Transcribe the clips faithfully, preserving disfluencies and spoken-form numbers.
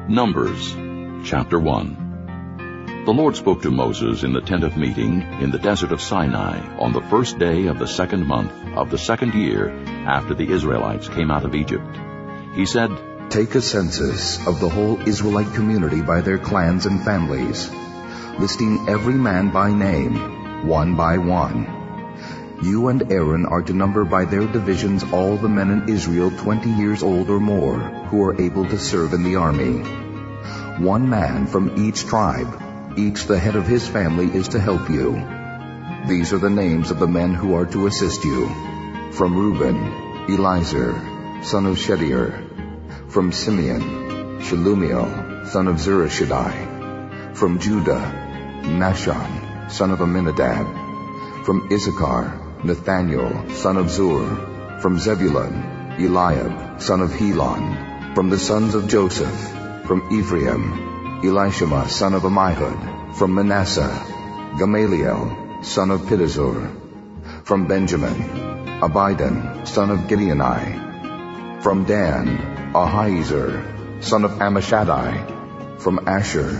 Numbers, chapter one. The Lord spoke to Moses in the tent of meeting in the desert of Sinai on the first day of the second month of the second year after the Israelites came out of Egypt. He said, "Take a census of the whole Israelite community by their clans and families, listing every man by name, one by one. You and Aaron are to number by their divisions all the men in Israel twenty years old or more who are able to serve in the army. One man from each tribe, each the head of his family, is to help you. These are the names of the men who are to assist you. From Reuben, Elizur, son of Shedeur. From Simeon, Shelumiel, son of Zurishaddai. From Judah, Nahshon, son of Amminadab. From Issachar, Nathaniel, son of Zur. From Zebulun, Eliab, son of Helon. From the sons of Joseph, from Ephraim, Elishama, son of Ammihud. From Manasseh, Gamaliel, son of Pedazur. From Benjamin, Abidan, son of Gideoni. From Dan, Ahiezer, son of Ammishaddai. From Asher,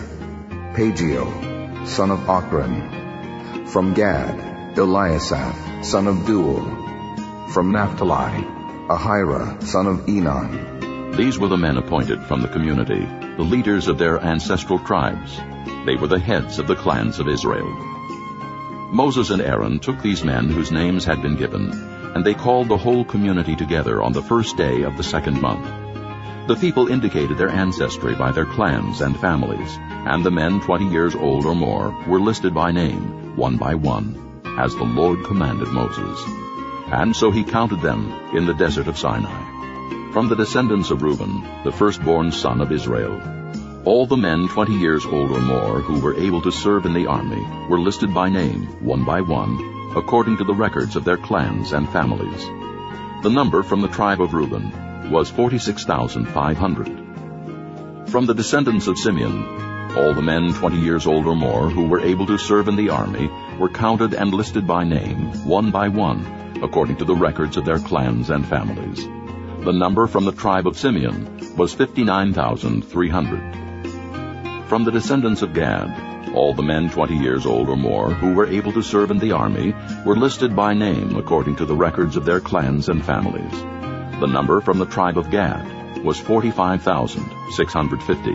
Pagiel, son of Ochran. From Gad, Eliasaph, son of Duel. From Naphtali, Ahira, son of Enan. These were the men appointed from the community, the leaders of their ancestral tribes. They were the heads of the clans of Israel. Moses and Aaron took these men whose names had been given, and they called the whole community together on the first day of the second month. The people indicated their ancestry by their clans and families, and the men twenty years old or more were listed by name, one by one, as the Lord commanded Moses. And so he counted them in the desert of Sinai. From the descendants of Reuben, the firstborn son of Israel, all the men twenty years old or more who were able to serve in the army were listed by name, one by one, according to the records of their clans and families. The number from the tribe of Reuben was forty-six thousand five hundred. From the descendants of Simeon, all the men twenty years old or more who were able to serve in the army were counted and listed by name, one by one, according to the records of their clans and families. The number from the tribe of Simeon was fifty-nine thousand three hundred. From the descendants of Gad, all the men twenty years old or more who were able to serve in the army were listed by name according to the records of their clans and families. The number from the tribe of Gad was forty-five thousand six hundred fifty.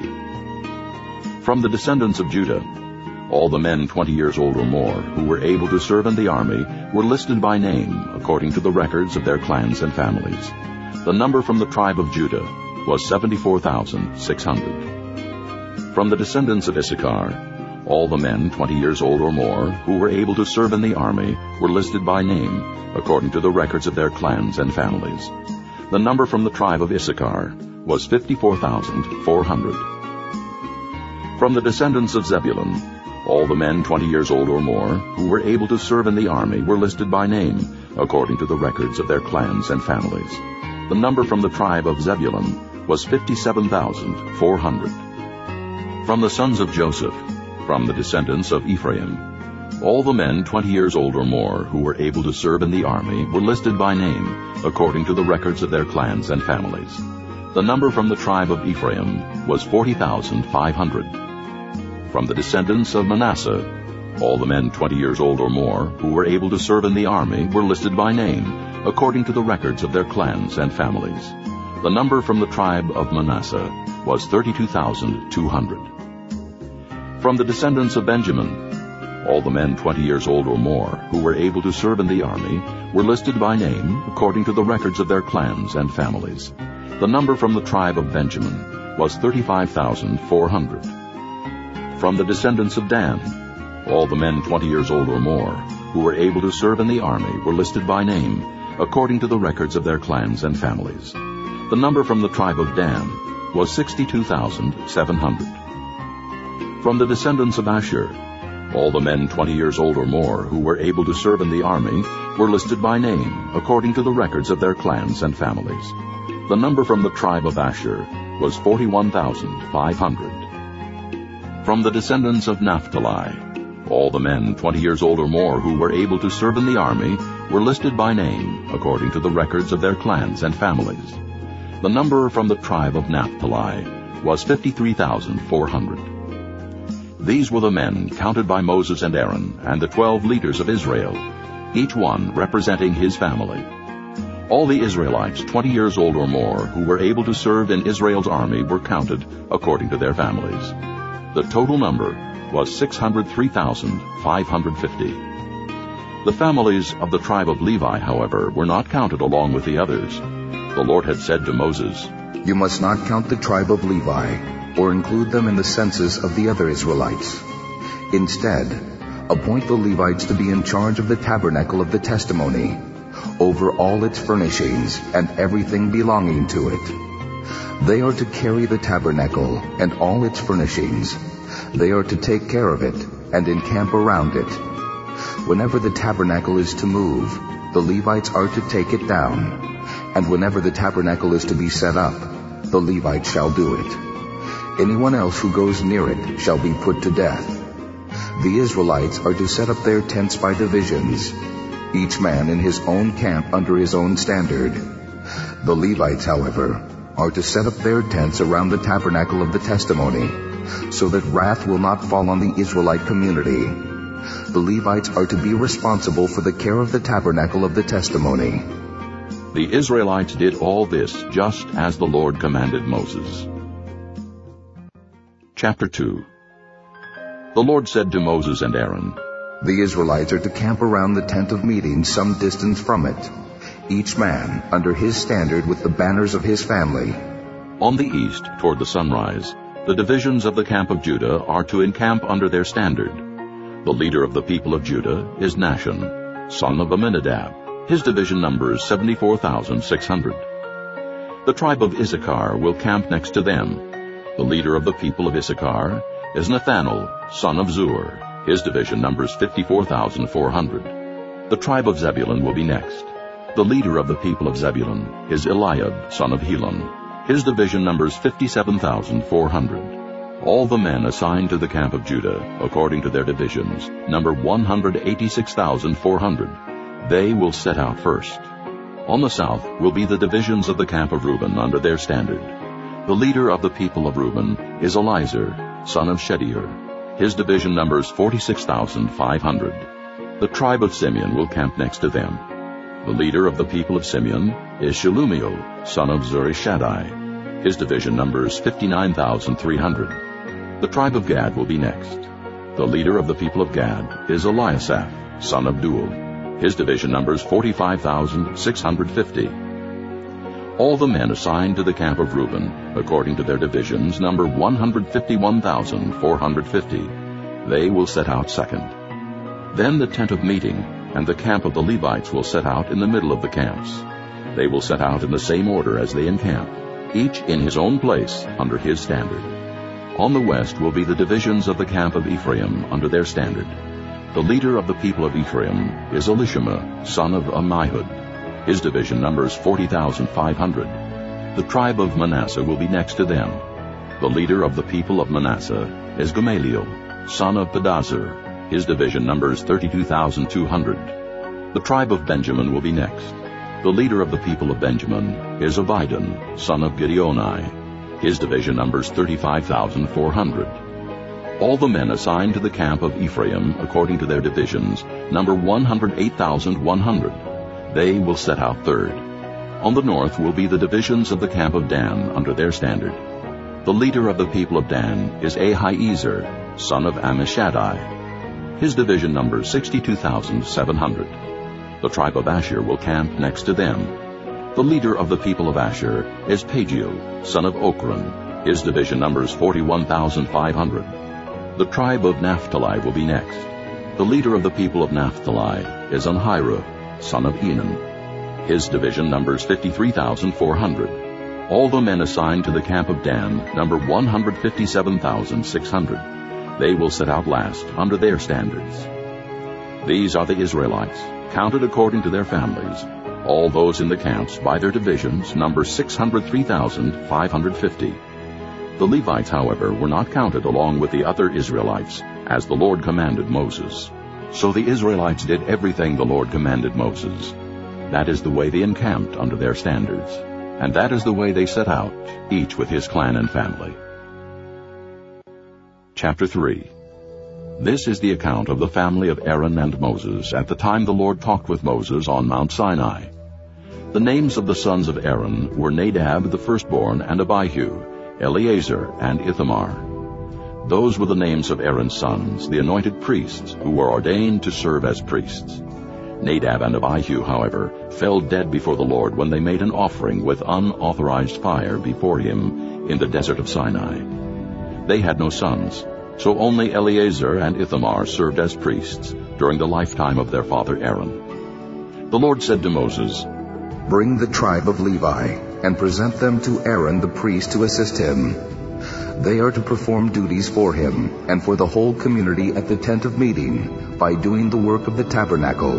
From the descendants of Judah, all the men twenty years old or more who were able to serve in the army were listed by name according to the records of their clans and families. The number from the tribe of Judah was seventy-four thousand six hundred. From the descendants of Issachar, all the men twenty years old or more who were able to serve in the army were listed by name according to the records of their clans and families. The number from the tribe of Issachar was fifty-four thousand four hundred. From the descendants of Zebulun, all the men twenty years old or more who were able to serve in the army were listed by name according to the records of their clans and families. The number from the tribe of Zebulun was fifty-seven thousand four hundred. From the sons of Joseph, from the descendants of Ephraim, all the men twenty years old or more who were able to serve in the army were listed by name according to the records of their clans and families. The number from the tribe of Ephraim was forty thousand five hundred. From the descendants of Manasseh, all the men twenty years old or more who were able to serve in the army were listed by name according to the records of their clans and families. The number from the tribe of Manasseh was thirty-two thousand two hundred. From the descendants of Benjamin, all the men twenty years old or more who were able to serve in the army were listed by name according to the records of their clans and families. The number from the tribe of Benjamin was thirty-five thousand four hundred. From the descendants of Dan, all the men twenty years old or more who were able to serve in the army were listed by name according to the records of their clans and families. The number from the tribe of Dan was sixty-two thousand seven hundred. From the descendants of Asher, all the men twenty years old or more who were able to serve in the army were listed by name according to the records of their clans and families. The number from the tribe of Asher was forty-one thousand five hundred. From the descendants of Naphtali, all the men twenty years old or more who were able to serve in the army were listed by name according to the records of their clans and families. The number from the tribe of Naphtali was fifty-three thousand four hundred. These were the men counted by Moses and Aaron and the twelve leaders of Israel, each one representing his family. All the Israelites twenty years old or more who were able to serve in Israel's army were counted according to their families. The total number was six hundred three thousand five hundred fifty. The families of the tribe of Levi, however, were not counted along with the others. The Lord had said to Moses, "You must not count the tribe of Levi, or include them in the census of the other Israelites. Instead, appoint the Levites to be in charge of the tabernacle of the testimony, over all its furnishings and everything belonging to it. They are to carry the tabernacle and all its furnishings. They are to take care of it and encamp around it. Whenever the tabernacle is to move, the Levites are to take it down, and whenever the tabernacle is to be set up, the Levites shall do it. Anyone else who goes near it shall be put to death. The Israelites are to set up their tents by divisions, each man in his own camp under his own standard. The Levites, however, are to set up their tents around the tabernacle of the testimony, so that wrath will not fall on the Israelite community. The Levites are to be responsible for the care of the tabernacle of the testimony." The Israelites did all this just as the Lord commanded Moses. Chapter two. The Lord said to Moses and Aaron, "The Israelites are to camp around the tent of meeting some distance from it, each man under his standard with the banners of his family." On the east, toward the sunrise, the divisions of the camp of Judah are to encamp under their standard. The leader of the people of Judah is Nahshon, son of Amminadab. His division numbers seventy-four thousand six hundred. The tribe of Issachar will camp next to them. The leader of the people of Issachar is Nathanael, son of Zur. His division numbers fifty-four thousand four hundred. The tribe of Zebulun will be next. The leader of the people of Zebulun is Eliab, son of Helon. His division numbers fifty-seven thousand four hundred. All the men assigned to the camp of Judah, according to their divisions, number one hundred eighty-six thousand four hundred. They will set out first. On the south will be the divisions of the camp of Reuben under their standard. The leader of the people of Reuben is Elizur, son of Shedeur. His division numbers forty-six thousand five hundred. The tribe of Simeon will camp next to them. The leader of the people of Simeon is Shelumiel, son of Zurishaddai. His division numbers fifty-nine thousand three hundred. The tribe of Gad will be next. The leader of the people of Gad is Eliasaph, son of Duel. His division numbers forty-five thousand six hundred fifty. All the men assigned to the camp of Reuben, according to their divisions, number one hundred fifty-one thousand four hundred fifty. They will set out second. Then the tent of meeting and the camp of the Levites will set out in the middle of the camps. They will set out in the same order as they encamp, each in his own place under his standard. On the west will be the divisions of the camp of Ephraim under their standard. The leader of the people of Ephraim is Elishama, son of Ammihud. His division numbers forty thousand five hundred. The tribe of Manasseh will be next to them. The leader of the people of Manasseh is Gamaliel, son of Pedazur. His division numbers thirty-two thousand two hundred. The tribe of Benjamin will be next. The leader of the people of Benjamin is Abidan, son of Gideoni. His division numbers thirty-five thousand four hundred. All the men assigned to the camp of Ephraim, according to their divisions, number one hundred eight thousand one hundred. They will set out third. On the north will be the divisions of the camp of Dan under their standard. The leader of the people of Dan is Ahiezer, son of Ammishaddai. His division numbers sixty-two thousand seven hundred. The tribe of Asher will camp next to them. The leader of the people of Asher is Pagiel, son of Ochran. His division numbers forty-one thousand five hundred. The tribe of Naphtali will be next. The leader of the people of Naphtali is Anhirah, son of Enan. His division numbers fifty-three thousand four hundred. All the men assigned to the camp of Dan number one hundred fifty-seven thousand six hundred. They will set out last under their standards. These are the Israelites, counted according to their families. All those in the camps by their divisions number six hundred three thousand five hundred fifty. The Levites, however, were not counted along with the other Israelites, as the Lord commanded Moses. So the Israelites did everything the Lord commanded Moses. That is the way they encamped under their standards, and that is the way they set out, each with his clan and family. Chapter three. This is the account of the family of Aaron and Moses at the time the Lord talked with Moses on Mount Sinai. The names of the sons of Aaron were Nadab the firstborn and Abihu, Eleazar and Ithamar. Those were the names of Aaron's sons, the anointed priests, who were ordained to serve as priests. Nadab and Abihu, however, fell dead before the Lord when they made an offering with unauthorized fire before him in the desert of Sinai. They had no sons, so only Eleazar and Ithamar served as priests during the lifetime of their father Aaron. The Lord said to Moses, "Bring the tribe of Levi, and present them to Aaron the priest to assist him. They are to perform duties for him, and for the whole community at the tent of meeting, by doing the work of the tabernacle.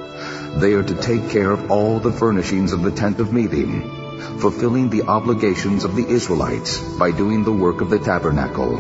They are to take care of all the furnishings of the tent of meeting, fulfilling the obligations of the Israelites by doing the work of the tabernacle.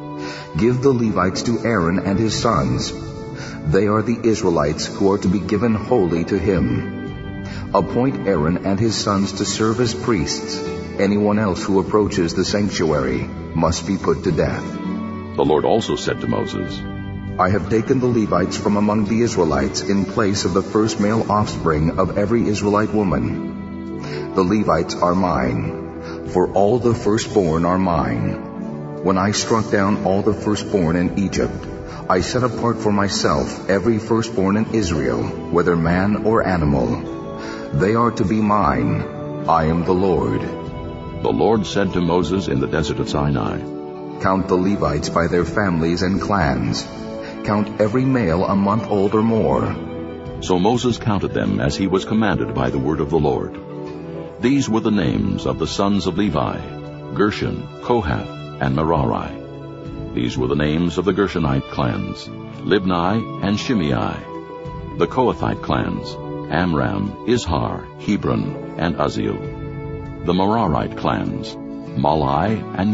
Give the Levites to Aaron and his sons. They are the Israelites who are to be given wholly to him. Appoint Aaron and his sons to serve as priests. Anyone else who approaches the sanctuary must be put to death." The Lord also said to Moses, "I have taken the Levites from among the Israelites in place of the first male offspring of every Israelite woman. The Levites are mine, for all the firstborn are mine. When I struck down all the firstborn in Egypt, I set apart for myself every firstborn in Israel, whether man or animal. They are to be mine. I am the Lord." The Lord said to Moses in the desert of Sinai, "Count the Levites by their families and clans. Count every male a month old or more." So Moses counted them as he was commanded by the word of the Lord. These were the names of the sons of Levi: Gershon, Kohath, and Merari. These were the names of the Gershonite clans: Libni and Shimei. The Kohathite clans: Amram, Izhar, Hebron, and Uzziel. The Merarite clans: Malai and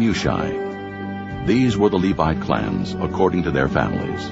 Mushi. These were the Levite clans according to their families.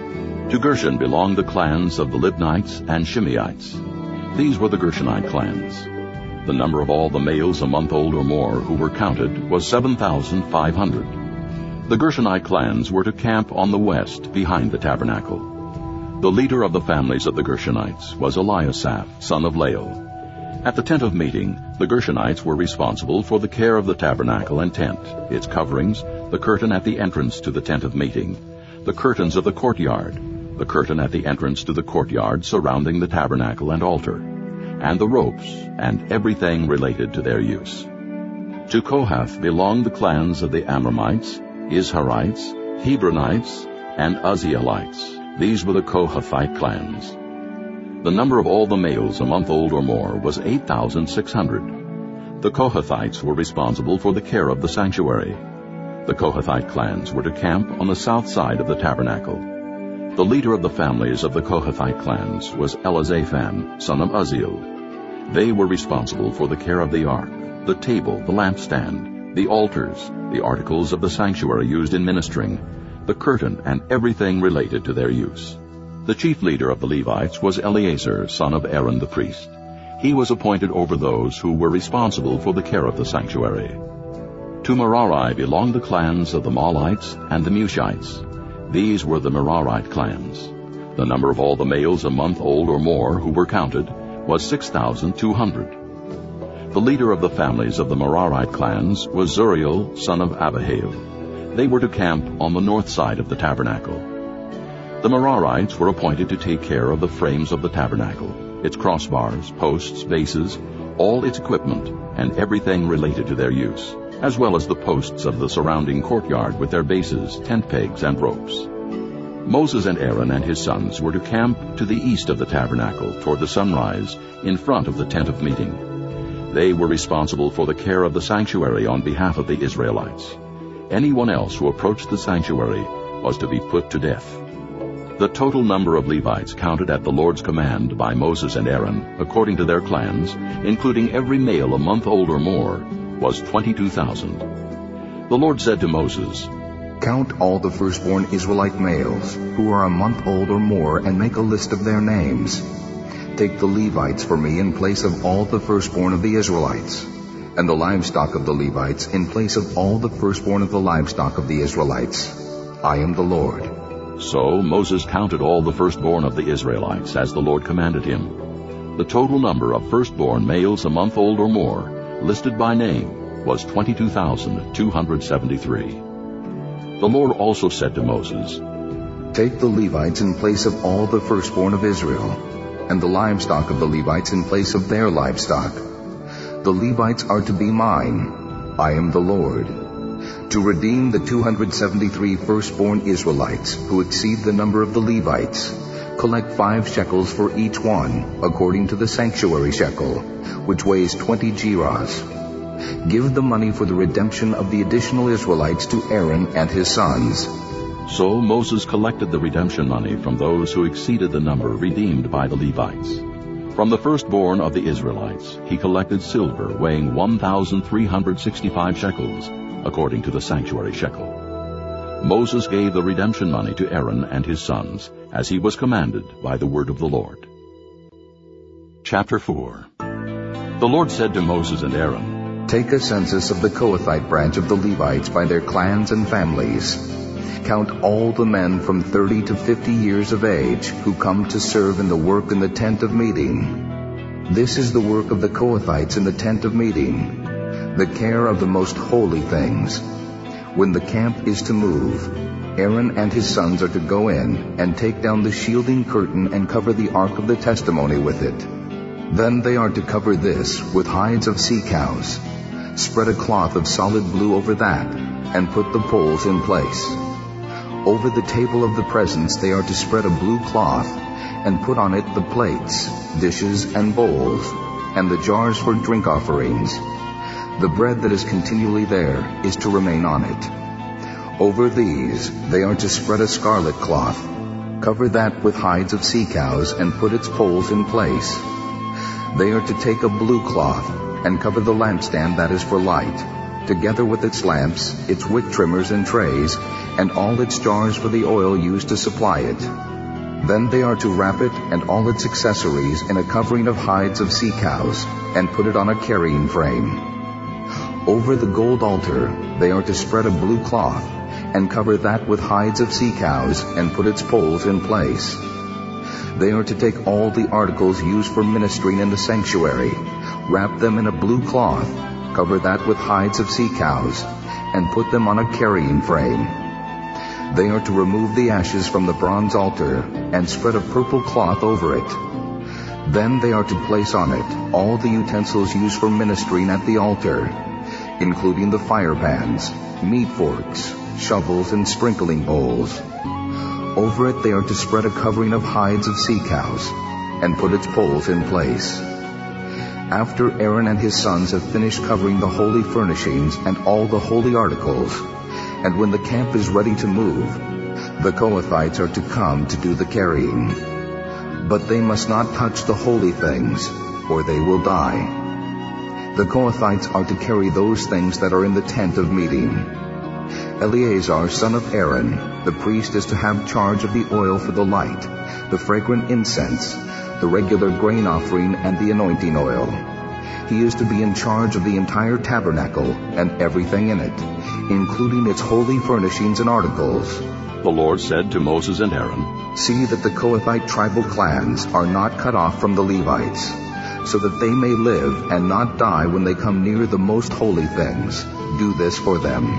To Gershon belonged the clans of the Libnites and Shimeites. These were the Gershonite clans. The number of all the males a month old or more who were counted was seven thousand five hundred. The Gershonite clans were to camp on the west behind the tabernacle. The leader of the families of the Gershonites was Eliasaph, son of Lael. At the tent of meeting, the Gershonites were responsible for the care of the tabernacle and tent, its coverings, the curtain at the entrance to the tent of meeting, the curtains of the courtyard, the curtain at the entrance to the courtyard surrounding the tabernacle and altar, and the ropes, and everything related to their use. To Kohath belonged the clans of the Amramites, Izharites, Hebronites, and Uzzielites. These were the Kohathite clans. The number of all the males a month old or more was eight thousand six hundred. The Kohathites were responsible for the care of the sanctuary. The Kohathite clans were to camp on the south side of the tabernacle. The leader of the families of the Kohathite clans was Elizaphan, son of Uzziel. They were responsible for the care of the ark, the table, the lampstand, the altars, the articles of the sanctuary used in ministering, the curtain, and everything related to their use. The chief leader of the Levites was Eleazar, son of Aaron the priest. He was appointed over those who were responsible for the care of the sanctuary. To Merari belonged the clans of the Mahlites and the Mushites. These were the Merarite clans. The number of all the males a month old or more who were counted was six thousand two hundred. The leader of the families of the Merarite clans was Zuriel, son of Abihail. They were to camp on the north side of the tabernacle. The Merarites were appointed to take care of the frames of the tabernacle, its crossbars, posts, bases, all its equipment, and everything related to their use, as well as the posts of the surrounding courtyard with their bases, tent pegs, and ropes. Moses and Aaron and his sons were to camp to the east of the tabernacle toward the sunrise in front of the tent of meeting. They were responsible for the care of the sanctuary on behalf of the Israelites. Anyone else who approached the sanctuary was to be put to death. The total number of Levites counted at the Lord's command by Moses and Aaron, according to their clans, including every male a month old or more, was twenty-two thousand. The Lord said to Moses, "Count all the firstborn Israelite males who are a month old or more and make a list of their names. Take the Levites for me in place of all the firstborn of the Israelites, and the livestock of the Levites in place of all the firstborn of the livestock of the Israelites. I am the Lord. So Moses counted all the firstborn of the Israelites as the Lord commanded him. The total number of firstborn males a month old or more, listed by name, was twenty-two thousand two hundred seventy-three. The Lord also said to Moses, Take the Levites in place of all the firstborn of Israel, and the livestock of the Levites in place of their livestock. The Levites are to be mine. I am the Lord. To redeem the two hundred seventy-three firstborn Israelites who exceed the number of the Levites, collect five shekels for each one, according to the sanctuary shekel, which weighs twenty gerahs. Give the money for the redemption of the additional Israelites to Aaron and his sons. So Moses collected the redemption money from those who exceeded the number redeemed by the Levites. From the firstborn of the Israelites, he collected silver weighing one thousand three hundred sixty-five shekels, according to the sanctuary shekel. Moses gave the redemption money to Aaron and his sons, as he was commanded by the word of the Lord. Chapter four. The Lord said to Moses and Aaron, Take a census of the Kohathite branch of the Levites by their clans and families. Count all the men from thirty to fifty years of age who come to serve in the work in the tent of meeting. This is the work of the Kohathites in the tent of meeting, the care of the most holy things. When the camp is to move, Aaron and his sons are to go in and take down the shielding curtain and cover the ark of the testimony with it. Then they are to cover this with hides of sea cows. Spread a cloth of solid blue over that, and put the poles in place. Over the table of the presence they are to spread a blue cloth, and put on it the plates, dishes, and bowls, and the jars for drink offerings. The bread that is continually there is to remain on it. Over these they are to spread a scarlet cloth. Cover that with hides of sea cows, and put its poles in place. They are to take a blue cloth, and cover the lampstand that is for light, together with its lamps, its wick trimmers and trays, and all its jars for the oil used to supply it. Then they are to wrap it and all its accessories in a covering of hides of sea cows, and put it on a carrying frame. Over the gold altar they are to spread a blue cloth, and cover that with hides of sea cows, and put its poles in place. They are to take all the articles used for ministering in the sanctuary, wrap them in a blue cloth, cover that with hides of sea cows, and put them on a carrying frame. They are to remove the ashes from the bronze altar, and spread a purple cloth over it. Then they are to place on it all the utensils used for ministering at the altar, including the fire pans, meat forks, shovels, and sprinkling bowls. Over it they are to spread a covering of hides of sea cows, and put its poles in place. After Aaron and his sons have finished covering the holy furnishings and all the holy articles, and when the camp is ready to move, the Kohathites are to come to do the carrying. But they must not touch the holy things, or they will die. The Kohathites are to carry those things that are in the tent of meeting. Eleazar, son of Aaron, the priest, is to have charge of the oil for the light, the fragrant incense, the regular grain offering, and the anointing oil. He is to be in charge of the entire tabernacle and everything in it, including its holy furnishings and articles. The Lord said to Moses and Aaron, See that the Kohathite tribal clans are not cut off from the Levites, so that they may live and not die when they come near the most holy things. Do this for them.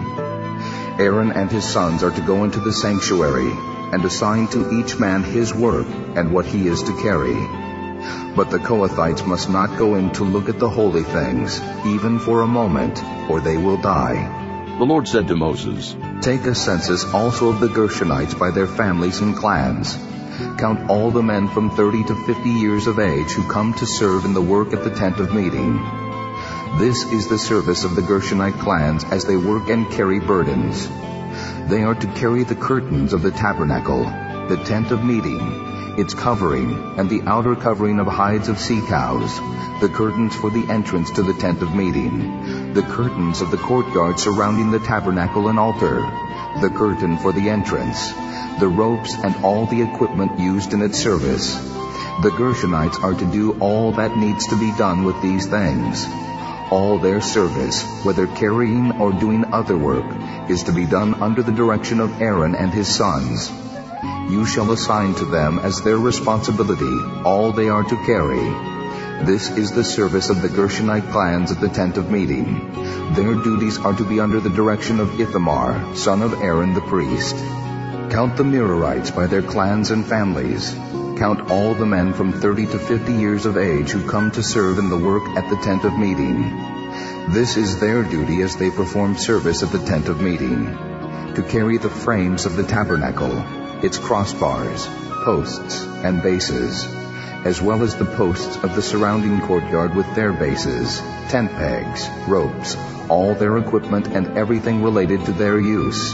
Aaron and his sons are to go into the sanctuary, and assign to each man his work and what he is to carry. But the Kohathites must not go in to look at the holy things, even for a moment, or they will die. The Lord said to Moses, Take a census also of the Gershonites by their families and clans. Count all the men from thirty to fifty years of age who come to serve in the work at the tent of meeting. This is the service of the Gershonite clans as they work and carry burdens. They are to carry the curtains of the tabernacle, the tent of meeting, its covering, and the outer covering of hides of sea cows, the curtains for the entrance to the tent of meeting, the curtains of the courtyard surrounding the tabernacle and altar, the curtain for the entrance, the ropes, and all the equipment used in its service. The Gershonites are to do all that needs to be done with these things. All their service, whether carrying or doing other work, is to be done under the direction of Aaron and his sons. You shall assign to them as their responsibility all they are to carry. This is the service of the Gershonite clans at the tent of meeting. Their duties are to be under the direction of Ithamar, son of Aaron the priest. Count the Merarites by their clans and families. Count all the men from thirty to fifty years of age who come to serve in the work at the tent of meeting. This is their duty as they perform service at the tent of meeting, to carry the frames of the tabernacle, its crossbars, posts, and bases, as well as the posts of the surrounding courtyard with their bases, tent pegs, ropes, all their equipment and everything related to their use.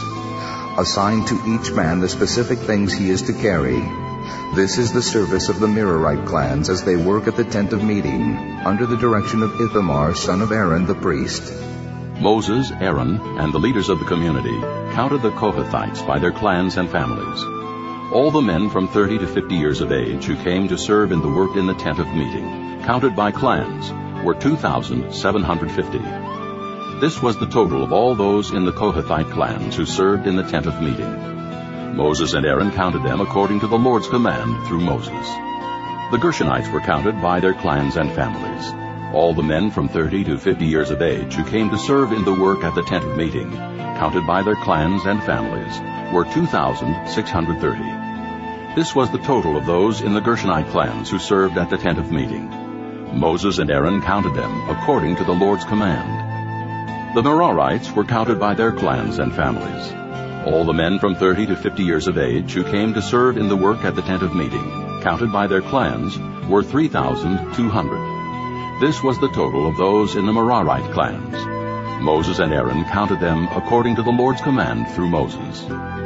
Assign to each man the specific things he is to carry. This is the service of the Merarite clans as they work at the tent of meeting, under the direction of Ithamar, son of Aaron the priest. Moses, Aaron, and the leaders of the community counted the Kohathites by their clans and families. All the men from thirty to fifty years of age who came to serve in the work in the tent of meeting, counted by clans, were two thousand seven hundred fifty. This was the total of all those in the Kohathite clans who served in the tent of meeting. Moses and Aaron counted them according to the Lord's command through Moses. The Gershonites were counted by their clans and families. All the men from thirty to fifty years of age who came to serve in the work at the tent of meeting, counted by their clans and families, were two thousand six hundred thirty. This was the total of those in the Gershonite clans who served at the tent of meeting. Moses and Aaron counted them according to the Lord's command. The Merarites were counted by their clans and families. All the men from thirty to fifty years of age who came to serve in the work at the tent of meeting, counted by their clans, were three thousand two hundred. This was the total of those in the Merarite clans. Moses and Aaron counted them according to the Lord's command through Moses.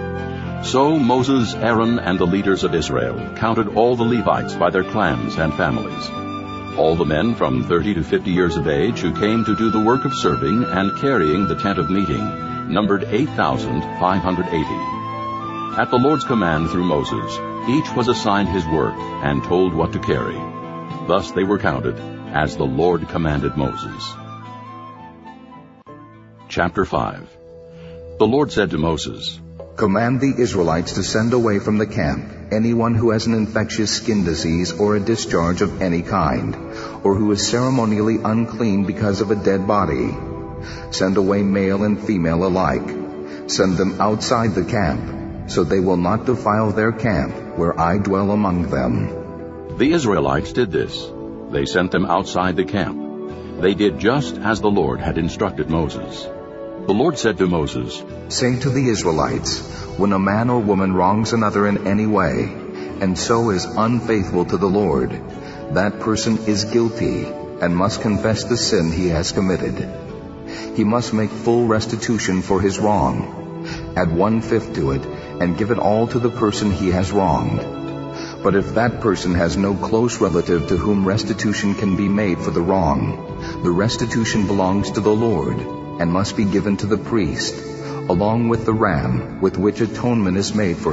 So Moses, Aaron, and the leaders of Israel counted all the Levites by their clans and families. All the men from thirty to fifty years of age who came to do the work of serving and carrying the tent of meeting numbered eight thousand five hundred eighty. At the Lord's command through Moses, each was assigned his work and told what to carry. Thus they were counted as the Lord commanded Moses. Chapter five. The Lord said to Moses, Command the Israelites to send away from the camp anyone who has an infectious skin disease or a discharge of any kind, or who is ceremonially unclean because of a dead body. Send away male and female alike. Send them outside the camp, so they will not defile their camp where I dwell among them. The Israelites did this. They sent them outside the camp. They did just as the Lord had instructed Moses. The Lord said to Moses, Say to the Israelites, when a man or woman wrongs another in any way, and so is unfaithful to the Lord, that person is guilty and must confess the sin he has committed. He must make full restitution for his wrong. Add one-fifth to it, and give it all to the person he has wronged. But if that person has no close relative to whom restitution can be made for the wrong, the restitution belongs to the Lord, and must be given to the priest, along with the ram with which atonement is made for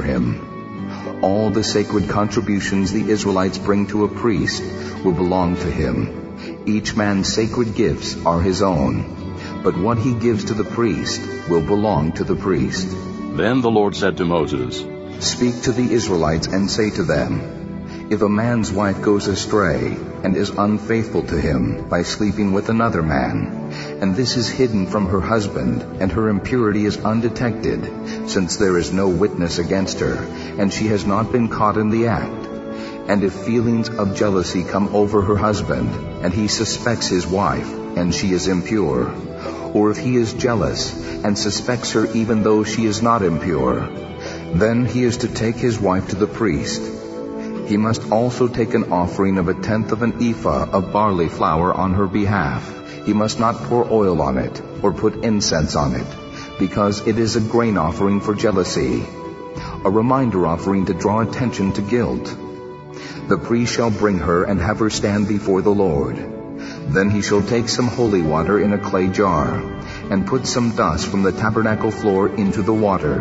him. All the sacred contributions the Israelites bring to a priest will belong to him. Each man's sacred gifts are his own, but what he gives to the priest will belong to the priest. Then the Lord said to Moses, Speak to the Israelites and say to them, If a man's wife goes astray and is unfaithful to him by sleeping with another man, and this is hidden from her husband, and her impurity is undetected, since there is no witness against her, and she has not been caught in the act, and if feelings of jealousy come over her husband, and he suspects his wife, and she is impure, or if he is jealous and suspects her even though she is not impure, then he is to take his wife to the priest. He must also take an offering of a tenth of an ephah of barley flour on her behalf. He must not pour oil on it or put incense on it, because it is a grain offering for jealousy, a reminder offering to draw attention to guilt. The priest shall bring her and have her stand before the Lord. Then he shall take some holy water in a clay jar, and put some dust from the tabernacle floor into the water.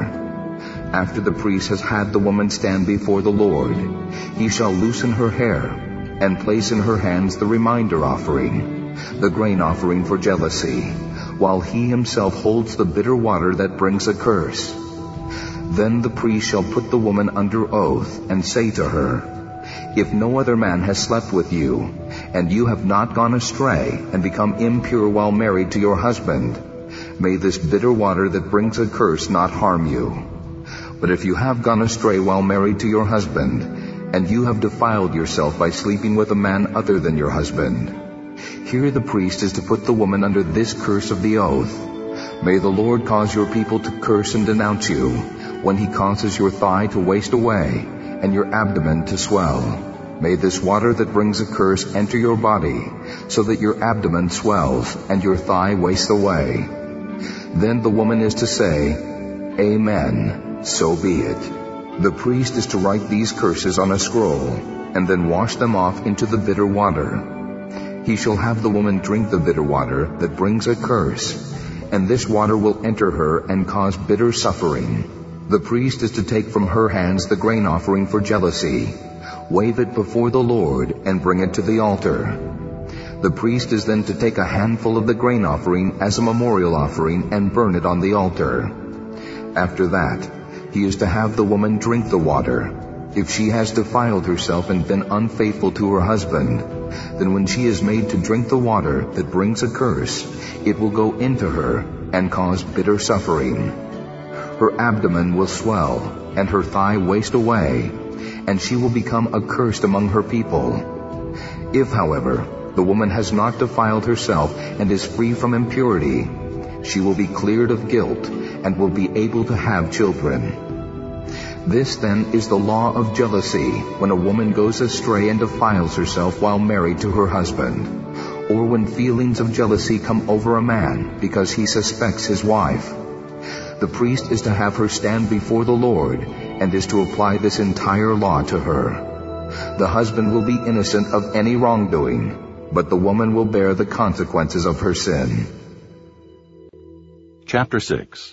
After the priest has had the woman stand before the Lord, he shall loosen her hair, and place in her hands the reminder offering. the grain offering for jealousy, while he himself holds the bitter water that brings a curse. Then the priest shall put the woman under oath and say to her, if no other man has slept with you, and you have not gone astray and become impure while married to your husband, may this bitter water that brings a curse not harm you. But if you have gone astray while married to your husband, and you have defiled yourself by sleeping with a man other than your husband, here the priest is to put the woman under this curse of the oath. May the Lord cause your people to curse and denounce you, when he causes your thigh to waste away, and your abdomen to swell. May this water that brings a curse enter your body, so that your abdomen swells, and your thigh wastes away. Then the woman is to say, Amen, so be it. The priest is to write these curses on a scroll, and then wash them off into the bitter water. He shall have the woman drink the bitter water that brings a curse, and this water will enter her and cause bitter suffering. The priest is to take from her hands the grain offering for jealousy, wave it before the Lord, and bring it to the altar. The priest is then to take a handful of the grain offering as a memorial offering and burn it on the altar. After that, he is to have the woman drink the water. If she has defiled herself and been unfaithful to her husband, then when she is made to drink the water that brings a curse, it will go into her and cause bitter suffering. Her abdomen will swell, and her thigh waste away, and she will become accursed among her people. If, however, the woman has not defiled herself and is free from impurity, she will be cleared of guilt and will be able to have children. This, then, is the law of jealousy when a woman goes astray and defiles herself while married to her husband, or when feelings of jealousy come over a man because he suspects his wife. The priest is to have her stand before the Lord and is to apply this entire law to her. The husband will be innocent of any wrongdoing, but the woman will bear the consequences of her sin. Chapter six.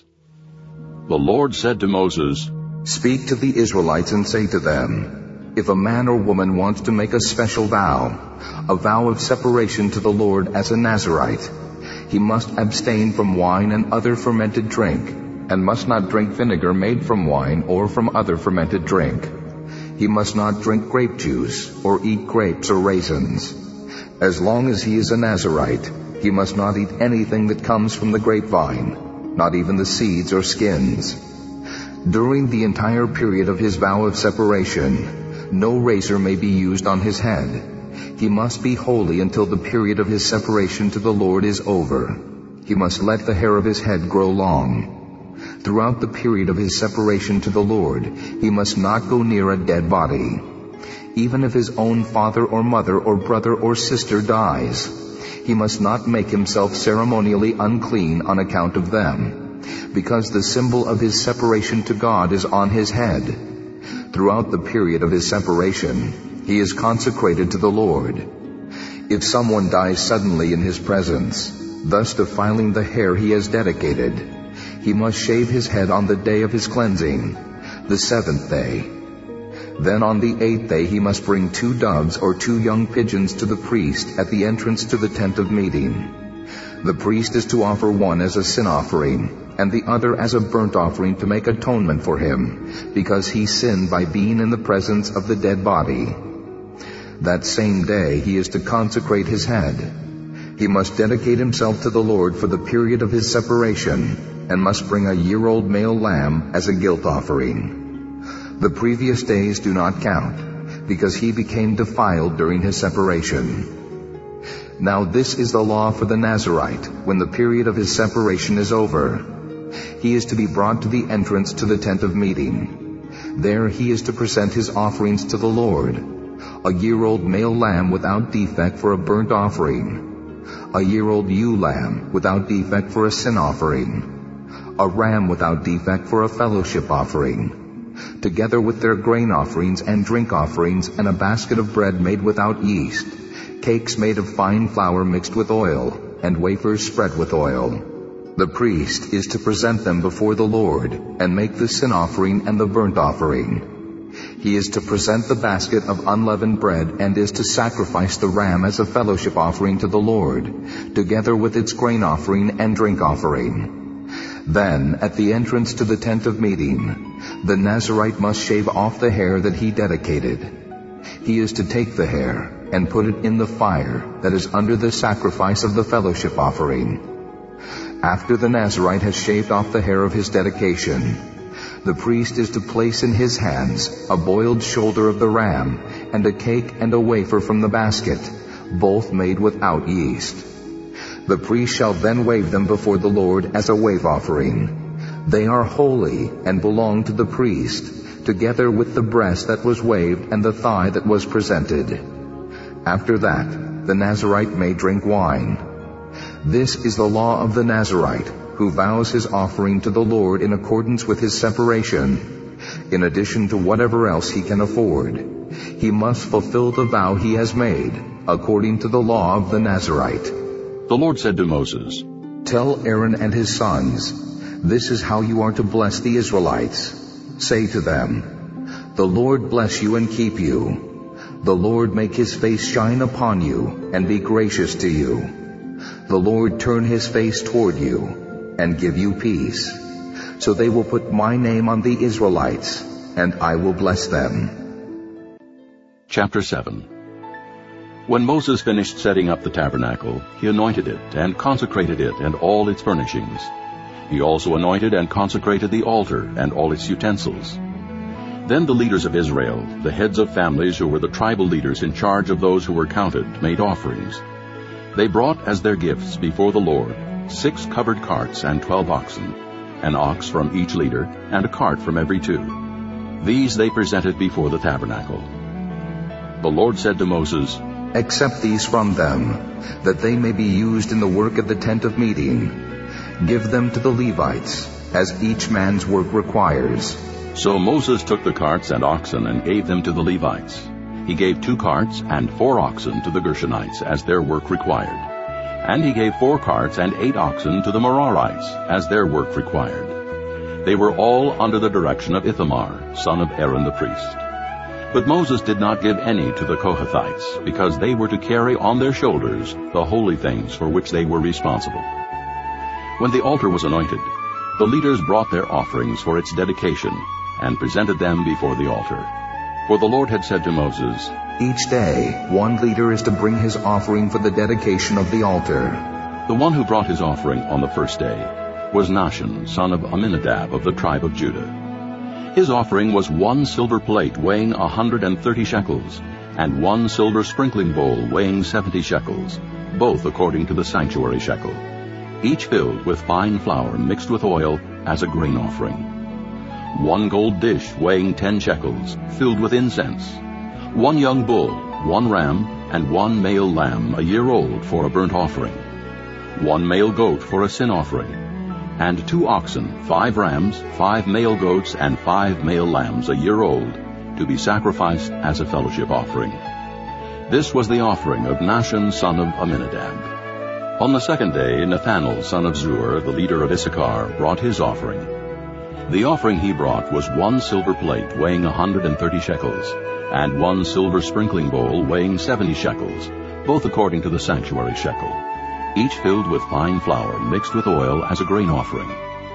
The Lord said to Moses, Speak to the Israelites and say to them, if a man or woman wants to make a special vow, a vow of separation to the Lord as a Nazirite, he must abstain from wine and other fermented drink, and must not drink vinegar made from wine or from other fermented drink. He must not drink grape juice or eat grapes or raisins. As long as he is a Nazirite, he must not eat anything that comes from the grapevine, not even the seeds or skins. During the entire period of his vow of separation, no razor may be used on his head. He must be holy until the period of his separation to the Lord is over. He must let the hair of his head grow long. Throughout the period of his separation to the Lord, he must not go near a dead body. Even if his own father or mother or brother or sister dies, he must not make himself ceremonially unclean on account of them, because the symbol of his separation to God is on his head. Throughout the period of his separation, he is consecrated to the Lord. If someone dies suddenly in his presence, thus defiling the hair he has dedicated, he must shave his head on the day of his cleansing, the seventh day. Then on the eighth day he must bring two doves or two young pigeons to the priest at the entrance to the tent of meeting. The priest is to offer one as a sin offering, and the other as a burnt offering to make atonement for him, because he sinned by being in the presence of the dead body. That same day he is to consecrate his head. He must dedicate himself to the Lord for the period of his separation, and must bring a year-old male lamb as a guilt offering. The previous days do not count, because he became defiled during his separation. Now this is the law for the Nazirite when the period of his separation is over. He is to be brought to the entrance to the tent of meeting. There he is to present his offerings to the Lord: a year-old male lamb without defect for a burnt offering, a year-old ewe lamb without defect for a sin offering, a ram without defect for a fellowship offering, together with their grain offerings and drink offerings, and a basket of bread made without yeast, cakes made of fine flour mixed with oil, and wafers spread with oil. The priest is to present them before the Lord, and make the sin offering and the burnt offering. He is to present the basket of unleavened bread and is to sacrifice the ram as a fellowship offering to the Lord, together with its grain offering and drink offering. Then, at the entrance to the tent of meeting, the Nazirite must shave off the hair that he dedicated. He is to take the hair and put it in the fire that is under the sacrifice of the fellowship offering. After the Nazirite has shaved off the hair of his dedication, the priest is to place in his hands a boiled shoulder of the ram and a cake and a wafer from the basket, both made without yeast. The priest shall then wave them before the Lord as a wave offering. They are holy and belong to the priest, together with the breast that was waved and the thigh that was presented. After that, the Nazirite may drink wine. This is the law of the Nazirite, who vows his offering to the Lord in accordance with his separation, in addition to whatever else he can afford. He must fulfill the vow he has made, according to the law of the Nazirite. The Lord said to Moses, Tell Aaron and his sons, this is how you are to bless the Israelites. Say to them, The Lord bless you and keep you. The Lord make his face shine upon you and be gracious to you. The Lord turn his face toward you and give you peace. So they will put my name on the Israelites, and I will bless them. Chapter seven. When Moses finished setting up the tabernacle, he anointed it and consecrated it and all its furnishings. He also anointed and consecrated the altar and all its utensils. Then the leaders of Israel, the heads of families who were the tribal leaders in charge of those who were counted, made offerings. They brought as their gifts before the Lord six covered carts and twelve oxen, an ox from each leader, and a cart from every two. These they presented before the tabernacle. The Lord said to Moses, Accept these from them, that they may be used in the work of the tent of meeting. Give them to the Levites, as each man's work requires. So Moses took the carts and oxen and gave them to the Levites. He gave two carts and four oxen to the Gershonites, as their work required. And he gave four carts and eight oxen to the Merarites, as their work required. They were all under the direction of Ithamar, son of Aaron the priest. But Moses did not give any to the Kohathites, because they were to carry on their shoulders the holy things for which they were responsible. When the altar was anointed, the leaders brought their offerings for its dedication, and presented them before the altar. For the Lord had said to Moses, Each day one leader is to bring his offering for the dedication of the altar. The one who brought his offering on the first day was Nahshon, son of Amminadab of the tribe of Judah. His offering was one silver plate weighing a hundred and thirty shekels, and one silver sprinkling bowl weighing seventy shekels, both according to the sanctuary shekel, each filled with fine flour mixed with oil as a grain offering. One gold dish weighing ten shekels, filled with incense. One young bull, one ram, and one male lamb a year old for a burnt offering. One male goat for a sin offering. And two oxen, five rams, five male goats, and five male lambs a year old, to be sacrificed as a fellowship offering. This was the offering of Nahshon son of Amminadab. On the second day, Nathanael son of Zuar, the leader of Issachar, brought his offering. The offering he brought was one silver plate weighing a hundred and thirty shekels, and one silver sprinkling bowl weighing seventy shekels, both according to the sanctuary shekel, each filled with fine flour mixed with oil as a grain offering.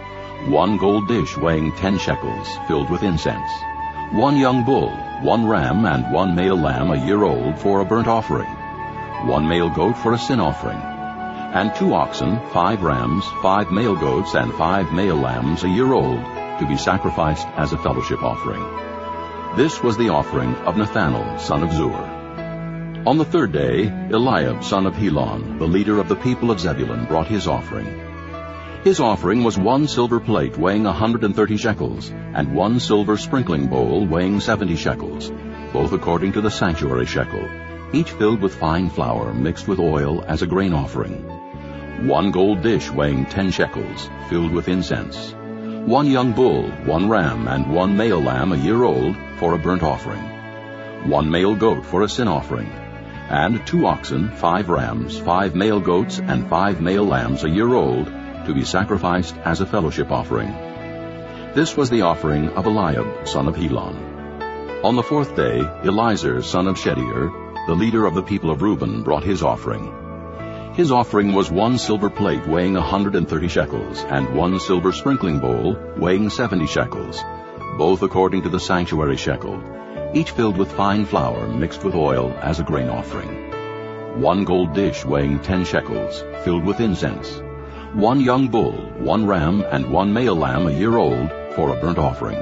One gold dish weighing ten shekels, filled with incense. One young bull, one ram, and one male lamb a year old for a burnt offering. One male goat for a sin offering. And two oxen, five rams, five male goats, and five male lambs a year old, to be sacrificed as a fellowship offering. This was the offering of Nathanael, son of Zuar. On the third day, Eliab, son of Helon, the leader of the people of Zebulun, brought his offering. His offering was one silver plate weighing a hundred and thirty shekels, and one silver sprinkling bowl weighing seventy shekels, both according to the sanctuary shekel, each filled with fine flour mixed with oil as a grain offering. One gold dish weighing ten shekels, filled with incense. One young bull, one ram, and one male lamb a year old for a burnt offering. One male goat for a sin offering. And two oxen, five rams, five male goats, and five male lambs a year old, to be sacrificed as a fellowship offering. This was the offering of Eliab, son of Helon. On the fourth day, Elizur, son of Shedeur, the leader of the people of Reuben, brought his offering. His offering was one silver plate weighing a hundred and thirty shekels, and one silver sprinkling bowl weighing seventy shekels, both according to the sanctuary shekel, each filled with fine flour mixed with oil as a grain offering. One gold dish weighing ten shekels, filled with incense. One young bull, one ram, and one male lamb a year old for a burnt offering.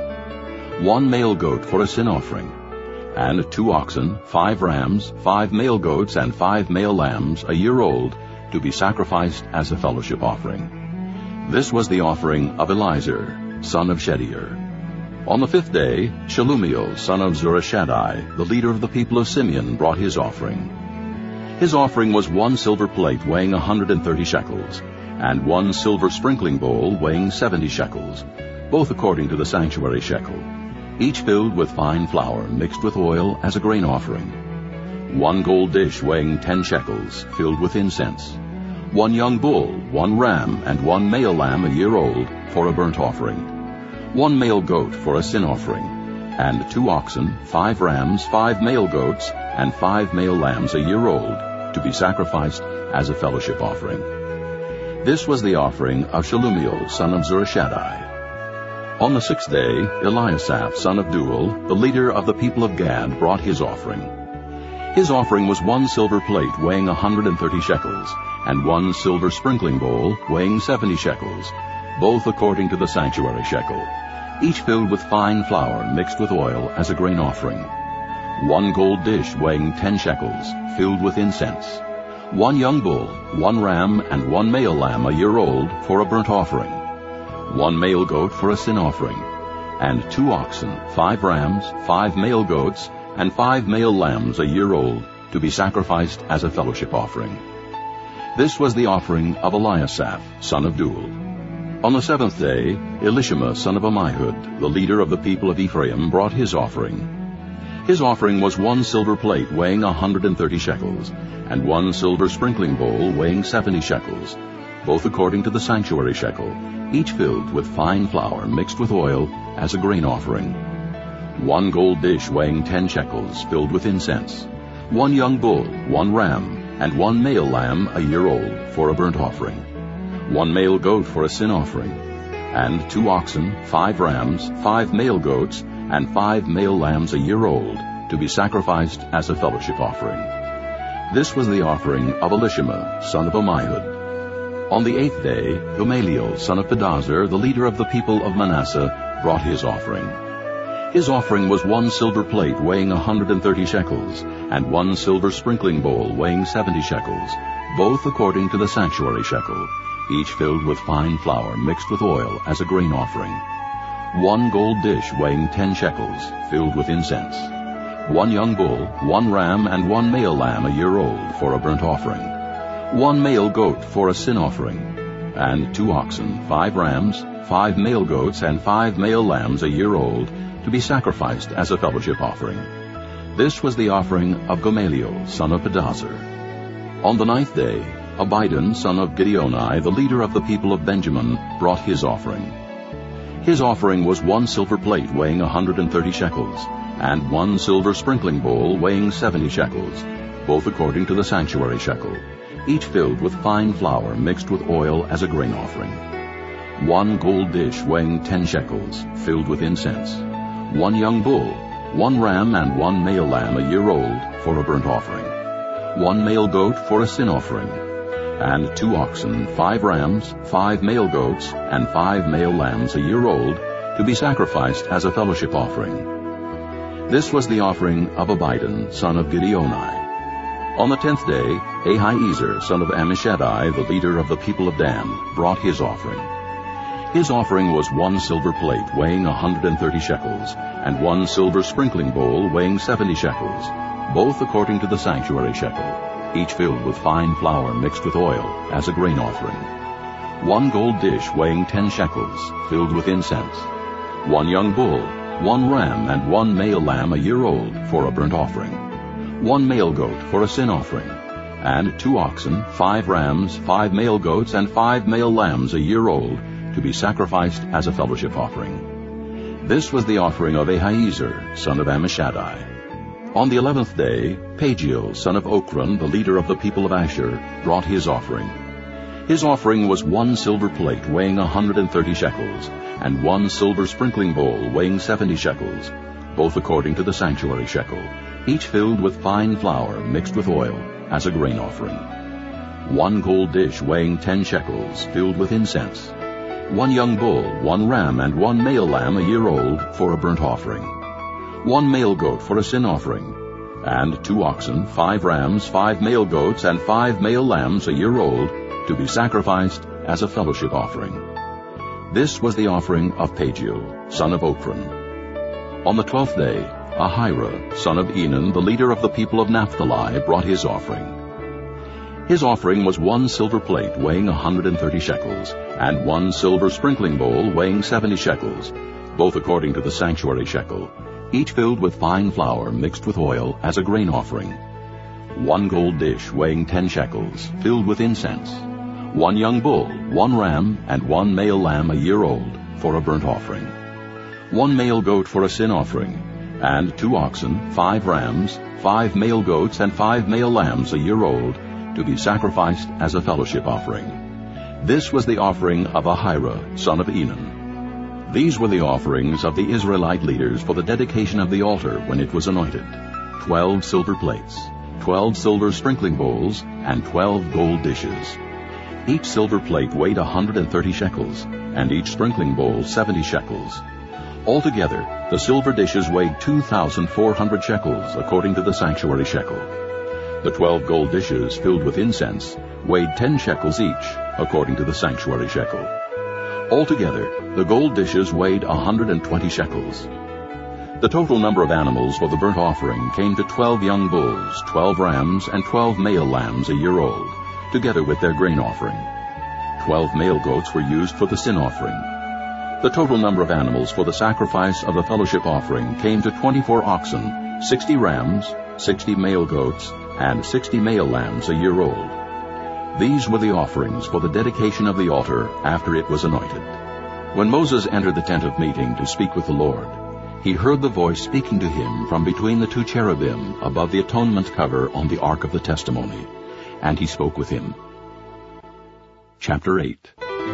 One male goat for a sin offering, and two oxen, five rams, five male goats, and five male lambs a year old, to be sacrificed as a fellowship offering. This was the offering of Elizur, son of Shedeur. On the fifth day, Shelumiel, son of Zurishaddai, the leader of the people of Simeon, brought his offering. His offering was one silver plate weighing a hundred and thirty shekels, and one silver sprinkling bowl weighing seventy shekels, both according to the sanctuary shekel, each filled with fine flour mixed with oil as a grain offering. One gold dish weighing ten shekels, filled with incense. One young bull, one ram, and one male lamb a year old for a burnt offering. One male goat for a sin offering, and two oxen, five rams, five male goats, and five male lambs a year old, to be sacrificed as a fellowship offering. This was the offering of Shelumiel, son of Zurishaddai. On the sixth day, Eliasaph, son of Deuel, the leader of the people of Gad, brought his offering. His offering was one silver plate weighing a hundred and thirty shekels, and one silver sprinkling bowl weighing seventy shekels, both according to the sanctuary shekel, each filled with fine flour mixed with oil as a grain offering. One gold dish weighing ten shekels, filled with incense. One young bull, one ram, and one male lamb a year old for a burnt offering. One male goat for a sin offering, and two oxen, five rams, five male goats, and five male lambs a year old, to be sacrificed as a fellowship offering. This was the offering of Eliasaph, son of Deuel. On the seventh day, Elishama, son of Ammihud, the leader of the people of Ephraim, brought his offering. His offering was one silver plate weighing a hundred and thirty shekels, and one silver sprinkling bowl weighing seventy shekels, both according to the sanctuary shekel, each filled with fine flour mixed with oil as a grain offering. One gold dish weighing ten shekels, filled with incense. One young bull, one ram, and one male lamb a year old for a burnt offering. One male goat for a sin offering, and two oxen, five rams, five male goats, and five male lambs a year old, to be sacrificed as a fellowship offering. This was the offering of Elishama, son of Ammihud. On the eighth day, Gamaliel, son of Pedazur, the leader of the people of Manasseh, brought his offering. His offering was one silver plate weighing a hundred and thirty shekels, and one silver sprinkling bowl weighing seventy shekels, both according to the sanctuary shekel, each filled with fine flour mixed with oil as a grain offering. One gold dish weighing ten shekels, filled with incense. One young bull, one ram, and one male lamb a year old for a burnt offering. One male goat for a sin offering, and two oxen, five rams, five male goats, and five male lambs a year old, to be sacrificed as a fellowship offering. This was the offering of Gamaliel, son of Pedazur. On the ninth day, Abidan, son of Gideoni, the leader of the people of Benjamin, brought his offering. His offering was one silver plate weighing a hundred and thirty shekels, and one silver sprinkling bowl weighing seventy shekels, both according to the sanctuary shekel, each filled with fine flour mixed with oil as a grain offering. One gold dish weighing ten shekels, filled with incense. One young bull, one ram, and one male lamb a year old for a burnt offering. One male goat for a sin offering, and two oxen, five rams, five male goats, and five male lambs a year old, to be sacrificed as a fellowship offering. This was the offering of Abidan, son of Gideoni. On the tenth day, Ahiezer, son of Ammishaddai, the leader of the people of Dan, brought his offering. His offering was one silver plate weighing a hundred and thirty shekels, and one silver sprinkling bowl weighing seventy shekels, both according to the sanctuary shekel, each filled with fine flour mixed with oil as a grain offering. One gold dish weighing ten shekels, filled with incense. One young bull, one ram, and one male lamb a year old for a burnt offering. One male goat for a sin offering, and two oxen, five rams, five male goats, and five male lambs a year old, to be sacrificed as a fellowship offering. This was the offering of Ahiezer, son of Ammishaddai. On the eleventh day, Pagiel, son of Ochran, the leader of the people of Asher, brought his offering. His offering was one silver plate weighing a hundred and thirty shekels, and one silver sprinkling bowl weighing seventy shekels, both according to the sanctuary shekel, each filled with fine flour mixed with oil, as a grain offering. One gold dish weighing ten shekels, filled with incense. One young bull, one ram, and one male lamb a year old for a burnt offering. One male goat for a sin offering. And two oxen, five rams, five male goats, and five male lambs a year old, to be sacrificed as a fellowship offering. This was the offering of Pagiel, son of Ochran. On the twelfth day, Ahira, son of Enan, the leader of the people of Naphtali, brought his offering. His offering was one silver plate weighing a hundred and thirty shekels, and one silver sprinkling bowl weighing seventy shekels, both according to the sanctuary shekel, each filled with fine flour mixed with oil as a grain offering. One gold dish weighing ten shekels, filled with incense. One young bull, one ram, and one male lamb a year old for a burnt offering. One male goat for a sin offering, and two oxen, five rams, five male goats, and five male lambs a year old, to be sacrificed as a fellowship offering. This was the offering of Ahira, son of Enan. These were the offerings of the Israelite leaders for the dedication of the altar when it was anointed: twelve silver plates, twelve silver sprinkling bowls, and twelve gold dishes. Each silver plate weighed a hundred and thirty shekels, and each sprinkling bowl seventy shekels. Altogether, the silver dishes weighed two thousand four hundred shekels, according to the sanctuary shekel. The twelve gold dishes filled with incense weighed ten shekels each, according to the sanctuary shekel. Altogether, the gold dishes weighed a hundred and twenty shekels. The total number of animals for the burnt offering came to twelve young bulls, twelve rams, and twelve male lambs a year old, together with their grain offering. Twelve male goats were used for the sin offering. The total number of animals for the sacrifice of the fellowship offering came to twenty-four oxen, sixty rams, sixty male goats, and sixty male lambs a year old. These were the offerings for the dedication of the altar after it was anointed. When Moses entered the tent of meeting to speak with the Lord, he heard the voice speaking to him from between the two cherubim above the atonement cover on the ark of the testimony, and he spoke with him. Chapter eight.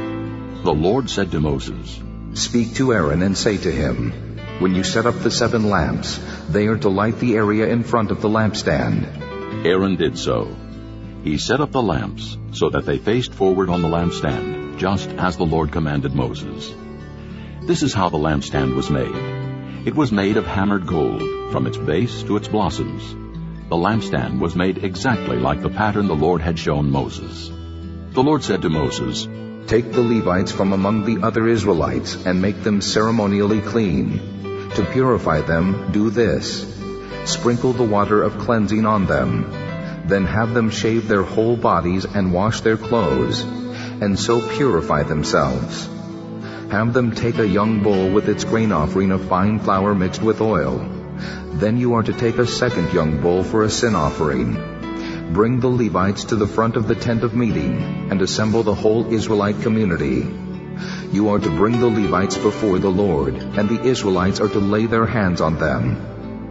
The Lord said to Moses, Speak to Aaron and say to him, When you set up the seven lamps, they are to light the area in front of the lampstand. Aaron did so. He set up the lamps so that they faced forward on the lampstand, just as the Lord commanded Moses. This is how the lampstand was made. It was made of hammered gold, from its base to its blossoms. The lampstand was made exactly like the pattern the Lord had shown Moses. The Lord said to Moses, Take the Levites from among the other Israelites and make them ceremonially clean. To purify them, do this. Sprinkle the water of cleansing on them. Then have them shave their whole bodies and wash their clothes, and so purify themselves. Have them take a young bull with its grain offering of fine flour mixed with oil. Then you are to take a second young bull for a sin offering. Bring the Levites to the front of the tent of meeting, and assemble the whole Israelite community. You are to bring the Levites before the Lord, and the Israelites are to lay their hands on them.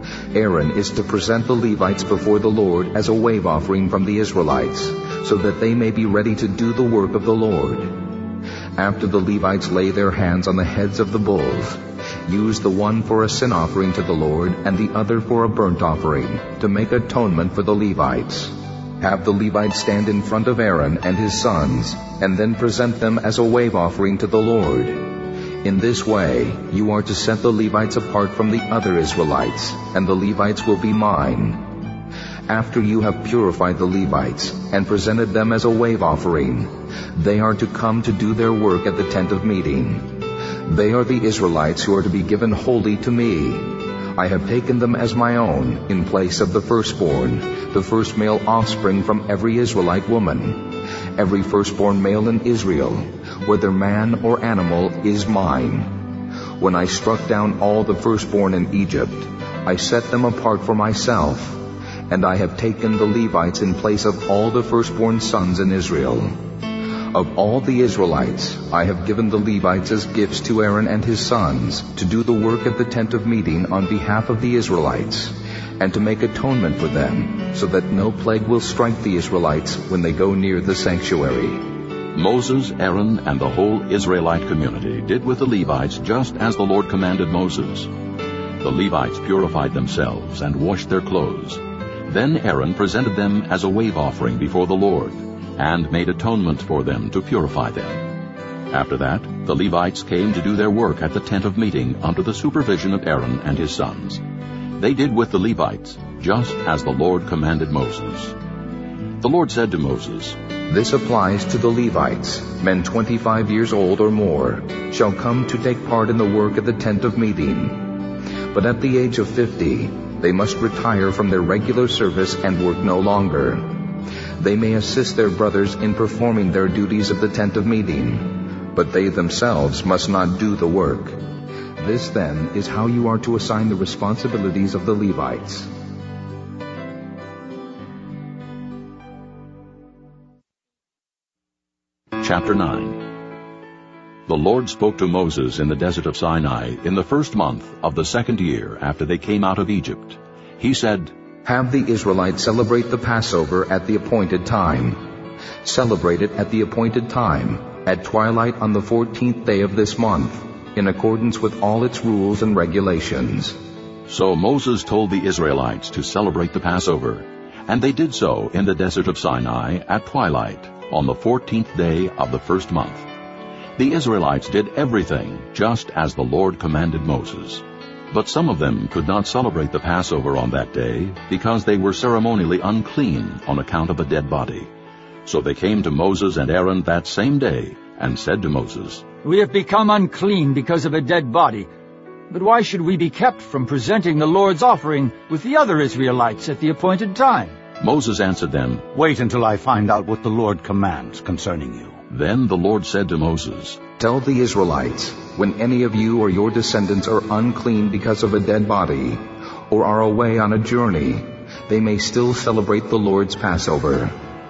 Aaron is to present the Levites before the Lord as a wave offering from the Israelites, so that they may be ready to do the work of the Lord. After the Levites lay their hands on the heads of the bulls, use the one for a sin offering to the Lord and the other for a burnt offering, to make atonement for the Levites. Have the Levites stand in front of Aaron and his sons, and then present them as a wave offering to the Lord. In this way, you are to set the Levites apart from the other Israelites, and the Levites will be mine. After you have purified the Levites and presented them as a wave offering, they are to come to do their work at the tent of meeting. They are the Israelites who are to be given wholly to me. I have taken them as my own in place of the firstborn, the first male offspring from every Israelite woman. Every firstborn male in Israel, whether man or animal, is mine. When I struck down all the firstborn in Egypt, I set them apart for myself, and I have taken the Levites in place of all the firstborn sons in Israel. Of all the Israelites, I have given the Levites as gifts to Aaron and his sons to do the work at the tent of meeting on behalf of the Israelites, and to make atonement for them, so that no plague will strike the Israelites when they go near the sanctuary. Moses, Aaron, and the whole Israelite community did with the Levites just as the Lord commanded Moses. The Levites purified themselves and washed their clothes. Then Aaron presented them as a wave offering before the Lord, and made atonement for them to purify them. After that, the Levites came to do their work at the tent of meeting under the supervision of Aaron and his sons. They did with the Levites just as the Lord commanded Moses. The Lord said to Moses, This applies to the Levites. Men twenty-five years old or more shall come to take part in the work at the tent of meeting. But at the age of fifty, they must retire from their regular service and work no longer. They may assist their brothers in performing their duties of the tent of meeting, but they themselves must not do the work. This, then, is how you are to assign the responsibilities of the Levites. Chapter nine. The Lord spoke to Moses in the desert of Sinai in the first month of the second year after they came out of Egypt. He said, Have the Israelites celebrate the Passover at the appointed time. Celebrate it at the appointed time, at twilight on the fourteenth day of this month, in accordance with all its rules and regulations. So Moses told the Israelites to celebrate the Passover, and they did so in the desert of Sinai at twilight on the fourteenth day of the first month. The Israelites did everything just as the Lord commanded Moses. But some of them could not celebrate the Passover on that day because they were ceremonially unclean on account of a dead body. So they came to Moses and Aaron that same day and said to Moses, We have become unclean because of a dead body. But why should we be kept from presenting the Lord's offering with the other Israelites at the appointed time? Moses answered them, Wait until I find out what the Lord commands concerning you. Then the Lord said to Moses, Tell the Israelites, when any of you or your descendants are unclean because of a dead body, or are away on a journey, they may still celebrate the Lord's Passover.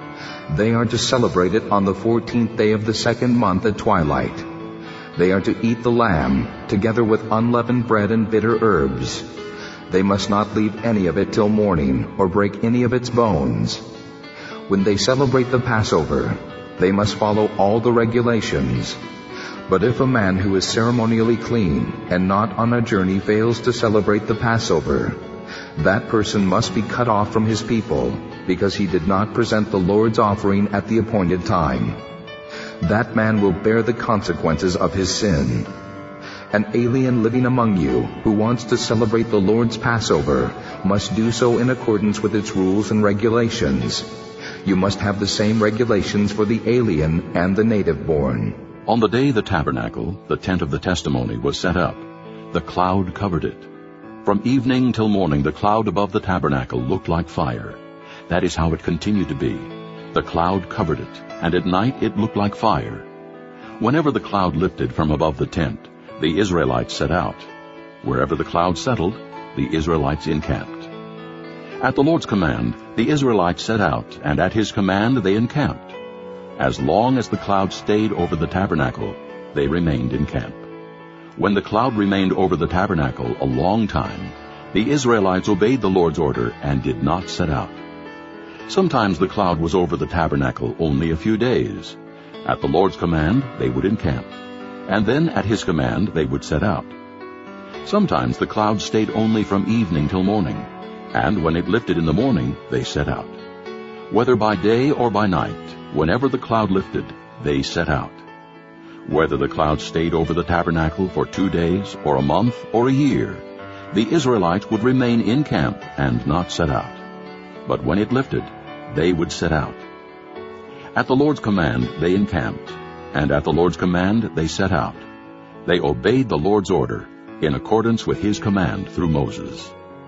They are to celebrate it on the fourteenth day of the second month at twilight. They are to eat the lamb, together with unleavened bread and bitter herbs. They must not leave any of it till morning, or break any of its bones. When they celebrate the Passover, they must follow all the regulations. But if a man who is ceremonially clean and not on a journey fails to celebrate the Passover, that person must be cut off from his people, because he did not present the Lord's offering at the appointed time. That man will bear the consequences of his sin. An alien living among you who wants to celebrate the Lord's Passover must do so in accordance with its rules and regulations. You must have the same regulations for the alien and the native-born. On the day the tabernacle, the tent of the testimony, was set up, the cloud covered it. From evening till morning the cloud above the tabernacle looked like fire. That is how it continued to be. The cloud covered it, and at night it looked like fire. Whenever the cloud lifted from above the tent, the Israelites set out. Wherever the cloud settled, the Israelites encamped. At the Lord's command, the Israelites set out, and at his command they encamped. As long as the cloud stayed over the tabernacle, they remained in camp. When the cloud remained over the tabernacle a long time, the Israelites obeyed the Lord's order and did not set out. Sometimes the cloud was over the tabernacle only a few days. At the Lord's command, they would encamp, and then at his command they would set out. Sometimes the cloud stayed only from evening till morning, and when it lifted in the morning, they set out. Whether by day or by night, whenever the cloud lifted, they set out. Whether the cloud stayed over the tabernacle for two days, or a month, or a year, the Israelites would remain in camp and not set out. But when it lifted, they would set out. At the Lord's command they encamped, and at the Lord's command they set out. They obeyed the Lord's order, in accordance with his command through Moses.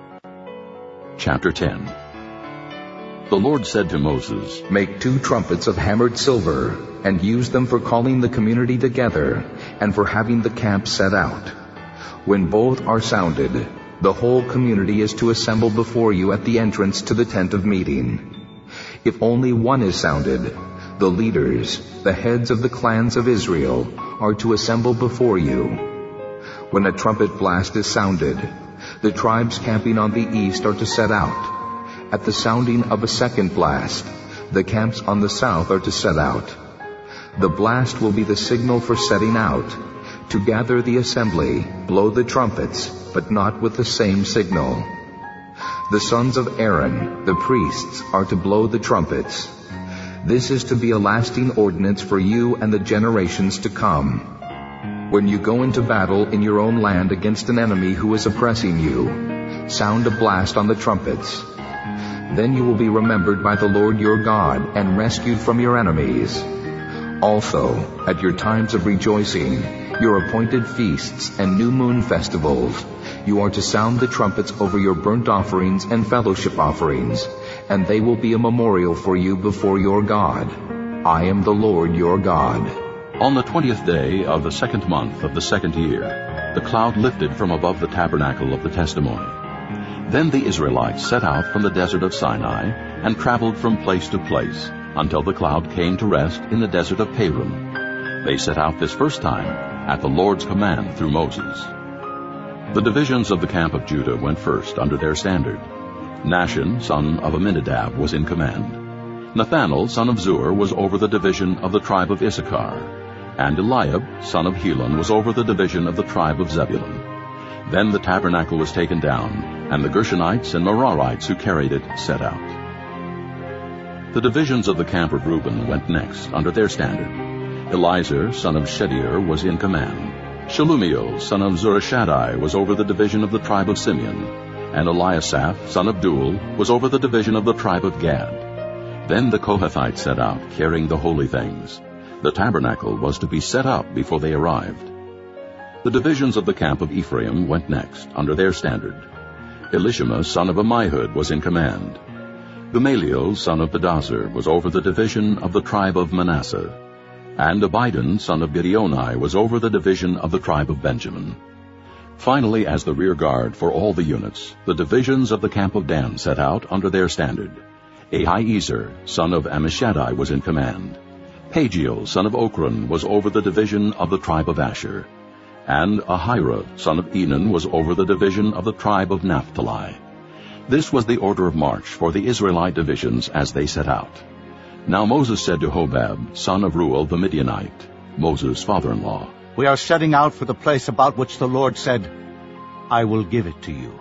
Chapter ten. The Lord said to Moses, Make two trumpets of hammered silver, and use them for calling the community together, and for having the camp set out. When both are sounded, the whole community is to assemble before you at the entrance to the tent of meeting. If only one is sounded, The leaders, the heads of the clans of Israel, are to assemble before you. When a trumpet blast is sounded, the tribes camping on the east are to set out. At the sounding of a second blast, the camps on the south are to set out. The blast will be the signal for setting out. To gather the assembly, blow the trumpets, but not with the same signal. The sons of Aaron, the priests, are to blow the trumpets. This is to be a lasting ordinance for you and the generations to come. When you go into battle in your own land against an enemy who is oppressing you, sound a blast on the trumpets. Then you will be remembered by the Lord your God and rescued from your enemies. Also, at your times of rejoicing, your appointed feasts and new moon festivals, you are to sound the trumpets over your burnt offerings and fellowship offerings, and they will be a memorial for you before your God. I am the Lord your God. On the twentieth day of the second month of the second year, the cloud lifted from above the tabernacle of the testimony. Then the Israelites set out from the desert of Sinai and traveled from place to place until the cloud came to rest in the desert of Paran. They set out this first time at the Lord's command through Moses. The divisions of the camp of Judah went first under their standard. Nahshon, son of Amminadab, was in command. Nathanael, son of Zur, was over the division of the tribe of Issachar, and Eliab, son of Helon, was over the division of the tribe of Zebulun. Then the tabernacle was taken down, and the Gershonites and Merarites who carried it set out. The divisions of the camp of Reuben went next under their standard. Elizur, son of Shedeur, was in command. Shelumiel, son of Zurishaddai, was over the division of the tribe of Simeon, and Eliasaph, son of Duel, was over the division of the tribe of Gad. Then the Kohathites set out, carrying the holy things. The tabernacle was to be set up before they arrived. The divisions of the camp of Ephraim went next, under their standard. Elishama, son of Ammihud, was in command. Gamaliel, son of Pedazur, was over the division of the tribe of Manasseh, and Abidan, son of Gideoni, was over the division of the tribe of Benjamin. Finally, as the rear guard for all the units, the divisions of the camp of Dan set out under their standard. Ahiezer, son of Ammishaddai, was in command. Pagiel, son of Ochran, was over the division of the tribe of Asher, and Ahira, son of Enan, was over the division of the tribe of Naphtali. This was the order of march for the Israelite divisions as they set out. Now Moses said to Hobab, son of Reuel the Midianite, Moses' father-in-law, We are setting out for the place about which the Lord said, I will give it to you.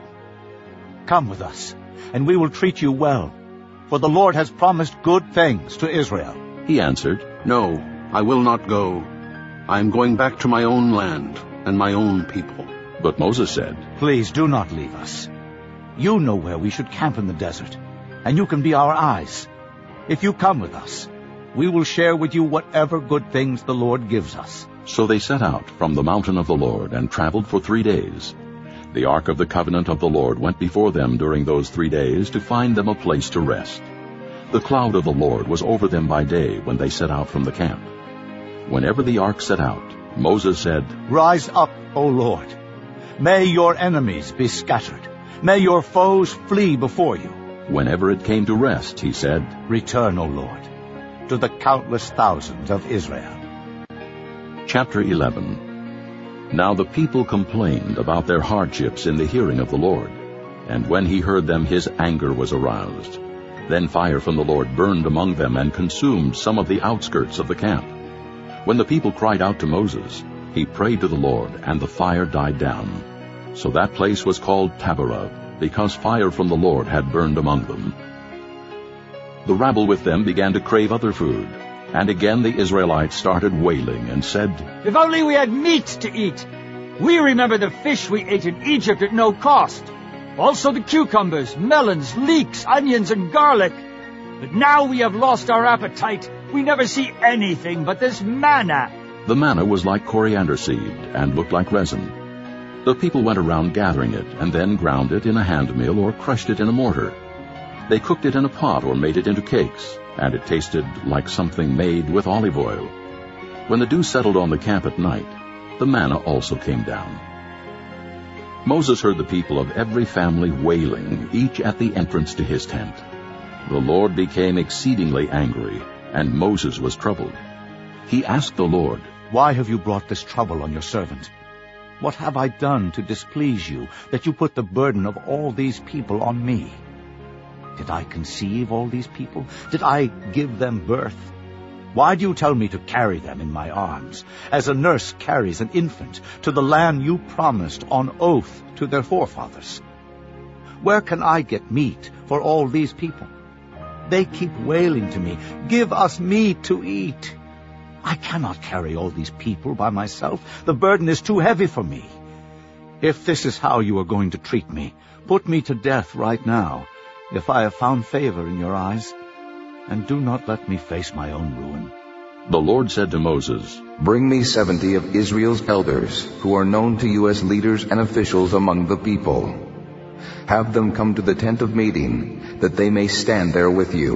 Come with us, and we will treat you well, for the Lord has promised good things to Israel. He answered, No, I will not go. I am going back to my own land and my own people. But Moses said, Please do not leave us. You know where we should camp in the desert, and you can be our eyes. If you come with us, we will share with you whatever good things the Lord gives us. So they set out from the mountain of the Lord and traveled for three days. The ark of the covenant of the Lord went before them during those three days to find them a place to rest. The cloud of the Lord was over them by day when they set out from the camp. Whenever the ark set out, Moses said, Rise up, O Lord. May your enemies be scattered. May your foes flee before you. Whenever it came to rest, he said, Return, O Lord, to the countless thousands of Israel. Chapter eleven. Now the people complained about their hardships in the hearing of the Lord, and when he heard them his anger was aroused. Then fire from the Lord burned among them and consumed some of the outskirts of the camp. When the people cried out to Moses, he prayed to the Lord, and the fire died down. So that place was called Taberah, because fire from the Lord had burned among them. The rabble with them began to crave other food, and again the Israelites started wailing and said, If only we had meat to eat! We remember the fish we ate in Egypt at no cost. Also the cucumbers, melons, leeks, onions, and garlic. But now we have lost our appetite. We never see anything but this manna. The manna was like coriander seed and looked like resin. The people went around gathering it, and then ground it in a hand mill or crushed it in a mortar. They cooked it in a pot or made it into cakes, and it tasted like something made with olive oil. When the dew settled on the camp at night, the manna also came down. Moses heard the people of every family wailing, each at the entrance to his tent. The Lord became exceedingly angry, and Moses was troubled. He asked the Lord, "Why have you brought this trouble on your servant? What have I done to displease you, that you put the burden of all these people on me? Did I conceive all these people? Did I give them birth? Why do you tell me to carry them in my arms, as a nurse carries an infant, to the land you promised on oath to their forefathers? Where can I get meat for all these people? They keep wailing to me, 'Give us meat to eat.' I cannot carry all these people by myself. The burden is too heavy for me. If this is how you are going to treat me, put me to death right now, if I have found favor in your eyes, and do not let me face my own ruin." The Lord said to Moses, "Bring me seventy of Israel's elders, who are known to you as leaders and officials among the people. Have them come to the tent of meeting, that they may stand there with you.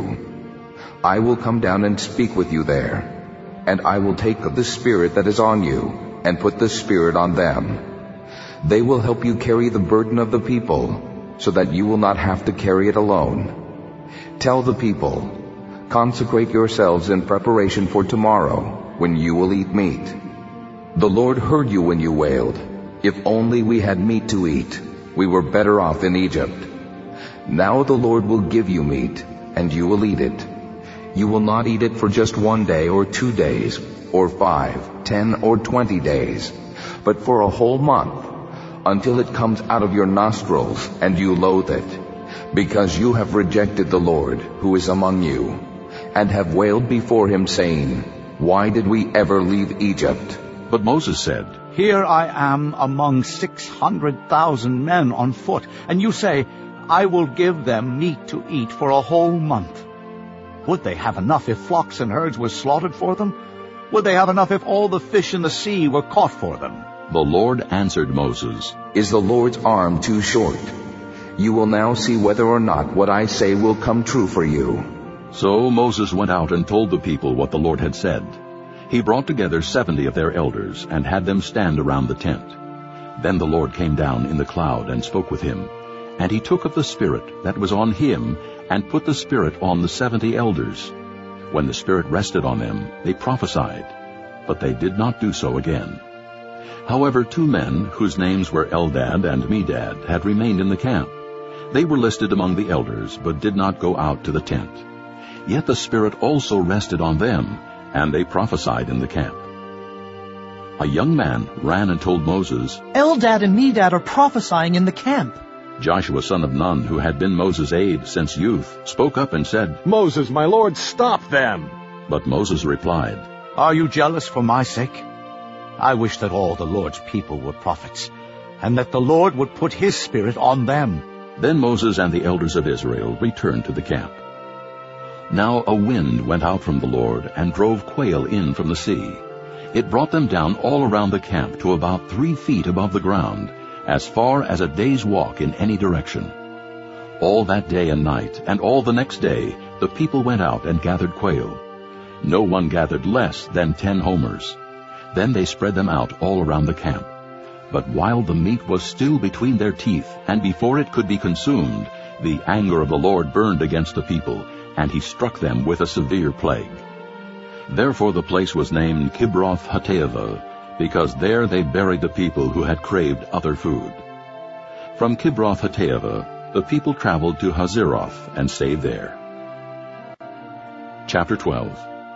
I will come down and speak with you there, and I will take the Spirit that is on you, and put the Spirit on them. They will help you carry the burden of the people, so that you will not have to carry it alone. Tell the people, 'Consecrate yourselves in preparation for tomorrow, when you will eat meat.' The Lord heard you when you wailed, 'If only we had meat to eat. We were better off in Egypt.' Now the Lord will give you meat, and you will eat it. You will not eat it for just one day or two days, or five, ten, or twenty days, but for a whole month, until it comes out of your nostrils and you loathe it, because you have rejected the Lord who is among you, and have wailed before him, saying, 'Why did we ever leave Egypt?'" But Moses said, "Here I am among six hundred thousand men on foot, and you say, 'I will give them meat to eat for a whole month.' Would they have enough if flocks and herds were slaughtered for them? Would they have enough if all the fish in the sea were caught for them?" The Lord answered Moses, "Is the Lord's arm too short? You will now see whether or not what I say will come true for you." So Moses went out and told the people what the Lord had said. He brought together seventy of their elders, and had them stand around the tent. Then the Lord came down in the cloud and spoke with him. And he took of the Spirit that was on him, and put the Spirit on the seventy elders. When the Spirit rested on them, they prophesied, but they did not do so again. However, two men, whose names were Eldad and Medad, had remained in the camp. They were listed among the elders, but did not go out to the tent. Yet the Spirit also rested on them, and they prophesied in the camp. A young man ran and told Moses, "Eldad and Medad are prophesying in the camp." Joshua son of Nun, who had been Moses' aide since youth, spoke up and said, "Moses, my lord, stop them!" But Moses replied, "Are you jealous for my sake? I wish that all the Lord's people were prophets, and that the Lord would put his Spirit on them." Then Moses and the elders of Israel returned to the camp. Now a wind went out from the Lord and drove quail in from the sea. It brought them down all around the camp to about three feet above the ground, as far as a day's walk in any direction. All that day and night, and all the next day, the people went out and gathered quail. No one gathered less than ten homers. Then they spread them out all around the camp. But while the meat was still between their teeth, and before it could be consumed, the anger of the Lord burned against the people, and he struck them with a severe plague. Therefore the place was named Kibroth-Hattaavah, because there they buried the people who had craved other food. From Kibroth-Hattaavah the people traveled to Hazeroth and stayed there. Chapter twelve.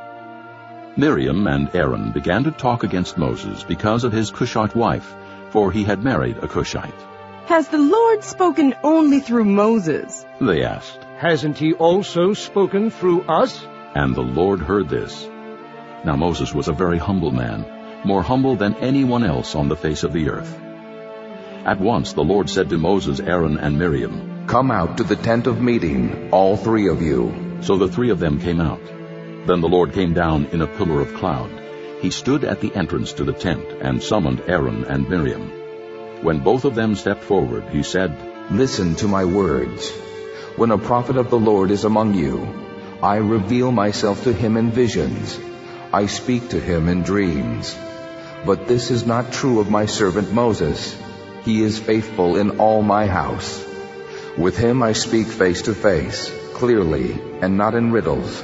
Miriam and Aaron began to talk against Moses because of his Cushite wife, for he had married a Cushite. "Has the Lord spoken only through Moses?" They asked. "Hasn't he also spoken through us?" And the Lord heard this. Now Moses was a very humble man, more humble than anyone else on the face of the earth. At once the Lord said to Moses, Aaron, and Miriam, "Come out to the tent of meeting, all three of you." So the three of them came out. Then the Lord came down in a pillar of cloud. He stood at the entrance to the tent and summoned Aaron and Miriam. When both of them stepped forward, he said, "Listen to my words. When a prophet of the Lord is among you, I reveal myself to him in visions. I speak to him in dreams. But this is not true of my servant Moses. He is faithful in all my house. With him I speak face to face, clearly, and not in riddles.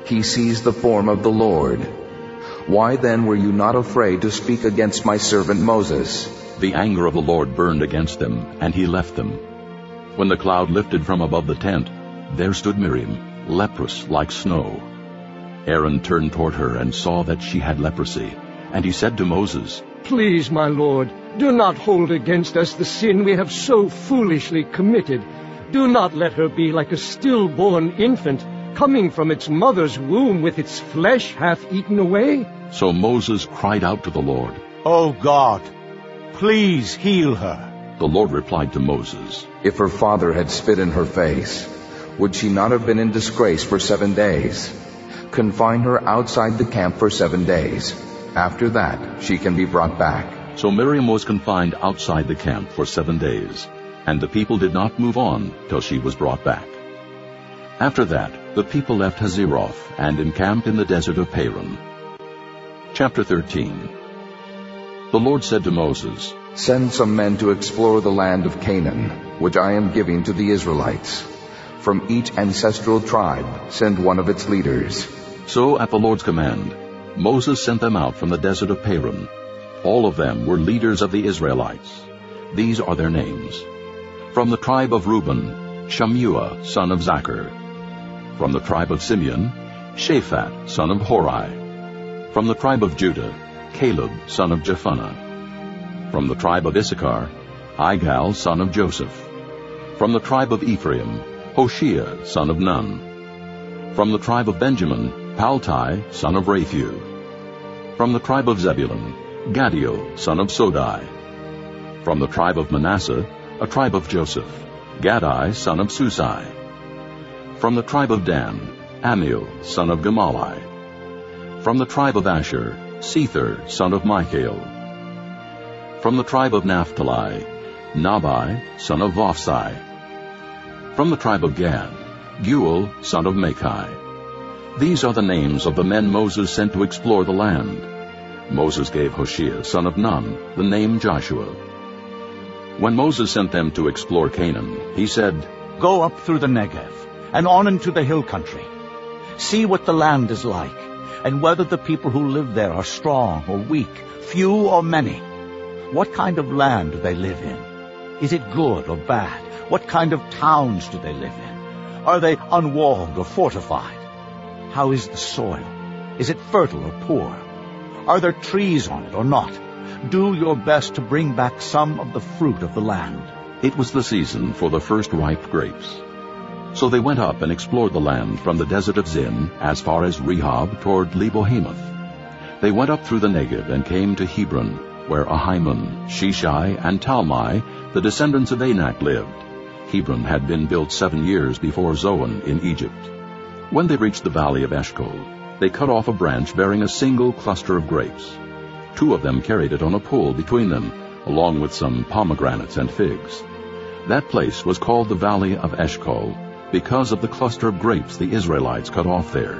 he sees the form of the Lord. Why then were you not afraid to speak against my servant Moses?" The anger of the Lord burned against them, and he left them. When the cloud lifted from above the tent, there stood Miriam, leprous like snow. Aaron turned toward her and saw that she had leprosy, and he said to Moses, Please, my lord, do not hold against us the sin we have so foolishly committed. Do not let her be like a stillborn infant, coming from its mother's womb with its flesh half eaten away. So Moses cried out to the Lord. "O God, please heal her." The Lord replied to Moses, "If her father had spit in her face, would she not have been in disgrace for seven days? Confine her outside the camp for seven days. After that, she can be brought back." So Miriam was confined outside the camp for seven days, and the people did not move on till she was brought back. After that, the people left Hazeroth and encamped in the desert of Paran. Chapter thirteen. The Lord said to Moses, "Send some men to explore the land of Canaan, which I am giving to the Israelites. From each ancestral tribe, send one of its leaders." So at the Lord's command, Moses sent them out from the desert of Paran. All of them were leaders of the Israelites. These are their names. From the tribe of Reuben, Shammua, son of Zachar. From the tribe of Simeon, Shaphat, son of Hori. From the tribe of Judah, Caleb, son of Jephunneh. From the tribe of Issachar, Igal, son of Joseph. From the tribe of Ephraim, Hoshea, son of Nun. From the tribe of Benjamin, Paltai, son of Raphu. From the tribe of Zebulun, Gaddiel, son of Sodai. From the tribe of Manasseh, a tribe of Joseph, Gadai, son of Susai. From the tribe of Dan, Amiel, son of Gemalli. From the tribe of Asher, Sethur, son of Michael. From the tribe of Naphtali, Nabai, son of Vophsi. From the tribe of Gad, Guel, son of Machi. These are the names of the men Moses sent to explore the land. Moses gave Hoshea, son of Nun, the name Joshua. When Moses sent them to explore Canaan, he said, "Go up through the Negev, and on into the hill country. See what the land is like, and whether the people who live there are strong or weak, few or many. What kind of land do they live in? Is it good or bad? What kind of towns do they live in? Are they unwalled or fortified? How is the soil? Is it fertile or poor? Are there trees on it or not? Do your best to bring back some of the fruit of the land." It was the season for the first ripe grapes. So they went up and explored the land from the desert of Zin as far as Rehob toward Lebo-Hamath. They went up through the Negev and came to Hebron, where Ahiman, Sheshai, and Talmai, the descendants of Anak, lived. Hebron had been built seven years before Zoan in Egypt. When they reached the valley of Eshcol, they cut off a branch bearing a single cluster of grapes. Two of them carried it on a pole between them, along with some pomegranates and figs. That place was called the Valley of Eshcol, because of the cluster of grapes the Israelites cut off there.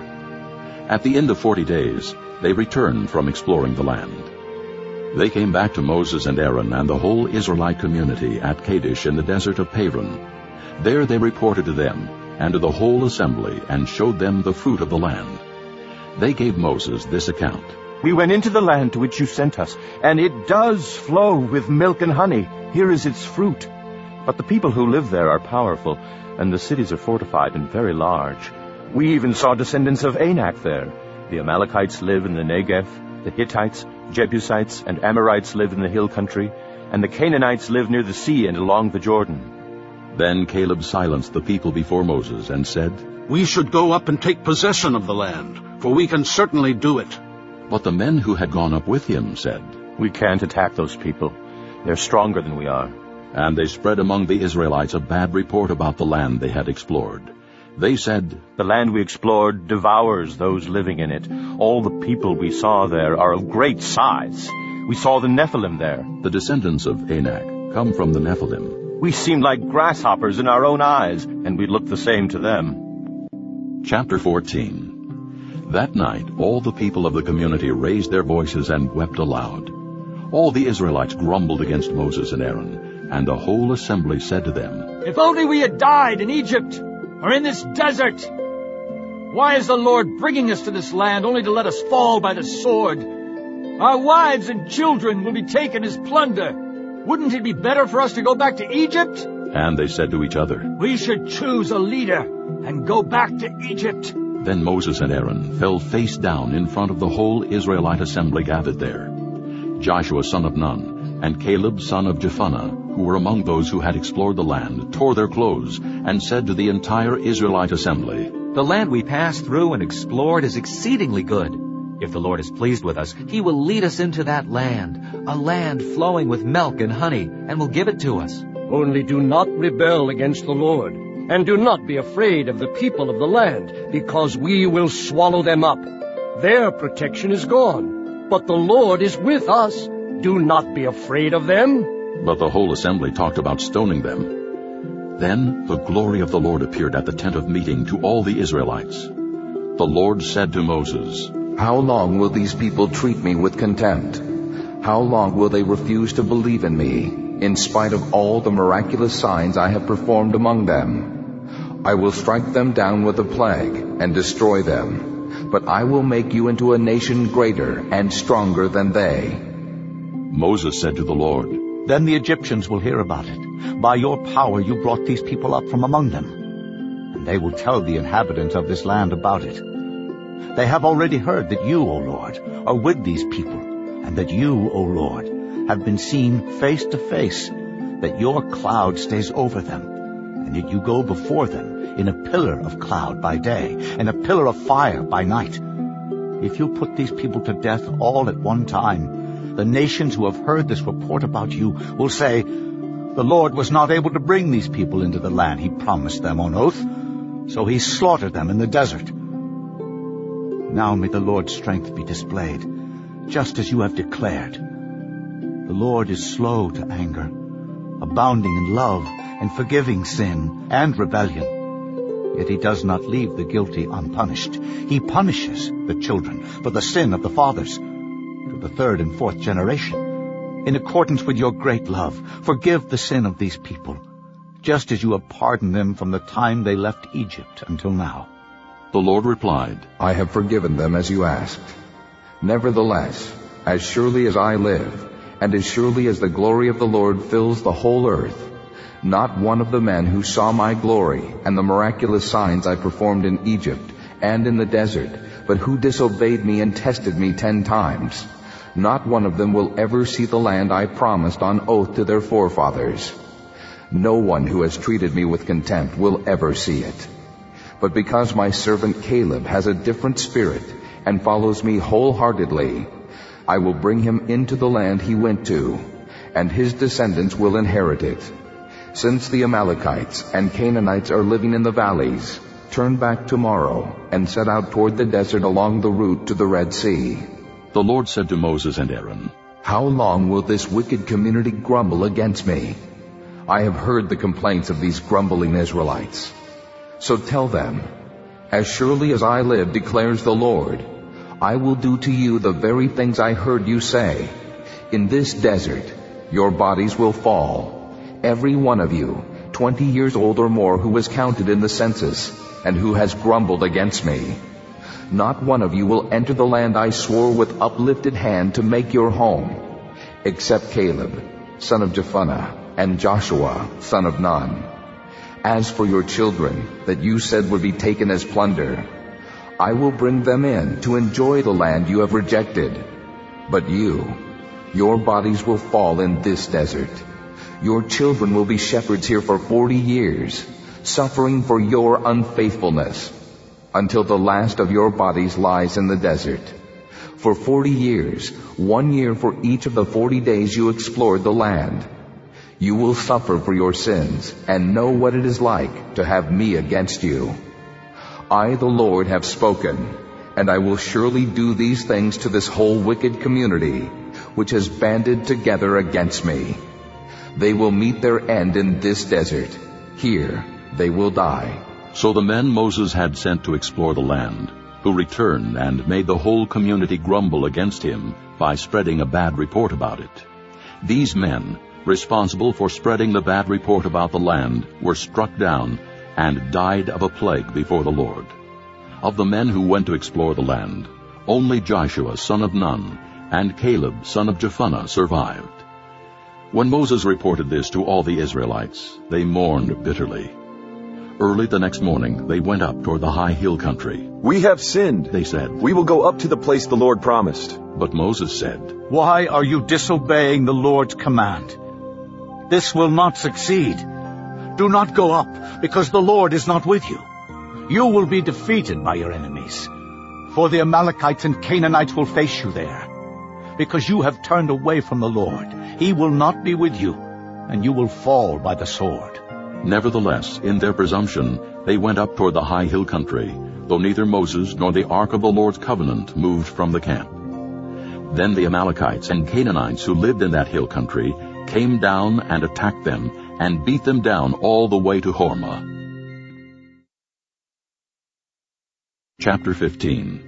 At the end of forty days, they returned from exploring the land. They came back to Moses and Aaron and the whole Israelite community at Kadesh in the desert of Paran. There they reported to them and to the whole assembly and showed them the fruit of the land. They gave Moses this account. "We went into the land to which you sent us, and it does flow with milk and honey. Here is its fruit. But the people who live there are powerful, and the cities are fortified and very large. We even saw descendants of Anak there. The Amalekites live in the Negev, the Hittites, Jebusites, and Amorites live in the hill country, and the Canaanites live near the sea and along the Jordan." Then Caleb silenced the people before Moses and said, "We should go up and take possession of the land, for we can certainly do it." But the men who had gone up with him said, "We can't attack those people. They're stronger than we are." And they spread among the Israelites a bad report about the land they had explored. They said, "The land we explored devours those living in it. All the people we saw there are of great size. We saw the Nephilim there." The descendants of Anak come from the Nephilim. "We seemed like grasshoppers in our own eyes, and we looked the same to them." Chapter fourteen. That night all the people of the community raised their voices and wept aloud. All the Israelites grumbled against Moses and Aaron, and the whole assembly said to them, "If only we had died in Egypt, or in this desert! Why is the Lord bringing us to this land only to let us fall by the sword? Our wives and children will be taken as plunder. Wouldn't it be better for us to go back to Egypt? And they said to each other, We should choose a leader and go back to Egypt. Then Moses and Aaron fell face down in front of the whole Israelite assembly gathered there. Joshua son of Nun and Caleb son of Jephunneh, who were among those who had explored the land, tore their clothes and said to the entire Israelite assembly, The land we passed through and explored is exceedingly good. If the Lord is pleased with us, He will lead us into that land, a land flowing with milk and honey, and will give it to us. Only do not rebel against the Lord, and do not be afraid of the people of the land, because we will swallow them up. Their protection is gone, but the Lord is with us. Do not be afraid of them. But the whole assembly talked about stoning them. Then the glory of the Lord appeared at the tent of meeting to all the Israelites. The Lord said to Moses, How long will these people treat me with contempt? How long will they refuse to believe in me, in spite of all the miraculous signs I have performed among them? I will strike them down with a plague and destroy them, but I will make you into a nation greater and stronger than they. Moses said to the Lord, Then the Egyptians will hear about it. By your power you brought these people up from among them, and they will tell the inhabitants of this land about it. They have already heard that you, O Lord, are with these people, and that you, O Lord, have been seen face to face, that your cloud stays over them, and that you go before them in a pillar of cloud by day, and a pillar of fire by night. If you put these people to death all at one time, the nations who have heard this report about you will say, The Lord was not able to bring these people into the land He promised them on oath, so He slaughtered them in the desert. Now may the Lord's strength be displayed, just as you have declared. The Lord is slow to anger, abounding in love and forgiving sin and rebellion. Yet He does not leave the guilty unpunished. He punishes the children for the sin of the fathers, to the third and fourth generation. In accordance with your great love, forgive the sin of these people, just as you have pardoned them from the time they left Egypt until now. The Lord replied, I have forgiven them as you asked. Nevertheless, as surely as I live, and as surely as the glory of the Lord fills the whole earth, not one of the men who saw my glory and the miraculous signs I performed in Egypt and in the desert, but who disobeyed me and tested me ten times, not one of them will ever see the land I promised on oath to their forefathers. No one who has treated me with contempt will ever see it. But because my servant Caleb has a different spirit and follows me wholeheartedly, I will bring him into the land he went to, and his descendants will inherit it. Since the Amalekites and Canaanites are living in the valleys, turn back tomorrow and set out toward the desert along the route to the Red Sea. The Lord said to Moses and Aaron, How long will this wicked community grumble against me? I have heard the complaints of these grumbling Israelites. So tell them, As surely as I live, declares the Lord, I will do to you the very things I heard you say. In this desert your bodies will fall, every one of you, twenty years old or more, who was counted in the census, and who has grumbled against me. Not one of you will enter the land I swore with uplifted hand to make your home, except Caleb, son of Jephunneh, and Joshua, son of Nun. As for your children, that you said would be taken as plunder, I will bring them in to enjoy the land you have rejected. But you, your bodies will fall in this desert. Your children will be shepherds here for forty years, suffering for your unfaithfulness, until the last of your bodies lies in the desert. For forty years, one year for each of the forty days you explored the land, you will suffer for your sins and know what it is like to have me against you. I, the Lord, have spoken, and I will surely do these things to this whole wicked community, which has banded together against me. They will meet their end in this desert. Here they will die. So the men Moses had sent to explore the land, who returned and made the whole community grumble against him by spreading a bad report about it. These men, responsible for spreading the bad report about the land, were struck down and died of a plague before the Lord. Of the men who went to explore the land, only Joshua son of Nun and Caleb son of Jephunneh survived. When Moses reported this to all the Israelites, they mourned bitterly. Early the next morning they went up toward the high hill country. "We have sinned," they said. "We will go up to the place the Lord promised." But Moses said, "Why are you disobeying the Lord's command? This will not succeed. Do not go up, because the Lord is not with you. You will be defeated by your enemies. For the Amalekites and Canaanites will face you there. Because you have turned away from the Lord, he will not be with you, and you will fall by the sword." Nevertheless, in their presumption, they went up toward the high hill country, though neither Moses nor the ark of the Lord's covenant moved from the camp. Then the Amalekites and Canaanites who lived in that hill country came down and attacked them, and beat them down all the way to Hormah. Chapter fifteen.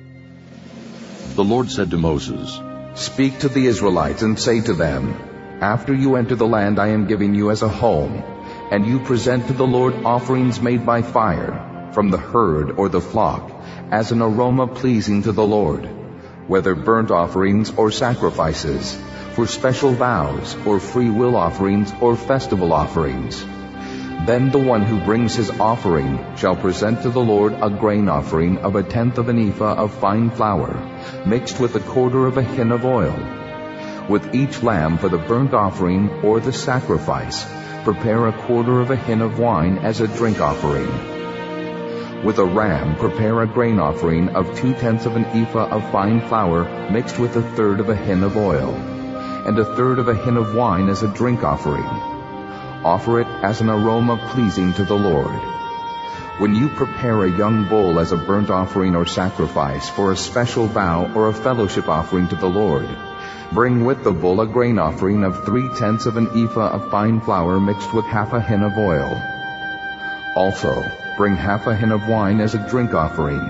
The Lord said to Moses, "Speak to the Israelites and say to them, After you enter the land I am giving you as a home, and you present to the Lord offerings made by fire, from the herd or the flock, as an aroma pleasing to the Lord, whether burnt offerings or sacrifices, for special vows, or free will offerings, or festival offerings. Then the one who brings his offering shall present to the Lord a grain offering of a tenth of an ephah of fine flour, mixed with a quarter of a hin of oil. With each lamb for the burnt offering or the sacrifice, prepare a quarter of a hin of wine as a drink offering. With a ram, prepare a grain offering of two-tenths of an ephah of fine flour mixed with a third of a hin of oil, and a third of a hin of wine as a drink offering. Offer it as an aroma pleasing to the Lord. When you prepare a young bull as a burnt offering or sacrifice for a special vow or a fellowship offering to the Lord, bring with the bull a grain offering of three-tenths of an ephah of fine flour mixed with half a hin of oil. Also, bring half a hin of wine as a drink offering.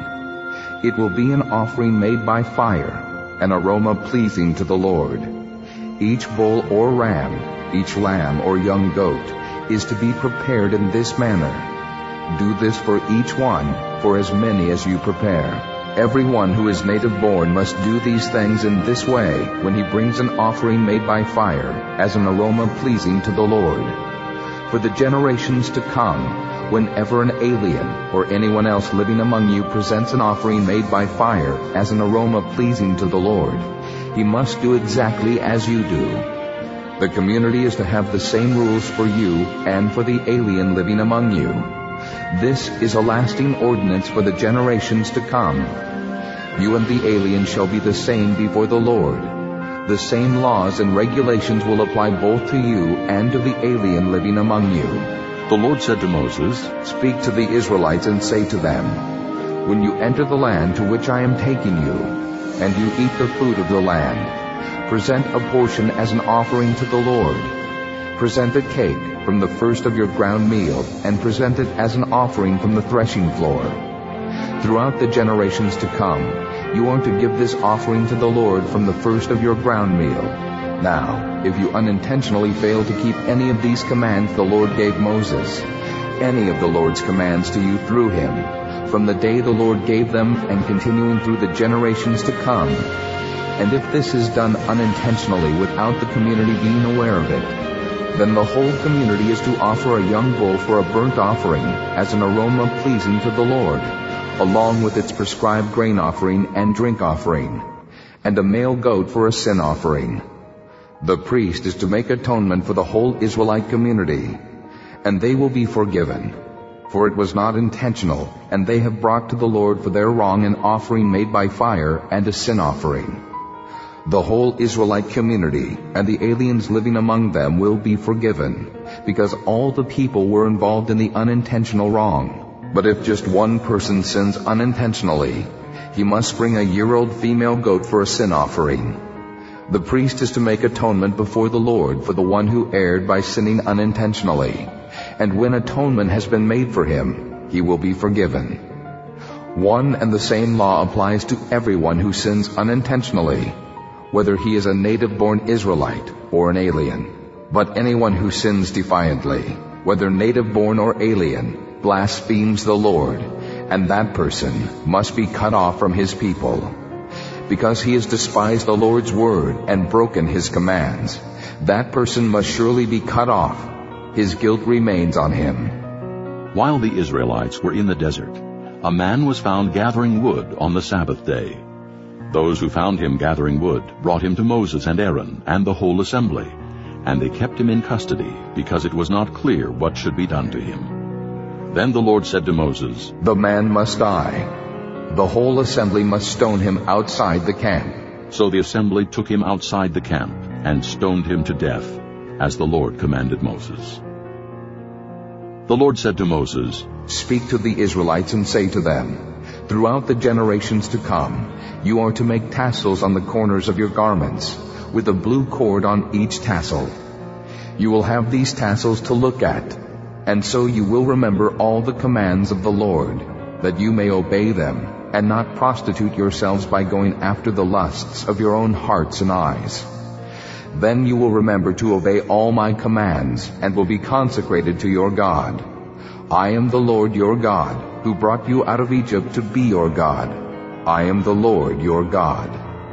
It will be an offering made by fire, an aroma pleasing to the Lord. Each bull or ram, each lamb or young goat, is to be prepared in this manner. Do this for each one, for as many as you prepare. Everyone who is native-born must do these things in this way when he brings an offering made by fire, as an aroma pleasing to the Lord. For the generations to come, whenever an alien or anyone else living among you presents an offering made by fire as an aroma pleasing to the Lord, he must do exactly as you do. The community is to have the same rules for you and for the alien living among you. This is a lasting ordinance for the generations to come. You and the alien shall be the same before the Lord. The same laws and regulations will apply both to you and to the alien living among you." The Lord said to Moses, "Speak to the Israelites and say to them, When you enter the land to which I am taking you, and you eat the food of the land, present a portion as an offering to the Lord. Present a cake from the first of your ground meal, and present it as an offering from the threshing floor. Throughout the generations to come, you are to give this offering to the Lord from the first of your ground meal. Now, if you unintentionally fail to keep any of these commands the Lord gave Moses, any of the Lord's commands to you through him, from the day the Lord gave them and continuing through the generations to come, and if this is done unintentionally without the community being aware of it, then the whole community is to offer a young bull for a burnt offering as an aroma pleasing to the Lord, along with its prescribed grain offering and drink offering, and a male goat for a sin offering. The priest is to make atonement for the whole Israelite community, and they will be forgiven, for it was not intentional, and they have brought to the Lord for their wrong an offering made by fire and a sin offering. The whole Israelite community and the aliens living among them will be forgiven, because all the people were involved in the unintentional wrong. But if just one person sins unintentionally, he must bring a year-old female goat for a sin offering. The priest is to make atonement before the Lord for the one who erred by sinning unintentionally, and when atonement has been made for him, he will be forgiven. One and the same law applies to everyone who sins unintentionally, whether he is a native-born Israelite or an alien. But anyone who sins defiantly, whether native-born or alien, blasphemes the Lord, and that person must be cut off from his people. Because he has despised the Lord's word and broken his commands, that person must surely be cut off. His guilt remains on him. While the Israelites were in the desert, a man was found gathering wood on the Sabbath day. Those who found him gathering wood brought him to Moses and Aaron and the whole assembly, and they kept him in custody, because it was not clear what should be done to him. Then the Lord said to Moses, "The man must die. The whole assembly must stone him outside the camp." So the assembly took him outside the camp and stoned him to death, as the Lord commanded Moses. The Lord said to Moses, "Speak to the Israelites and say to them, throughout the generations to come, you are to make tassels on the corners of your garments, with a blue cord on each tassel. You will have these tassels to look at, and so you will remember all the commands of the Lord, that you may obey them, and not prostitute yourselves by going after the lusts of your own hearts and eyes. Then you will remember to obey all my commands, and will be consecrated to your God. I am the Lord your God, who brought you out of Egypt to be your God. I am the Lord your God."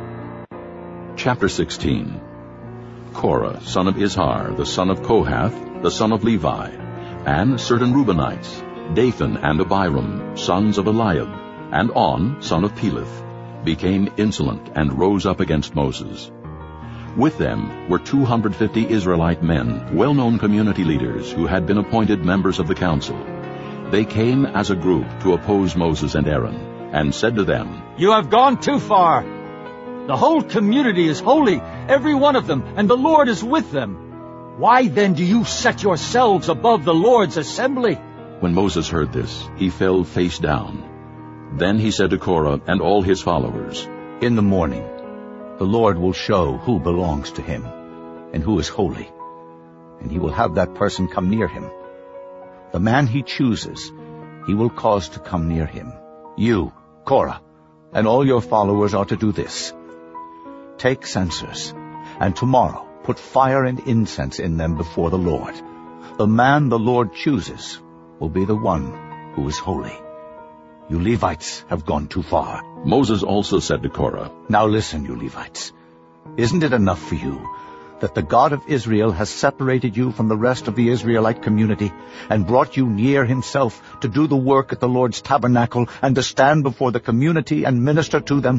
Chapter sixteen. Korah, son of Izhar, the son of Kohath, the son of Levi, and certain Reubenites, Dathan and Abiram, sons of Eliab, and On, son of Peleth, became insolent and rose up against Moses. With them were two hundred fifty Israelite men, well-known community leaders who had been appointed members of the council. They came as a group to oppose Moses and Aaron, and said to them, "You have gone too far. The whole community is holy, every one of them, and the Lord is with them. Why then do you set yourselves above the Lord's assembly?" When Moses heard this, he fell face down. Then he said to Korah and all his followers, "In the morning, the Lord will show who belongs to him and who is holy, and he will have that person come near him. The man he chooses, he will cause to come near him. You, Korah, and all your followers are to do this. Take censers, and tomorrow put fire and incense in them before the Lord. The man the Lord chooses will be the one who is holy. You Levites have gone too far." Moses also said to Korah, "Now listen, you Levites. Isn't it enough for you that the God of Israel has separated you from the rest of the Israelite community and brought you near himself to do the work at the Lord's tabernacle and to stand before the community and minister to them?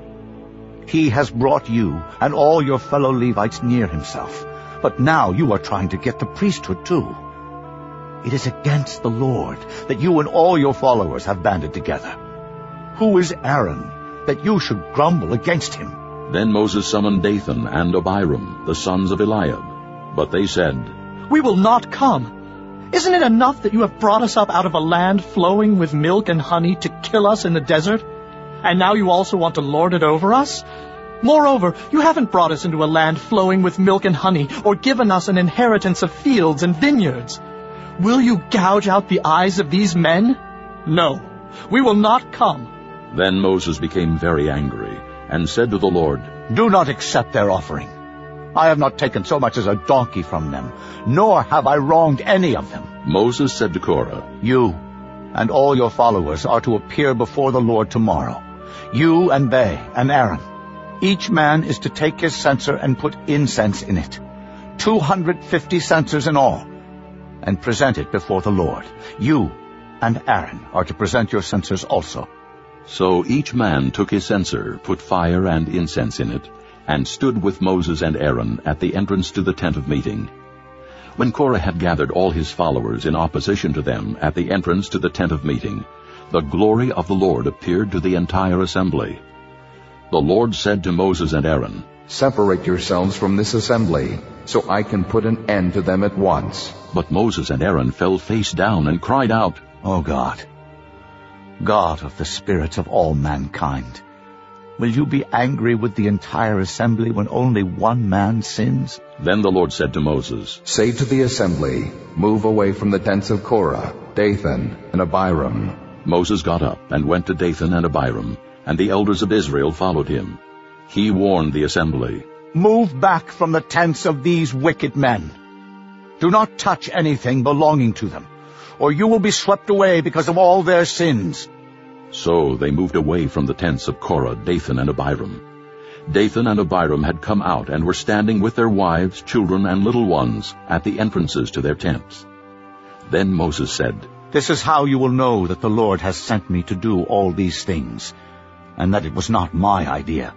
He has brought you and all your fellow Levites near himself, but now you are trying to get the priesthood too. It is against the Lord that you and all your followers have banded together. Who is Aaron that you should grumble against him?" Then Moses summoned Dathan and Abiram, the sons of Eliab. But they said, "We will not come. Isn't it enough that you have brought us up out of a land flowing with milk and honey to kill us in the desert? And now you also want to lord it over us? Moreover, you haven't brought us into a land flowing with milk and honey, or given us an inheritance of fields and vineyards. Will you gouge out the eyes of these men? No, we will not come." Then Moses became very angry, and said to the Lord, "Do not accept their offering. I have not taken so much as a donkey from them, nor have I wronged any of them." Moses said to Korah, "You and all your followers are to appear before the Lord tomorrow, you and they and Aaron. Each man is to take his censer and put incense in it, two hundred fifty censers in all, and present it before the Lord. You and Aaron are to present your censers also." So each man took his censer, put fire and incense in it, and stood with Moses and Aaron at the entrance to the tent of meeting. When Korah had gathered all his followers in opposition to them at the entrance to the tent of meeting, the glory of the Lord appeared to the entire assembly. The Lord said to Moses and Aaron, "Separate yourselves from this assembly, so I can put an end to them at once." But Moses and Aaron fell face down and cried out, "O God, God of the spirits of all mankind, will you be angry with the entire assembly when only one man sins?" Then the Lord said to Moses, "Say to the assembly, move away from the tents of Korah, Dathan, and Abiram." Moses got up and went to Dathan and Abiram, and the elders of Israel followed him. He warned the assembly, "Move back from the tents of these wicked men. Do not touch anything belonging to them, or you will be swept away because of all their sins." So they moved away from the tents of Korah, Dathan, and Abiram. Dathan and Abiram had come out and were standing with their wives, children, and little ones at the entrances to their tents. Then Moses said, "This is how you will know that the Lord has sent me to do all these things, and that it was not my idea.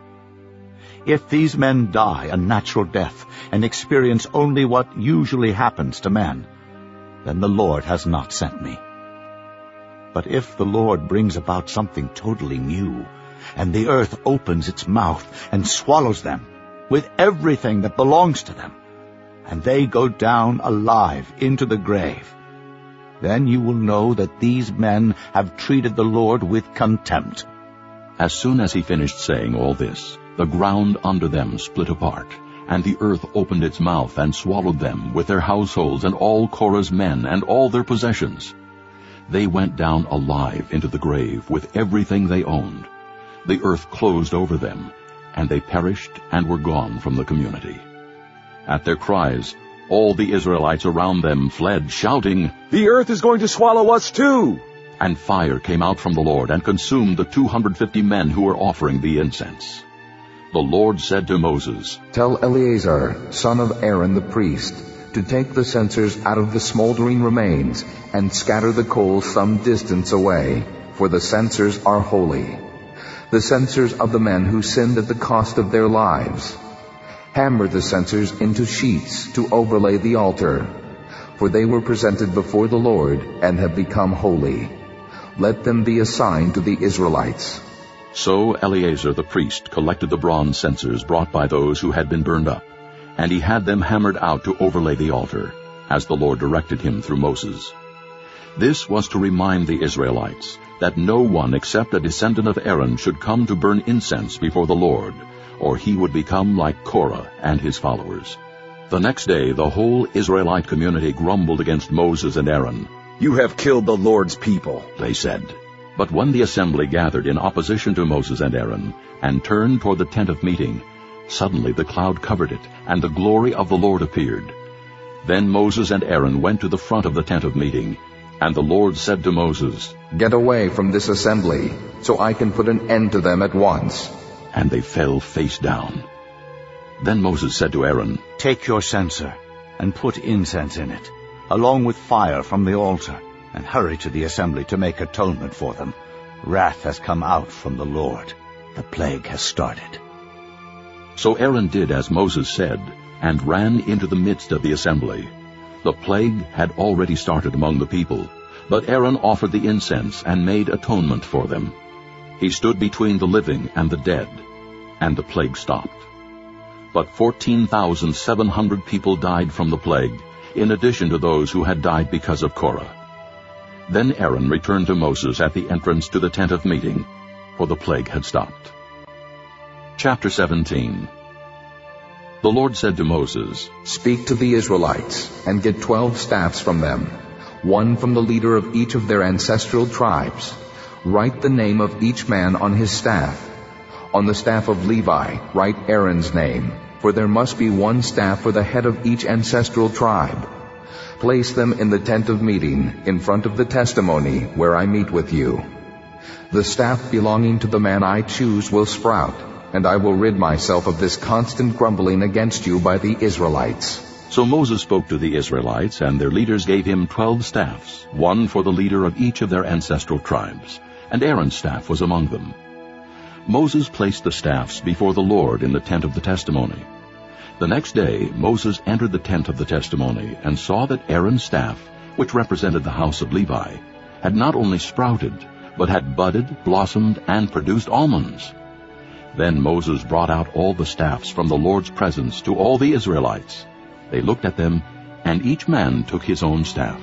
If these men die a natural death and experience only what usually happens to men, then the Lord has not sent me. But if the Lord brings about something totally new, and the earth opens its mouth and swallows them, with everything that belongs to them, and they go down alive into the grave, then you will know that these men have treated the Lord with contempt." As soon as he finished saying all this, the ground under them split apart, and the earth opened its mouth and swallowed them with their households and all Korah's men and all their possessions. They went down alive into the grave with everything they owned. The earth closed over them, and they perished and were gone from the community. At their cries, all the Israelites around them fled, shouting, "The earth is going to swallow us too!" And fire came out from the Lord and consumed the two hundred fifty men who were offering the incense. The Lord said to Moses, "Tell Eleazar, son of Aaron the priest, to take the censers out of the smoldering remains and scatter the coals some distance away, for the censers are holy, the censers of the men who sinned at the cost of their lives. Hammer the censers into sheets to overlay the altar, for they were presented before the Lord and have become holy. Let them be a sign to the Israelites." So Eleazar the priest collected the bronze censers brought by those who had been burned up, and he had them hammered out to overlay the altar, as the Lord directed him through Moses. This was to remind the Israelites that no one except a descendant of Aaron should come to burn incense before the Lord, or he would become like Korah and his followers. The next day the whole Israelite community grumbled against Moses and Aaron. "You have killed the Lord's people," they said. But when the assembly gathered in opposition to Moses and Aaron and turned toward the tent of meeting, suddenly the cloud covered it, and the glory of the Lord appeared. Then Moses and Aaron went to the front of the tent of meeting, and the Lord said to Moses, "Get away from this assembly, so I can put an end to them at once." And they fell face down. Then Moses said to Aaron, "Take your censer and put incense in it, along with fire from the altar, and hurry to the assembly to make atonement for them. Wrath has come out from the Lord. The plague has started." So Aaron did as Moses said, and ran into the midst of the assembly. The plague had already started among the people, but Aaron offered the incense and made atonement for them. He stood between the living and the dead, and the plague stopped. But fourteen thousand seven hundred people died from the plague, in addition to those who had died because of Korah. Then Aaron returned to Moses at the entrance to the tent of meeting, for the plague had stopped. Chapter seventeen. The Lord said to Moses, "Speak to the Israelites, and get twelve staffs from them, one from the leader of each of their ancestral tribes. Write the name of each man on his staff. On the staff of Levi, write Aaron's name, for there must be one staff for the head of each ancestral tribe. Place them in the tent of meeting, in front of the testimony, where I meet with you. The staff belonging to the man I choose will sprout, and I will rid myself of this constant grumbling against you by the Israelites." So Moses spoke to the Israelites, and their leaders gave him twelve staffs, one for the leader of each of their ancestral tribes, and Aaron's staff was among them. Moses placed the staffs before the Lord in the tent of the testimony. The next day Moses entered the tent of the testimony and saw that Aaron's staff, which represented the house of Levi, had not only sprouted, but had budded, blossomed, and produced almonds. Then Moses brought out all the staffs from the Lord's presence to all the Israelites. They looked at them, and each man took his own staff.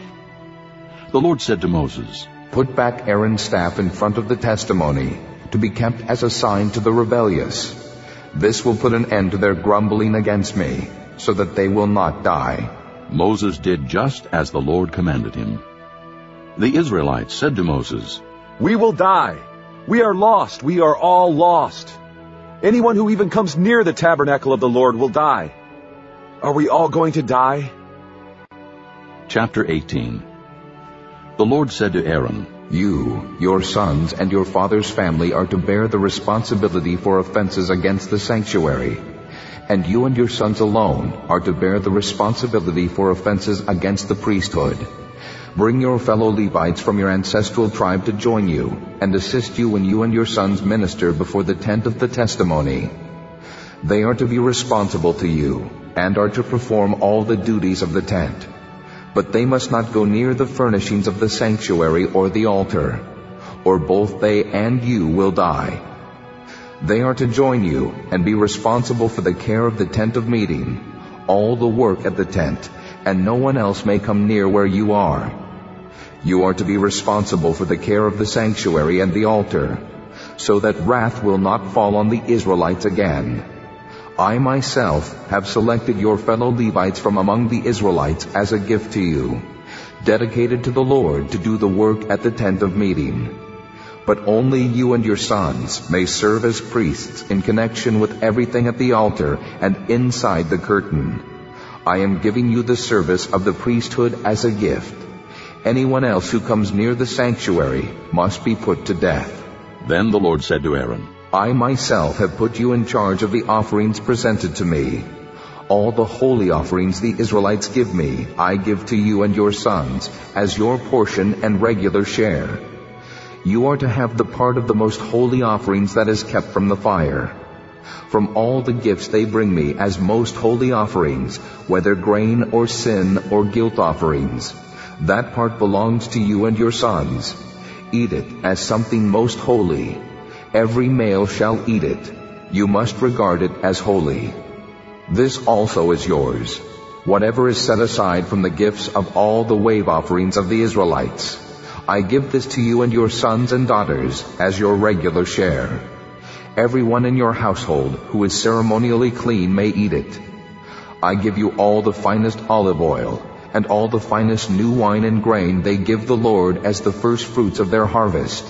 The Lord said to Moses, "Put back Aaron's staff in front of the testimony, to be kept as a sign to the rebellious. This will put an end to their grumbling against me, so that they will not die." Moses did just as the Lord commanded him. The Israelites said to Moses, "We will die. We are lost. We are all lost. Anyone who even comes near the tabernacle of the Lord will die. Are we all going to die?" Chapter eighteen. The Lord said to Aaron, You, your sons, and your father's family are to bear the responsibility for offenses against the sanctuary, and you and your sons alone are to bear the responsibility for offenses against the priesthood. Bring your fellow Levites from your ancestral tribe to join you, and assist you when you and your sons minister before the tent of the testimony. They are to be responsible to you, and are to perform all the duties of the tent. But they must not go near the furnishings of the sanctuary or the altar, or both they and you will die. They are to join you and be responsible for the care of the tent of meeting, all the work at the tent, and no one else may come near where you are. You are to be responsible for the care of the sanctuary and the altar, so that wrath will not fall on the Israelites again. I myself have selected your fellow Levites from among the Israelites as a gift to you, dedicated to the Lord to do the work at the tent of meeting. But only you and your sons may serve as priests in connection with everything at the altar and inside the curtain. I am giving you the service of the priesthood as a gift. Anyone else who comes near the sanctuary must be put to death. Then the Lord said to Aaron, I myself have put you in charge of the offerings presented to me. All the holy offerings the Israelites give me, I give to you and your sons as your portion and regular share. You are to have the part of the most holy offerings that is kept from the fire. From all the gifts they bring me as most holy offerings, whether grain or sin or guilt offerings, that part belongs to you and your sons. Eat it as something most holy. Every male shall eat it. You must regard it as holy. This also is yours, whatever is set aside from the gifts of all the wave offerings of the Israelites. I give this to you and your sons and daughters as your regular share. Everyone in your household who is ceremonially clean may eat it. I give you all the finest olive oil, and all the finest new wine and grain they give the Lord as the first fruits of their harvest.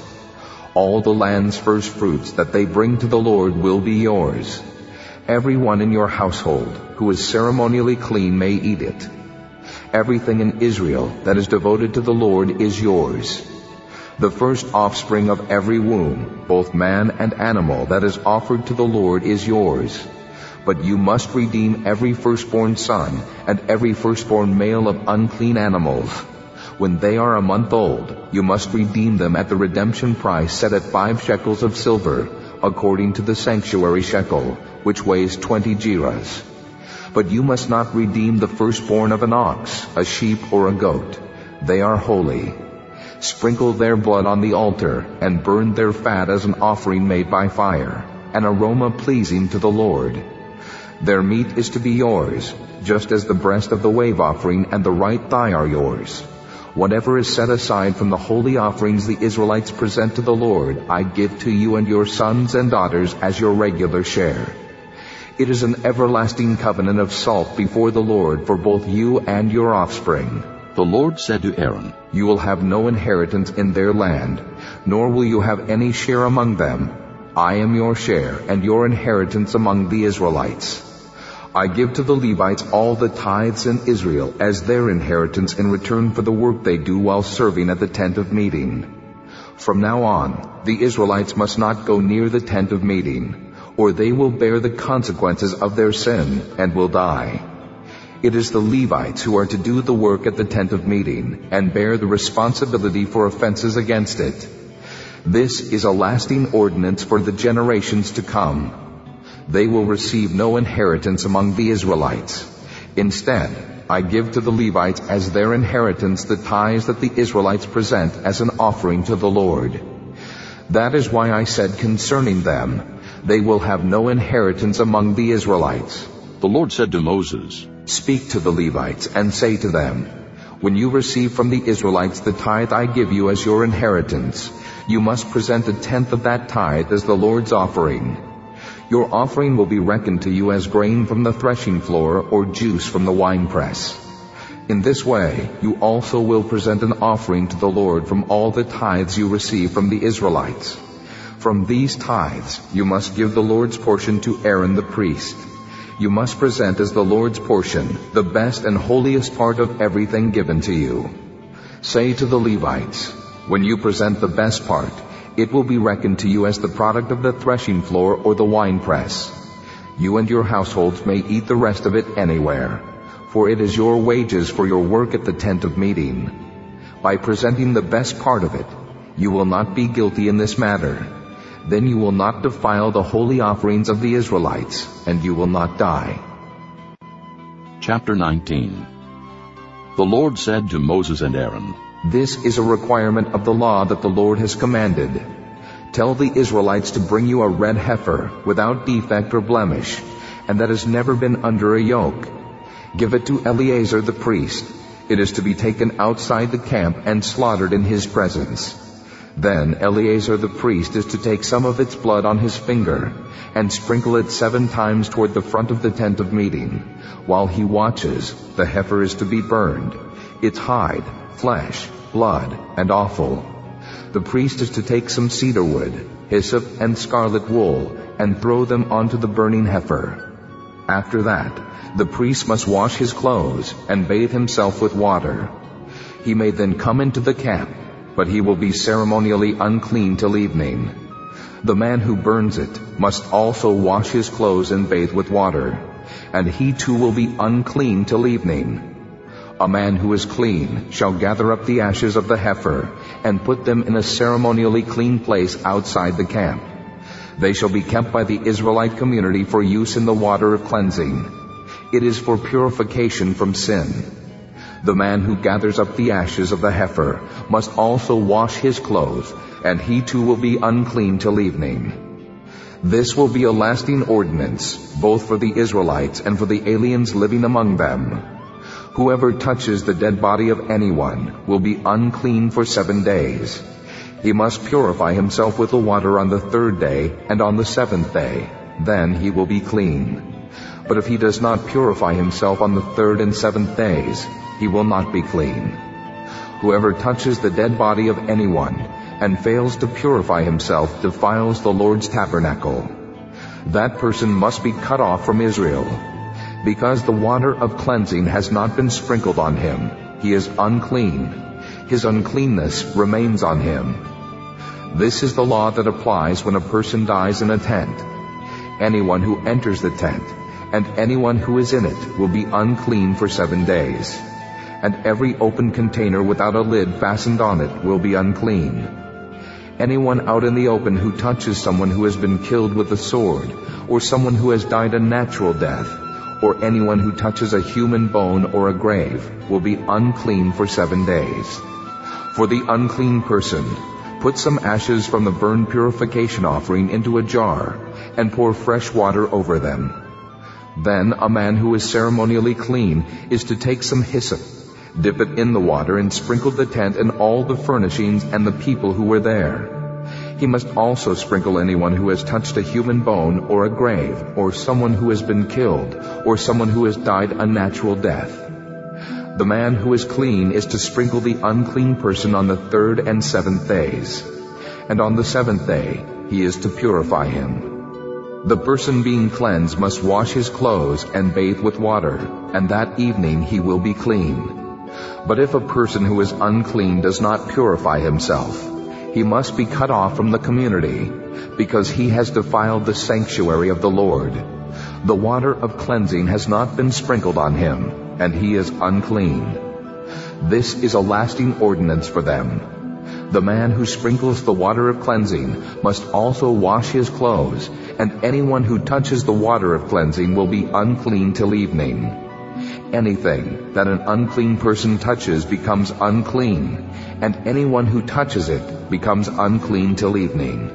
All the land's first fruits that they bring to the Lord will be yours. Everyone in your household who is ceremonially clean may eat it. Everything in Israel that is devoted to the Lord is yours. The first offspring of every womb, both man and animal, that is offered to the Lord is yours. But you must redeem every firstborn son and every firstborn male of unclean animals. When they are a month old, you must redeem them at the redemption price set at five shekels of silver, according to the sanctuary shekel, which weighs twenty gerahs. But you must not redeem the firstborn of an ox, a sheep, or a goat. They are holy. Sprinkle their blood on the altar, and burn their fat as an offering made by fire, an aroma pleasing to the Lord. Their meat is to be yours, just as the breast of the wave offering and the right thigh are yours. Whatever is set aside from the holy offerings the Israelites present to the Lord, I give to you and your sons and daughters as your regular share. It is an everlasting covenant of salt before the Lord for both you and your offspring. The Lord said to Aaron, You will have no inheritance in their land, nor will you have any share among them. I am your share and your inheritance among the Israelites. I give to the Levites all the tithes in Israel as their inheritance in return for the work they do while serving at the tent of meeting. From now on, the Israelites must not go near the tent of meeting, or they will bear the consequences of their sin and will die. It is the Levites who are to do the work at the tent of meeting and bear the responsibility for offenses against it. This is a lasting ordinance for the generations to come. They will receive no inheritance among the Israelites. Instead, I give to the Levites as their inheritance the tithes that the Israelites present as an offering to the Lord. That is why I said concerning them, they will have no inheritance among the Israelites. The Lord said to Moses, Speak to the Levites and say to them, When you receive from the Israelites the tithe I give you as your inheritance, you must present a tenth of that tithe as the Lord's offering. Your offering will be reckoned to you as grain from the threshing floor or juice from the winepress. In this way, you also will present an offering to the Lord from all the tithes you receive from the Israelites. From these tithes, you must give the Lord's portion to Aaron the priest. You must present as the Lord's portion the best and holiest part of everything given to you. Say to the Levites, when you present the best part, it will be reckoned to you as the product of the threshing floor or the winepress. You and your households may eat the rest of it anywhere, for it is your wages for your work at the tent of meeting. By presenting the best part of it, you will not be guilty in this matter. Then you will not defile the holy offerings of the Israelites, and you will not die. Chapter nineteen. The Lord said to Moses and Aaron, This is a requirement of the law that the Lord has commanded. Tell the Israelites to bring you a red heifer, without defect or blemish, and that has never been under a yoke. Give it to Eleazar the priest. It is to be taken outside the camp and slaughtered in his presence. Then Eleazar the priest is to take some of its blood on his finger, and sprinkle it seven times toward the front of the tent of meeting. While he watches, the heifer is to be burned, its hide, flesh, blood, and offal. The priest is to take some cedar wood, hyssop, and scarlet wool, and throw them onto the burning heifer. After that, the priest must wash his clothes and bathe himself with water. He may then come into the camp, but he will be ceremonially unclean till evening. The man who burns it must also wash his clothes and bathe with water, and he too will be unclean till evening. A man who is clean shall gather up the ashes of the heifer and put them in a ceremonially clean place outside the camp. They shall be kept by the Israelite community for use in the water of cleansing. It is for purification from sin. The man who gathers up the ashes of the heifer must also wash his clothes, and he too will be unclean till evening. This will be a lasting ordinance, both for the Israelites and for the aliens living among them. Whoever touches the dead body of anyone will be unclean for seven days. He must purify himself with the water on the third day and on the seventh day. Then he will be clean. But if he does not purify himself on the third and seventh days, he will not be clean. Whoever touches the dead body of anyone and fails to purify himself defiles the Lord's tabernacle. That person must be cut off from Israel. Because the water of cleansing has not been sprinkled on him, he is unclean. His uncleanness remains on him. This is the law that applies when a person dies in a tent. Anyone who enters the tent and anyone who is in it will be unclean for seven days. And every open container without a lid fastened on it will be unclean. Anyone out in the open who touches someone who has been killed with a sword, or someone who has died a natural death, or anyone who touches a human bone or a grave will be unclean for seven days. For the unclean person, put some ashes from the burnt purification offering into a jar and pour fresh water over them. Then a man who is ceremonially clean is to take some hyssop, dip it in the water, and sprinkle the tent and all the furnishings and the people who were there. He must also sprinkle anyone who has touched a human bone or a grave, or someone who has been killed, or someone who has died a natural death. The man who is clean is to sprinkle the unclean person on the third and seventh days. And on the seventh day he is to purify him. The person being cleansed must wash his clothes and bathe with water, and that evening he will be clean. But if a person who is unclean does not purify himself, he must be cut off from the community, because he has defiled the sanctuary of the Lord. The water of cleansing has not been sprinkled on him, and he is unclean. This is a lasting ordinance for them. The man who sprinkles the water of cleansing must also wash his clothes, and anyone who touches the water of cleansing will be unclean till evening. Anything that an unclean person touches becomes unclean, and anyone who touches it becomes unclean till evening.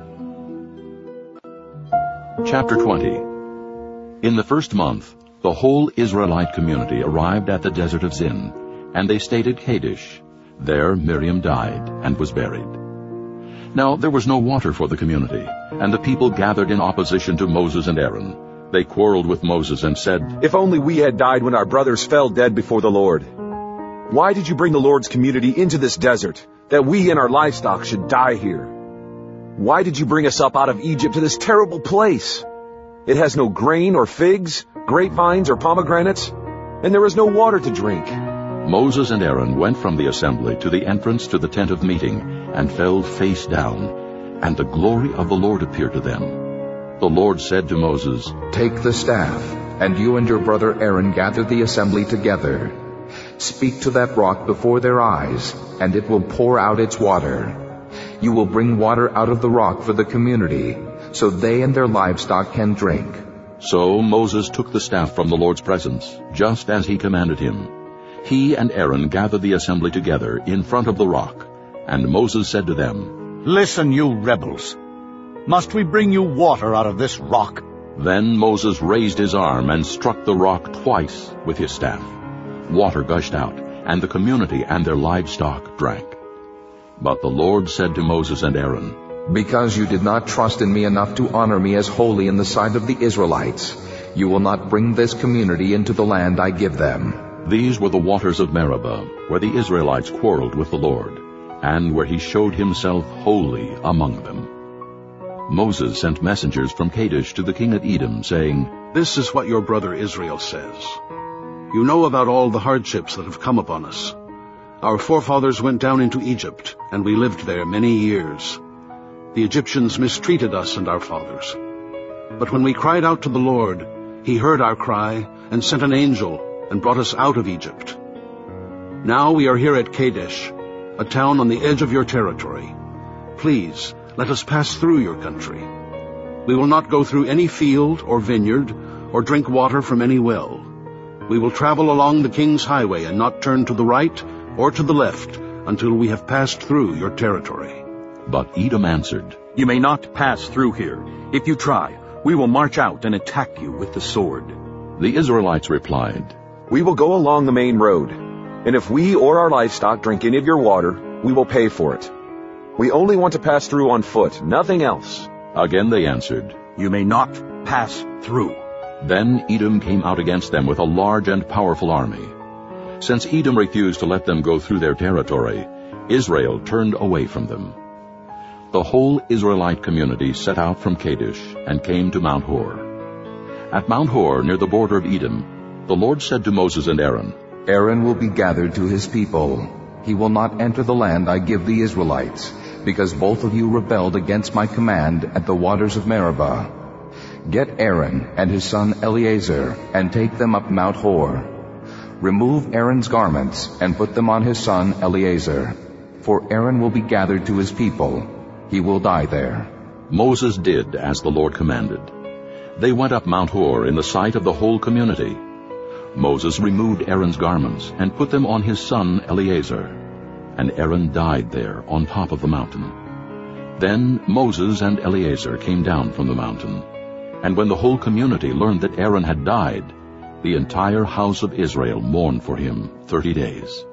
Chapter twenty. In the first month, the whole Israelite community arrived at the desert of Zin, and they stayed at Kadesh. There Miriam died and was buried. Now there was no water for the community, and the people gathered in opposition to Moses and Aaron. They quarreled with Moses and said, "If only we had died when our brothers fell dead before the Lord. Why did you bring the Lord's community into this desert, that we and our livestock should die here? Why did you bring us up out of Egypt to this terrible place? It has no grain or figs, grapevines or pomegranates, and there is no water to drink." Moses and Aaron went from the assembly to the entrance to the tent of meeting, and fell face down, and the glory of the Lord appeared to them. The Lord said to Moses, "Take the staff, and you and your brother Aaron gather the assembly together. Speak to that rock before their eyes, and it will pour out its water. You will bring water out of the rock for the community, so they and their livestock can drink." So Moses took the staff from the Lord's presence, just as he commanded him. He and Aaron gathered the assembly together in front of the rock, and Moses said to them, "Listen, you rebels. Must we bring you water out of this rock?" Then Moses raised his arm and struck the rock twice with his staff. Water gushed out, and the community and their livestock drank. But the Lord said to Moses and Aaron, "Because you did not trust in me enough to honor me as holy in the sight of the Israelites, you will not bring this community into the land I give them." These were the waters of Meribah, where the Israelites quarreled with the Lord, and where he showed himself holy among them. Moses sent messengers from Kadesh to the king of Edom, saying, "This is what your brother Israel says. You know about all the hardships that have come upon us. Our forefathers went down into Egypt, and we lived there many years. The Egyptians mistreated us and our fathers. But when we cried out to the Lord, he heard our cry and sent an angel and brought us out of Egypt. Now we are here at Kadesh, a town on the edge of your territory. Please, let us pass through your country. We will not go through any field or vineyard or drink water from any well. We will travel along the king's highway and not turn to the right or to the left until we have passed through your territory." But Edom answered, "You may not pass through here. If you try, we will march out and attack you with the sword." The Israelites replied, "We will go along the main road, and if we or our livestock drink any of your water, we will pay for it. We only want to pass through on foot, nothing else." Again they answered, "You may not pass through." Then Edom came out against them with a large and powerful army. Since Edom refused to let them go through their territory, Israel turned away from them. The whole Israelite community set out from Kadesh and came to Mount Hor. At Mount Hor, near the border of Edom, the Lord said to Moses and Aaron, "Aaron will be gathered to his people. He will not enter the land I give the Israelites, because both of you rebelled against my command at the waters of Meribah. Get Aaron and his son Eleazar and take them up Mount Hor. Remove Aaron's garments and put them on his son Eleazar, for Aaron will be gathered to his people. He will die there." Moses did as the Lord commanded. They went up Mount Hor in the sight of the whole community. Moses removed Aaron's garments and put them on his son Eleazar, and Aaron died there on top of the mountain. Then Moses and Eleazar came down from the mountain, and when the whole community learned that Aaron had died, the entire house of Israel mourned for him thirty days.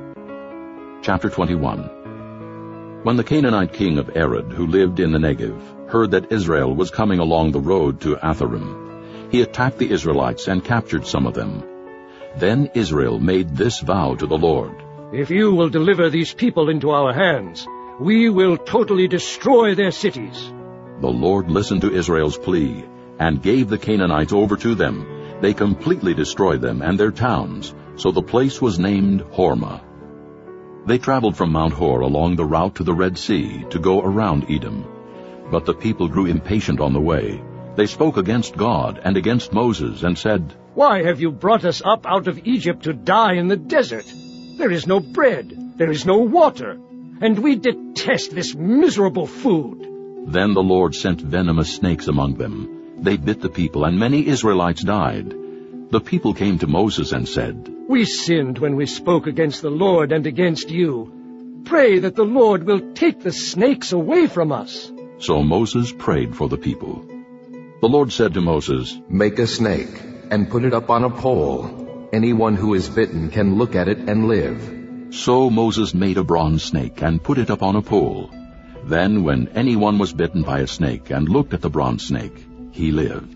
Chapter twenty-one. When the Canaanite king of Arad, who lived in the Negev, heard that Israel was coming along the road to Atharim, he attacked the Israelites and captured some of them. Then Israel made this vow to the Lord, "If you will deliver these people into our hands, we will totally destroy their cities." The Lord listened to Israel's plea and gave the Canaanites over to them. They completely destroyed them and their towns, so the place was named Hormah. They traveled from Mount Hor along the route to the Red Sea to go around Edom. But the people grew impatient on the way. They spoke against God and against Moses and said, "Why have you brought us up out of Egypt to die in the desert? There is no bread, there is no water, and we detest this miserable food." Then the Lord sent venomous snakes among them. They bit the people, and many Israelites died. The people came to Moses and said, "We sinned when we spoke against the Lord and against you. Pray that the Lord will take the snakes away from us." So Moses prayed for the people. The Lord said to Moses, "Make a snake and put it up on a pole. Anyone who is bitten can look at it and live." So Moses made a bronze snake and put it up on a pole. Then when anyone was bitten by a snake and looked at the bronze snake, he lived.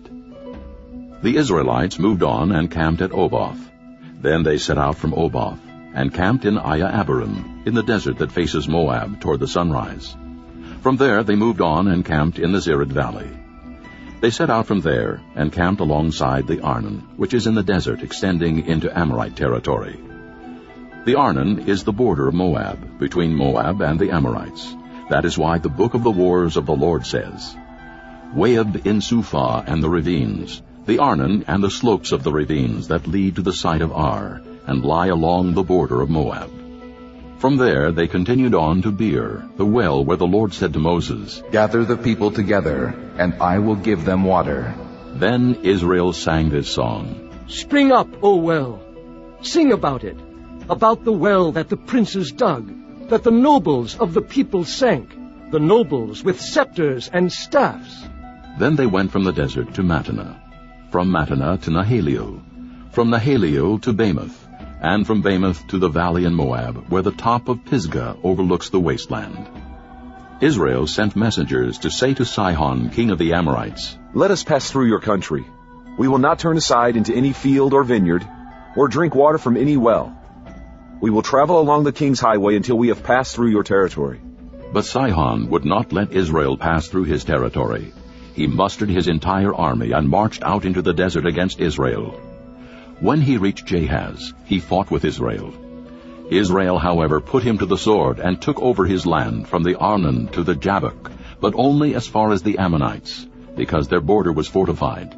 The Israelites moved on and camped at Oboth. Then they set out from Oboth and camped in Iah-abarim, in the desert that faces Moab toward the sunrise. From there they moved on and camped in the Zered Valley. They set out from there and camped alongside the Arnon, which is in the desert extending into Amorite territory. The Arnon is the border of Moab, between Moab and the Amorites. That is why the book of the wars of the Lord says, Waheb in Suphah and the ravines, the Arnon and the slopes of the ravines that lead to the site of Ar, and lie along the border of Moab. From there they continued on to Beer, the well where the Lord said to Moses, Gather the people together, and I will give them water. Then Israel sang this song, Spring up, O well! Sing about it, about the well that the princes dug, that the nobles of the people sank, the nobles with scepters and staffs. Then they went from the desert to Mattanah, from Mattanah to Nahaliel, from Nahaliel to Bamoth, and from Bamoth to the valley in Moab, where the top of Pisgah overlooks the wasteland. Israel sent messengers to say to Sihon, king of the Amorites, Let us pass through your country. We will not turn aside into any field or vineyard, or drink water from any well. We will travel along the king's highway until we have passed through your territory. But Sihon would not let Israel pass through his territory. He mustered his entire army and marched out into the desert against Israel. When he reached Jahaz, he fought with Israel. Israel, however, put him to the sword and took over his land from the Arnon to the Jabbok, but only as far as the Ammonites, because their border was fortified.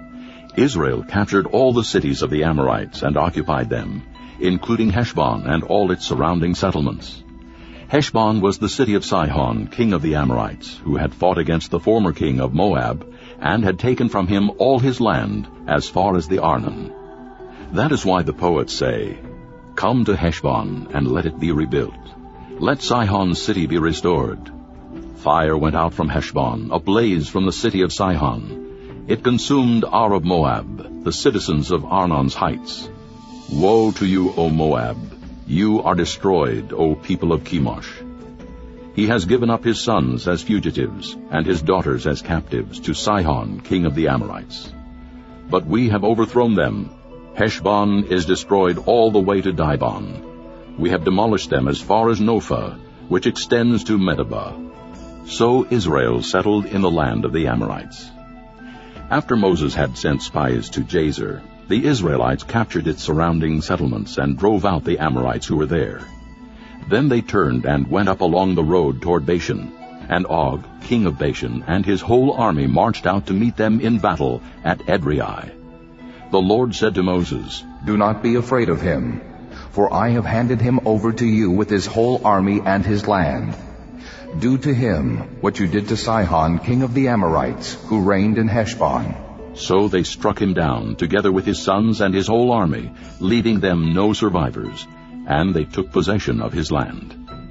Israel captured all the cities of the Amorites and occupied them, including Heshbon and all its surrounding settlements. Heshbon was the city of Sihon, king of the Amorites, who had fought against the former king of Moab, and had taken from him all his land as far as the Arnon. That is why the poets say, Come to Heshbon, and let it be rebuilt. Let Sihon's city be restored. Fire went out from Heshbon, a blaze from the city of Sihon. It consumed Ar of Moab, the citizens of Arnon's heights. Woe to you, O Moab! You are destroyed, O people of Chemosh. He has given up his sons as fugitives, and his daughters as captives, to Sihon, king of the Amorites. But we have overthrown them. Heshbon is destroyed all the way to Dibon. We have demolished them as far as Nophah, which extends to Medeba. So Israel settled in the land of the Amorites. After Moses had sent spies to Jazer, the Israelites captured its surrounding settlements and drove out the Amorites who were there. Then they turned and went up along the road toward Bashan, and Og, king of Bashan, and his whole army marched out to meet them in battle at Edrei. The Lord said to Moses, Do not be afraid of him, for I have handed him over to you with his whole army and his land. Do to him what you did to Sihon, king of the Amorites, who reigned in Heshbon. So they struck him down, together with his sons and his whole army, leaving them no survivors, and they took possession of his land.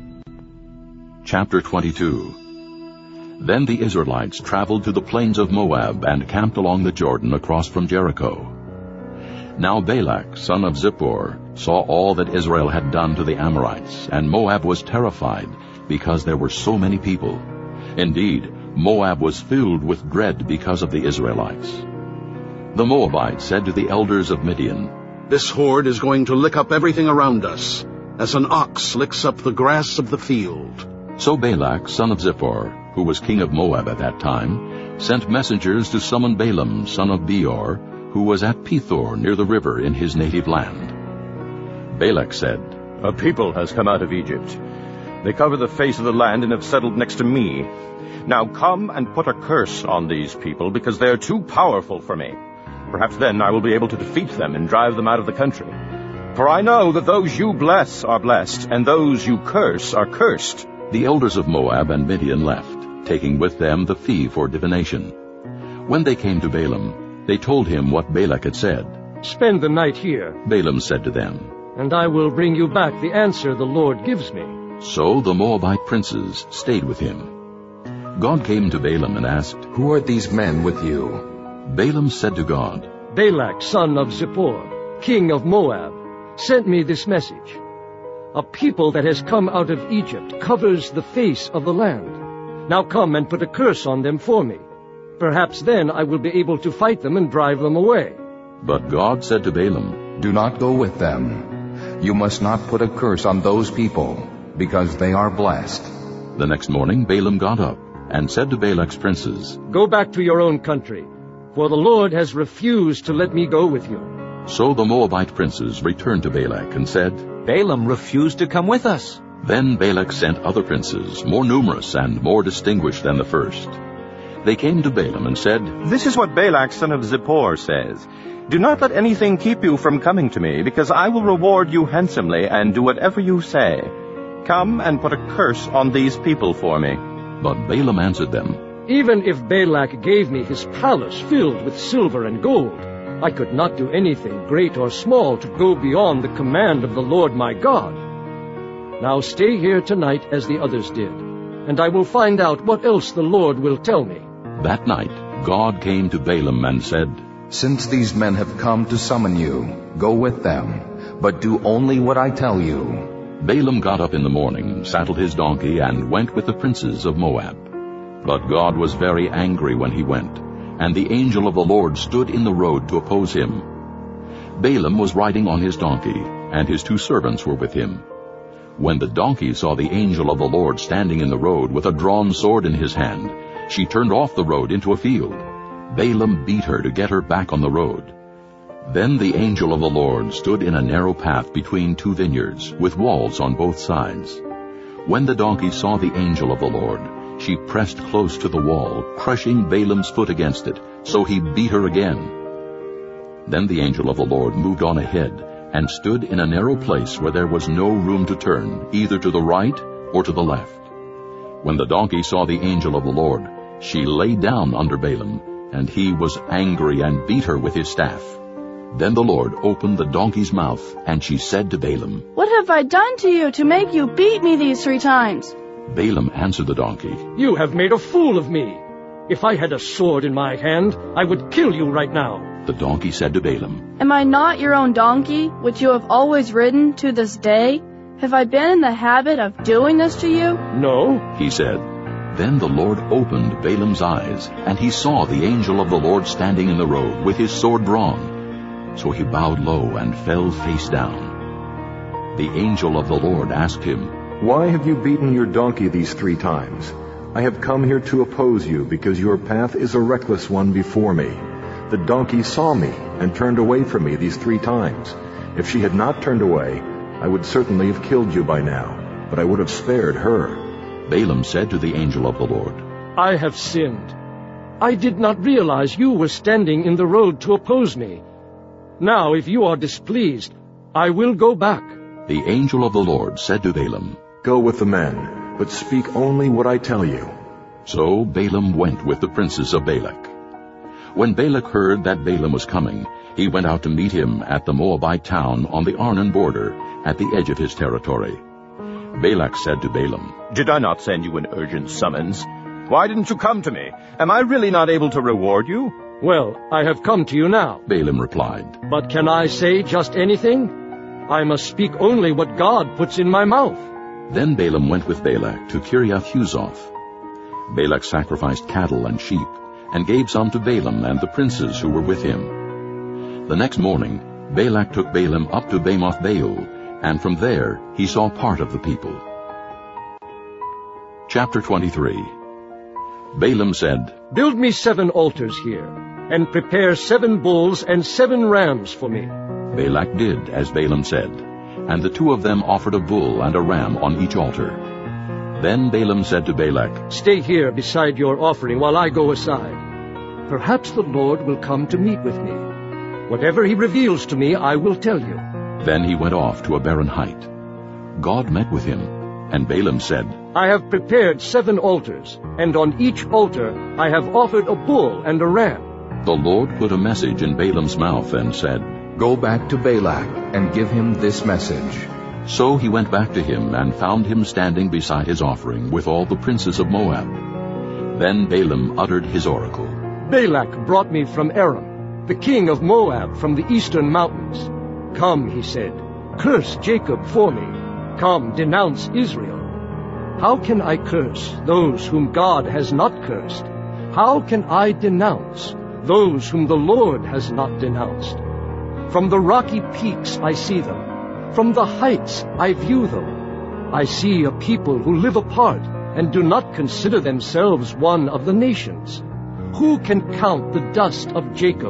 Chapter twenty-two. Then the Israelites traveled to the plains of Moab and camped along the Jordan across from Jericho. Now Balak, son of Zippor, saw all that Israel had done to the Amorites, and Moab was terrified, because there were so many people. Indeed, Moab was filled with dread because of the Israelites. The Moabites said to the elders of Midian, This horde is going to lick up everything around us, as an ox licks up the grass of the field. So Balak, son of Zippor, who was king of Moab at that time, sent messengers to summon Balaam, son of Beor, who was at Pethor near the river in his native land. Balak said, A people has come out of Egypt. They cover the face of the land and have settled next to me. Now come and put a curse on these people, because they are too powerful for me. Perhaps then I will be able to defeat them and drive them out of the country. For I know that those you bless are blessed, and those you curse are cursed. The elders of Moab and Midian left, taking with them the fee for divination. When they came to Balaam, they told him what Balak had said. Spend the night here, Balaam said to them, and I will bring you back the answer the Lord gives me. So the Moabite princes stayed with him. God came to Balaam and asked, Who are these men with you? Balaam said to God, Balak, son of Zippor, king of Moab, sent me this message. A people that has come out of Egypt covers the face of the land. Now come and put a curse on them for me. Perhaps then I will be able to fight them and drive them away. But God said to Balaam, Do not go with them. You must not put a curse on those people, because they are blessed. The next morning Balaam got up and said to Balak's princes, Go back to your own country, for the Lord has refused to let me go with you. So the Moabite princes returned to Balak and said, Balaam refused to come with us. Then Balak sent other princes, more numerous and more distinguished than the first. They came to Balaam and said, This is what Balak son of Zippor says. Do not let anything keep you from coming to me, because I will reward you handsomely and do whatever you say. Come and put a curse on these people for me. But Balaam answered them, Even if Balak gave me his palace filled with silver and gold, I could not do anything great or small to go beyond the command of the Lord my God. Now stay here tonight as the others did, and I will find out what else the Lord will tell me. That night God came to Balaam and said, Since these men have come to summon you, go with them, but do only what I tell you. Balaam got up in the morning, saddled his donkey, and went with the princes of Moab. But God was very angry when he went, and the angel of the Lord stood in the road to oppose him. Balaam was riding on his donkey, and his two servants were with him. When the donkey saw the angel of the Lord standing in the road with a drawn sword in his hand, she turned off the road into a field. Balaam beat her to get her back on the road. Then the angel of the Lord stood in a narrow path between two vineyards, with walls on both sides. When the donkey saw the angel of the Lord, she pressed close to the wall, crushing Balaam's foot against it, so he beat her again. Then the angel of the Lord moved on ahead, and stood in a narrow place where there was no room to turn, either to the right or to the left. When the donkey saw the angel of the Lord, she lay down under Balaam, and he was angry and beat her with his staff. Then the Lord opened the donkey's mouth, and she said to Balaam, What have I done to you to make you beat me these three times? Balaam answered the donkey, You have made a fool of me. If I had a sword in my hand, I would kill you right now. The donkey said to Balaam, Am I not your own donkey, which you have always ridden to this day? Have I been in the habit of doing this to you? No, he said. Then the Lord opened Balaam's eyes, and he saw the angel of the Lord standing in the road with his sword drawn. So he bowed low and fell face down. The angel of the Lord asked him, Why have you beaten your donkey these three times? I have come here to oppose you, because your path is a reckless one before me. The donkey saw me and turned away from me these three times. If she had not turned away, I would certainly have killed you by now, but I would have spared her. Balaam said to the angel of the Lord, I have sinned. I did not realize you were standing in the road to oppose me. Now, if you are displeased, I will go back. The angel of the Lord said to Balaam, Go with the men, but speak only what I tell you. So Balaam went with the princes of Balak. When Balak heard that Balaam was coming, he went out to meet him at the Moabite town on the Arnon border, at the edge of his territory. Balak said to Balaam, Did I not send you an urgent summons? Why didn't you come to me? Am I really not able to reward you? Well, I have come to you now. Balaam replied, But can I say just anything? I must speak only what God puts in my mouth. Then Balaam went with Balak to Kiriath-Huzoth. Balak sacrificed cattle and sheep, and gave some to Balaam and the princes who were with him. The next morning Balak took Balaam up to Bamoth Baal, and from there he saw part of the people. Chapter twenty-three. Balaam said, Build me seven altars here, and prepare seven bulls and seven rams for me. Balak did as Balaam said, and the two of them offered a bull and a ram on each altar. Then Balaam said to Balak, Stay here beside your offering while I go aside. Perhaps the Lord will come to meet with me. Whatever he reveals to me, I will tell you. Then he went off to a barren height. God met with him, and Balaam said, I have prepared seven altars, and on each altar I have offered a bull and a ram. The Lord put a message in Balaam's mouth and said, Go back to Balak and give him this message. So he went back to him and found him standing beside his offering with all the princes of Moab. Then Balaam uttered his oracle. Balak brought me from Aram, the king of Moab from the eastern mountains. Come, he said, curse Jacob for me. Come, denounce Israel. How can I curse those whom God has not cursed? How can I denounce those whom the Lord has not denounced? From the rocky peaks I see them. From the heights I view them. I see a people who live apart and do not consider themselves one of the nations. Who can count the dust of Jacob,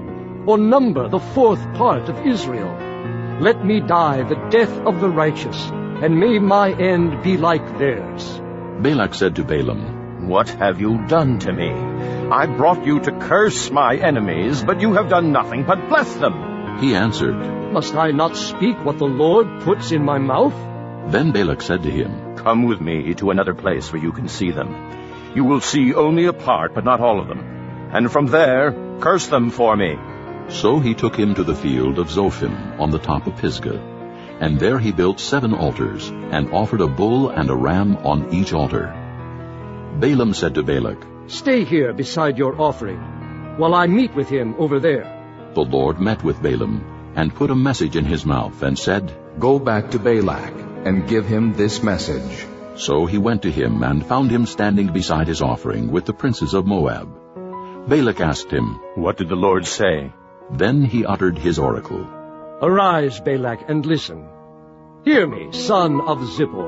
or number the fourth part of Israel. Let me die the death of the righteous, and may my end be like theirs. Balak said to Balaam, What have you done to me? I brought you to curse my enemies, but you have done nothing but bless them. He answered, Must I not speak what the Lord puts in my mouth? Then Balak said to him, Come with me to another place where you can see them. You will see only a part, but not all of them. And from there, curse them for me. So he took him to the field of Zophim on the top of Pisgah. And there he built seven altars, and offered a bull and a ram on each altar. Balaam said to Balak, Stay here beside your offering, while I meet with him over there. The Lord met with Balaam, and put a message in his mouth, and said, Go back to Balak, and give him this message. So he went to him, and found him standing beside his offering with the princes of Moab. Balak asked him, What did the Lord say? Then he uttered his oracle. Arise, Balak, and listen. Hear me, son of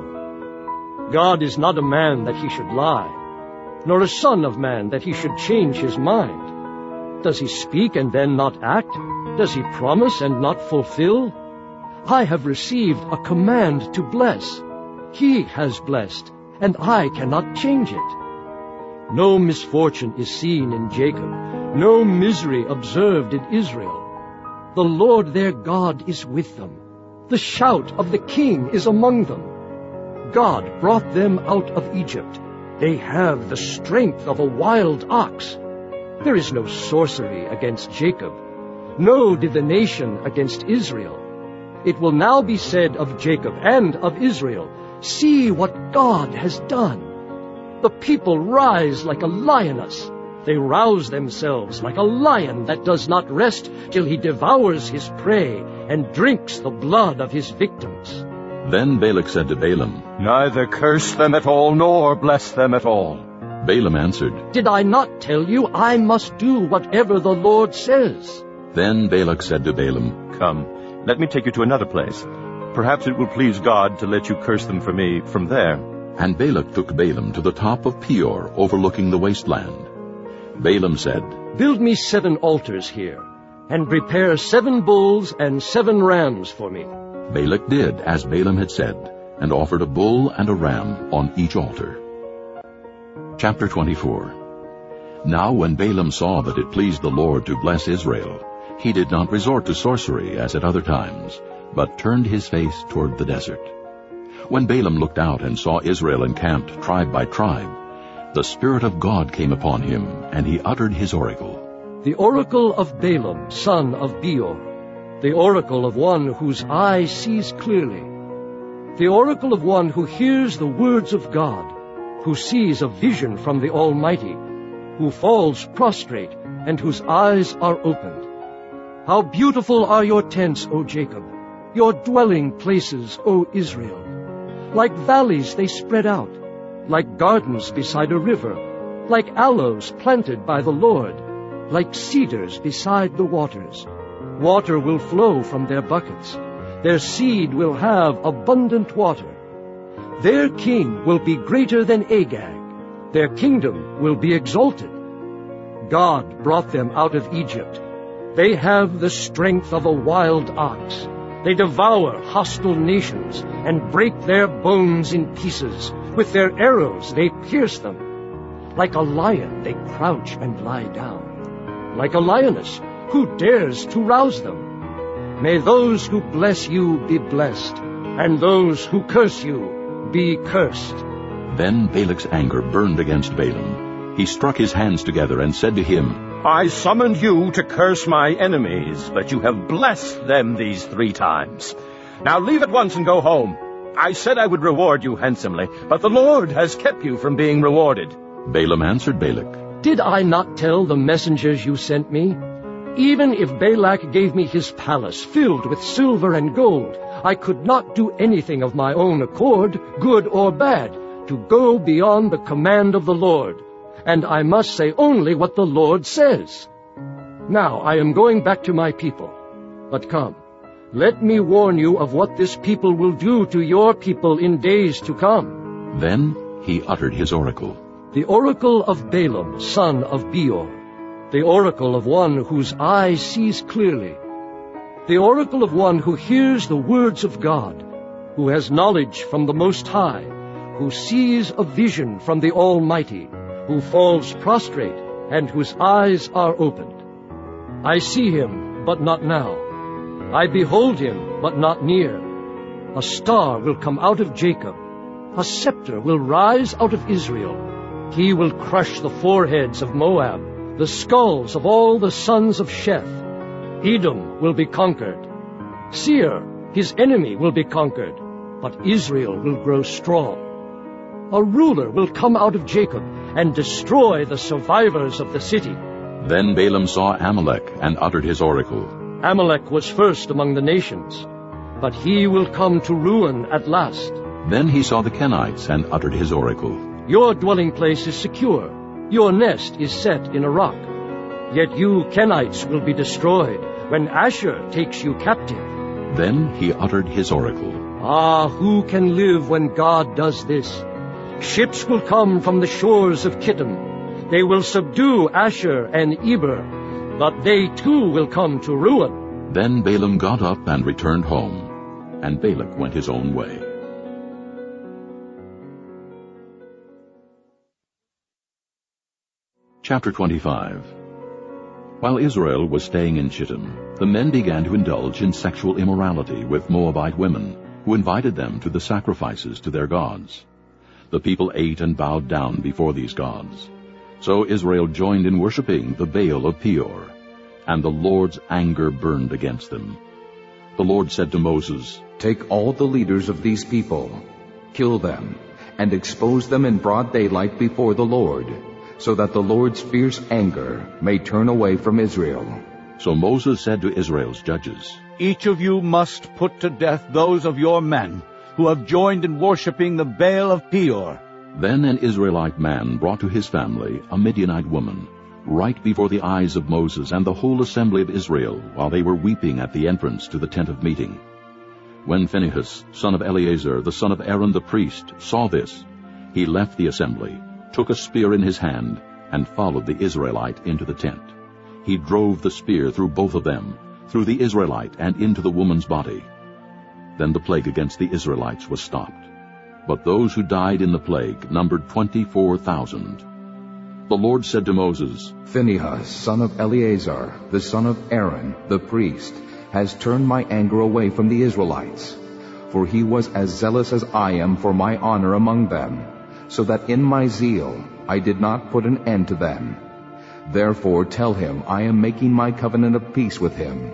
Zippor. God is not a man that he should lie, nor a son of man that he should change his mind. Does he speak and then not act? Does he promise and not fulfill? I have received a command to bless. He has blessed, and I cannot change it. No misfortune is seen in Jacob, no misery observed in Israel. The Lord their God is with them. The shout of the king is among them. God brought them out of Egypt. They have the strength of a wild ox. There is no sorcery against Jacob, no divination against Israel. It will now be said of Jacob and of Israel, See what God has done. The people rise like a lioness. They rouse themselves like a lion that does not rest till he devours his prey and drinks the blood of his victims. Then Balak said to Balaam, Neither curse them at all, nor bless them at all. Balaam answered, Did I not tell you I must do whatever the Lord says? Then Balak said to Balaam, Come, let me take you to another place. Perhaps it will please God to let you curse them for me from there. And Balak took Balaam to the top of Peor, overlooking the wasteland. Balaam said, Build me seven altars here, and prepare seven bulls and seven rams for me. Balak did as Balaam had said, and offered a bull and a ram on each altar. Chapter twenty-four. Now when Balaam saw that it pleased the Lord to bless Israel, he did not resort to sorcery as at other times, but turned his face toward the desert. When Balaam looked out and saw Israel encamped tribe by tribe, the Spirit of God came upon him, and he uttered his oracle. The oracle of Balaam, son of Beor, the oracle of one whose eye sees clearly, the oracle of one who hears the words of God, who sees a vision from the Almighty, who falls prostrate, and whose eyes are opened. How beautiful are your tents, O Jacob, your dwelling places, O Israel! Like valleys they spread out, like gardens beside a river, like aloes planted by the Lord, like cedars beside the waters. Water will flow from their buckets. Their seed will have abundant water. Their king will be greater than Agag. Their kingdom will be exalted. God brought them out of Egypt. They have the strength of a wild ox. They devour hostile nations and break their bones in pieces. With their arrows they pierce them. Like a lion they crouch and lie down. Like a lioness, who dares to rouse them? May those who bless you be blessed, and those who curse you be cursed. Then Balak's anger burned against Balaam. He struck his hands together and said to him, I summoned you to curse my enemies, but you have blessed them these three times. Now leave at once and go home. I said I would reward you handsomely, but the Lord has kept you from being rewarded. Balaam answered Balak, Did I not tell the messengers you sent me? Even if Balak gave me his palace filled with silver and gold, I could not do anything of my own accord, good or bad, to go beyond the command of the Lord. And I must say only what the Lord says. Now I am going back to my people. But come, let me warn you of what this people will do to your people in days to come. Then he uttered his oracle. The oracle of Balaam, son of Beor. the oracle of one whose eye sees clearly, the oracle of one who hears the words of God, who has knowledge from the Most High, who sees a vision from the Almighty, who falls prostrate and whose eyes are opened. I see him, but not now. I behold him, but not near. A star will come out of Jacob. A scepter will rise out of Israel. He will crush the foreheads of Moab, the skulls of all the sons of Sheth. Edom will be conquered. Seir, his enemy, will be conquered, but Israel will grow strong. A ruler will come out of Jacob and destroy the survivors of the city. Then Balaam saw Amalek and uttered his oracle. Amalek was first among the nations, but he will come to ruin at last. Then he saw the Kenites and uttered his oracle. Your dwelling place is secure. Your nest is set in a rock. Yet you Kenites will be destroyed when Asher takes you captive. Then he uttered his oracle. Ah, who can live when God does this? Ships will come from the shores of Kittim. They will subdue Asher and Eber, but they too will come to ruin. Then Balaam got up and returned home, and Balak went his own way. Chapter twenty-five. While Israel was staying in Shittim, the men began to indulge in sexual immorality with Moabite women, who invited them to the sacrifices to their gods. The people ate and bowed down before these gods. So Israel joined in worshipping the Baal of Peor, and the Lord's anger burned against them. The Lord said to Moses, "Take all the leaders of these people, kill them, and expose them in broad daylight before the Lord, so that the Lord's fierce anger may turn away from Israel." So Moses said to Israel's judges, "Each of you must put to death those of your men who have joined in worshipping the Baal of Peor." Then an Israelite man brought to his family a Midianite woman, right before the eyes of Moses and the whole assembly of Israel, while they were weeping at the entrance to the tent of meeting. When Phinehas, son of Eleazar, the son of Aaron the priest, saw this, he left the assembly, took a spear in his hand, and followed the Israelite into the tent. He drove the spear through both of them, through the Israelite and into the woman's body. Then the plague against the Israelites was stopped. But those who died in the plague numbered twenty-four thousand. The Lord said to Moses, "Phinehas, son of Eleazar, the son of Aaron, the priest, has turned my anger away from the Israelites, for he was as zealous as I am for my honor among them, so that in my zeal I did not put an end to them. Therefore tell him I am making my covenant of peace with him.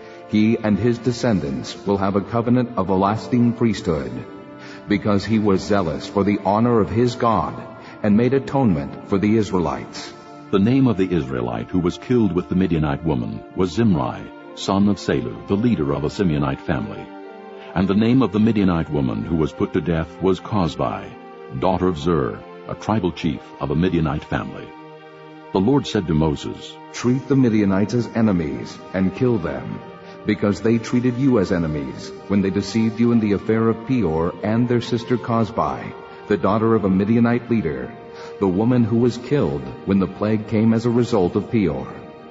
He and his descendants will have a covenant of a lasting priesthood, because he was zealous for the honor of his God and made atonement for the Israelites." The name of the Israelite who was killed with the Midianite woman was Zimri, son of Salu, the leader of a Simeonite family. And the name of the Midianite woman who was put to death was Cosbi, daughter of Zur, a tribal chief of a Midianite family. The Lord said to Moses, "Treat the Midianites as enemies and kill them, because they treated you as enemies when they deceived you in the affair of Peor and their sister Cosbi, the daughter of a Midianite leader, the woman who was killed when the plague came as a result of Peor."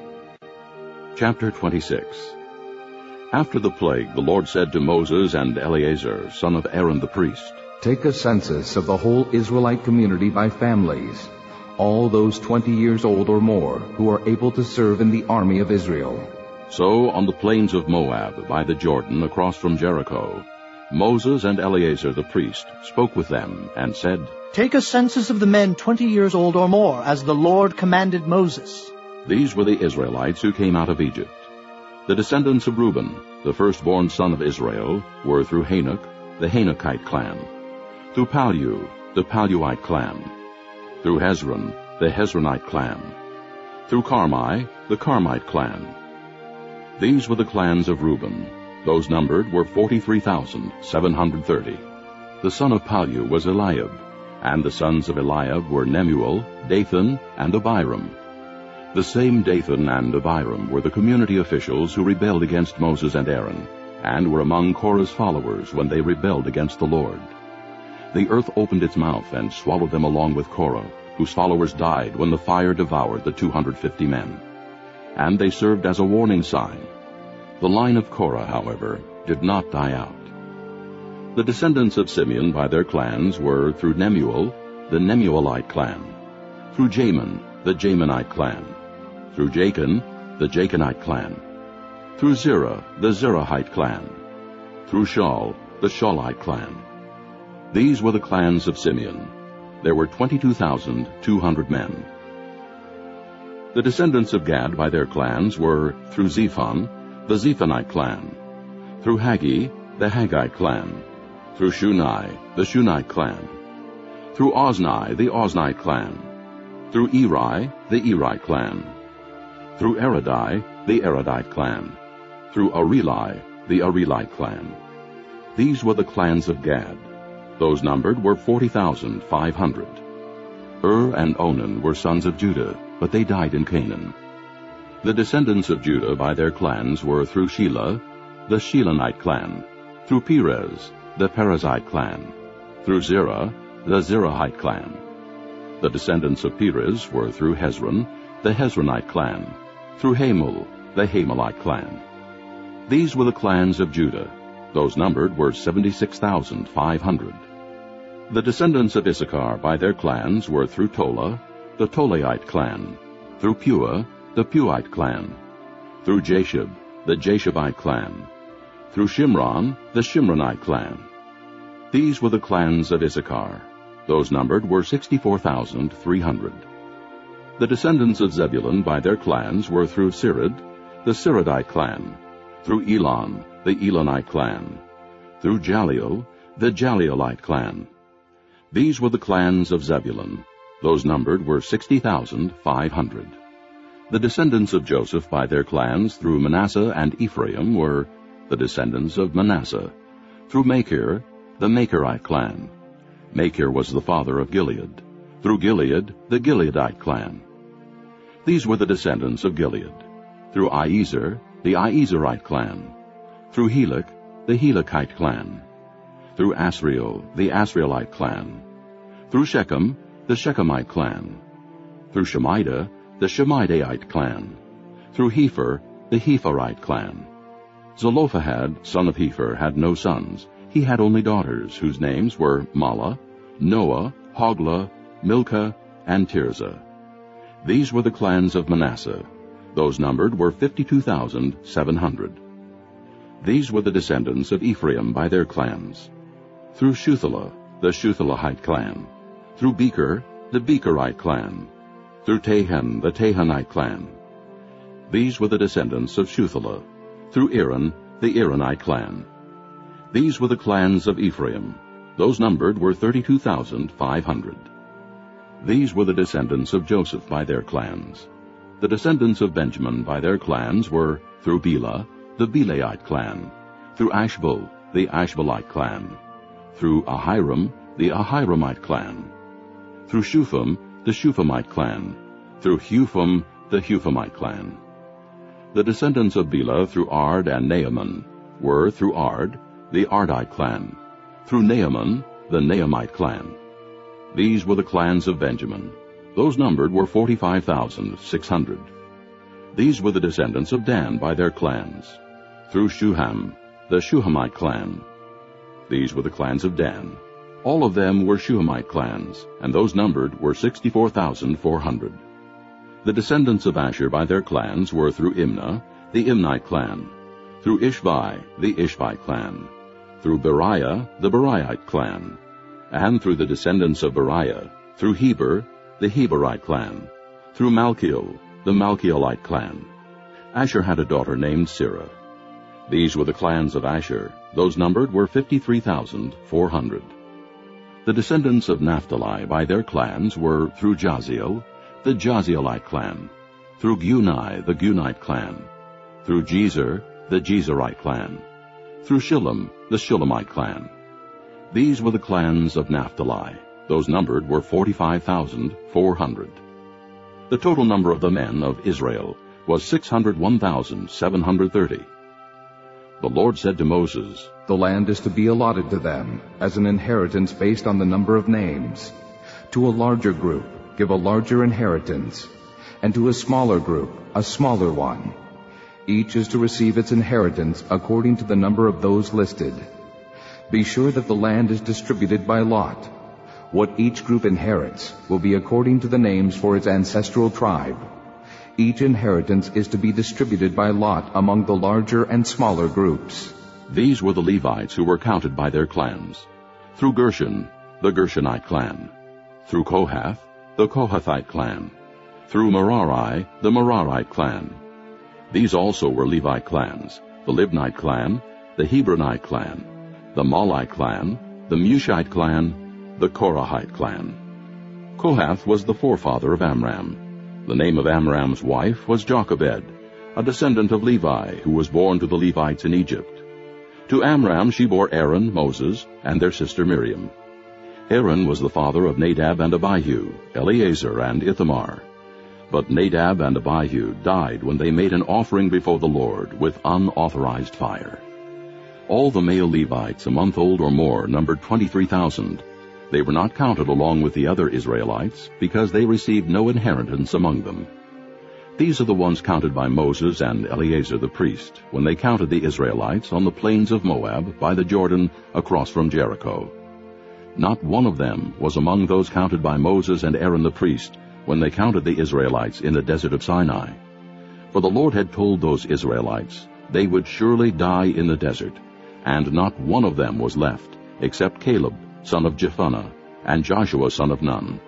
Chapter twenty-six. After the plague, the Lord said to Moses and Eleazar, son of Aaron the priest, "Take a census of the whole Israelite community by families, all those twenty years old or more who are able to serve in the army of Israel." So on the plains of Moab, by the Jordan, across from Jericho, Moses and Eleazar the priest spoke with them and said, "Take a census of the men twenty years old or more, as the Lord commanded Moses." These were the Israelites who came out of Egypt. The descendants of Reuben, the firstborn son of Israel, were through Hanok, the Hanokite clan, through Palu, the Paluite clan, through Hezron, the Hezronite clan, through Carmi, the Carmite clan. These were the clans of Reuben. Those numbered were forty-three thousand seven hundred thirty. The son of Palu was Eliab, and the sons of Eliab were Nemuel, Dathan, and Abiram. The same Dathan and Abiram were the community officials who rebelled against Moses and Aaron, and were among Korah's followers when they rebelled against the Lord. The earth opened its mouth and swallowed them along with Korah, whose followers died when the fire devoured the two hundred fifty men. and they served as a warning sign. The line of Korah, however, did not die out. The descendants of Simeon by their clans were through Nemuel, the Nemuelite clan, through Jamin, the Jaminite clan, through Jachin, the Jachinite clan, through Zerah, the Zerahite clan, through Shaul, the Shaulite clan. These were the clans of Simeon. There were twenty-two thousand two hundred men. The descendants of Gad by their clans were through Zephon, the Zephonite clan, through Haggi, the Haggite clan, through Shunai, the Shunite clan, through Ozni, the Oznite clan, through Eri, the Erite clan, through Eridai, the Eridite clan, through Areli, the Arelite clan. These were the clans of Gad. Those numbered were forty thousand five hundred. Ur and Onan were sons of Judah, but they died in Canaan. The descendants of Judah by their clans were through Shelah, the Shilonite clan, through Perez, the Perezite clan, through Zerah, the Zerahite clan. The descendants of Perez were through Hezron, the Hezronite clan, through Hamul, the Hamelite clan. These were the clans of Judah. Those numbered were seventy-six thousand five hundred. The descendants of Issachar by their clans were through Tola, the Tolaite clan, through Pua, the Puite clan, through Jashub, the Jashabite clan, through Shimron, the Shimronite clan. These were the clans of Issachar. Those numbered were sixty-four thousand three hundred. The descendants of Zebulun by their clans were through Sirid, the Siridite clan, through Elon, the Elonite clan, through Jaleel, the Jaleelite clan. These were the clans of Zebulun. Those numbered were sixty thousand five hundred. The descendants of Joseph by their clans through Manasseh and Ephraim were the descendants of Manasseh, through Machir, the Machirite clan. Machir was the father of Gilead, through Gilead, the Gileadite clan. These were the descendants of Gilead, through Iezer, the Iezerite clan, through Helek, the Helekite clan, through Asriel, the Asrielite clan, through Shechem, the Shechemite clan, through Shemida, the Shemidaite clan, through Hepher, the Hepherite clan. Zelophehad, son of Hepher, had no sons. He had only daughters, whose names were Mahlah, Noah, Hoglah, Milcah, and Tirzah. These were the clans of Manasseh. Those numbered were fifty-two thousand seven hundred. These were the descendants of Ephraim by their clans. Through Shuthelah, the Shuthelahite clan, through Becher, the Becherite clan, through Tahan, the Tahanite clan. These were the descendants of Shuthelah, through Aaron, the Aaronite clan. These were the clans of Ephraim. Those numbered were thirty-two thousand five hundred. These were the descendants of Joseph by their clans. The descendants of Benjamin by their clans were through Bela, the Belaite clan, through Ashbel, the Ashbelite clan, through Ahiram, the Ahiramite clan, through Shupham, the Shuphamite clan, through Hupham, the Huphamite clan. The descendants of Bela through Ard and Naaman were through Ard, the Ardite clan, through Naaman, the Naamite clan. These were the clans of Benjamin. Those numbered were forty-five thousand six hundred. These were the descendants of Dan by their clans, through Shuham, the Shuhamite clan. These were the clans of Dan. All of them were Shuhamite clans, and those numbered were sixty-four thousand four hundred. The descendants of Asher by their clans were through Imnah, the Imnite clan, through Ishvi, the Ishvite clan, through Beriah, the Beriahite clan, and through the descendants of Beriah, through Heber, the Heberite clan, through Malchiel, the Malchielite clan. Asher had a daughter named Sirah. These were the clans of Asher. Those numbered were fifty-three thousand four hundred. The descendants of Naphtali by their clans were through Jaziel, the Jazielite clan, through Guni, the Gunite clan, through Jezer, the Jezerite clan, through Shillem, the Shillemite clan. These were the clans of Naphtali. Those numbered were forty-five thousand four hundred. The total number of the men of Israel was six hundred one thousand seven hundred thirty. The Lord said to Moses, "The land is to be allotted to them as an inheritance based on the number of names. To a larger group give a larger inheritance, and to a smaller group a smaller one. Each is to receive its inheritance according to the number of those listed. Be sure that the land is distributed by lot. What each group inherits will be according to the names for its ancestral tribe. Each inheritance is to be distributed by lot among the larger and smaller groups. These were the Levites who were counted by their clans. Through Gershon, the Gershonite clan. Through Kohath, the Kohathite clan. Through Merari, the Merarite clan. These also were Levite clans, the Libnite clan, the Hebronite clan, the Malite clan, the Mushite clan, the Korahite clan. Kohath was the forefather of Amram. The name of Amram's wife was Jochebed, a descendant of Levi, who was born to the Levites in Egypt. To Amram she bore Aaron, Moses, and their sister Miriam. Aaron was the father of Nadab and Abihu, Eleazar and Ithamar. But Nadab and Abihu died when they made an offering before the Lord with unauthorized fire. All the male Levites a month old or more numbered twenty-three thousand. They were not counted along with the other Israelites, because they received no inheritance among them. These are the ones counted by Moses and Eleazar the priest, when they counted the Israelites on the plains of Moab by the Jordan across from Jericho. Not one of them was among those counted by Moses and Aaron the priest, when they counted the Israelites in the desert of Sinai. For the Lord had told those Israelites they would surely die in the desert, and not one of them was left, except Caleb, son of Jephunneh, and Joshua, son of Nun.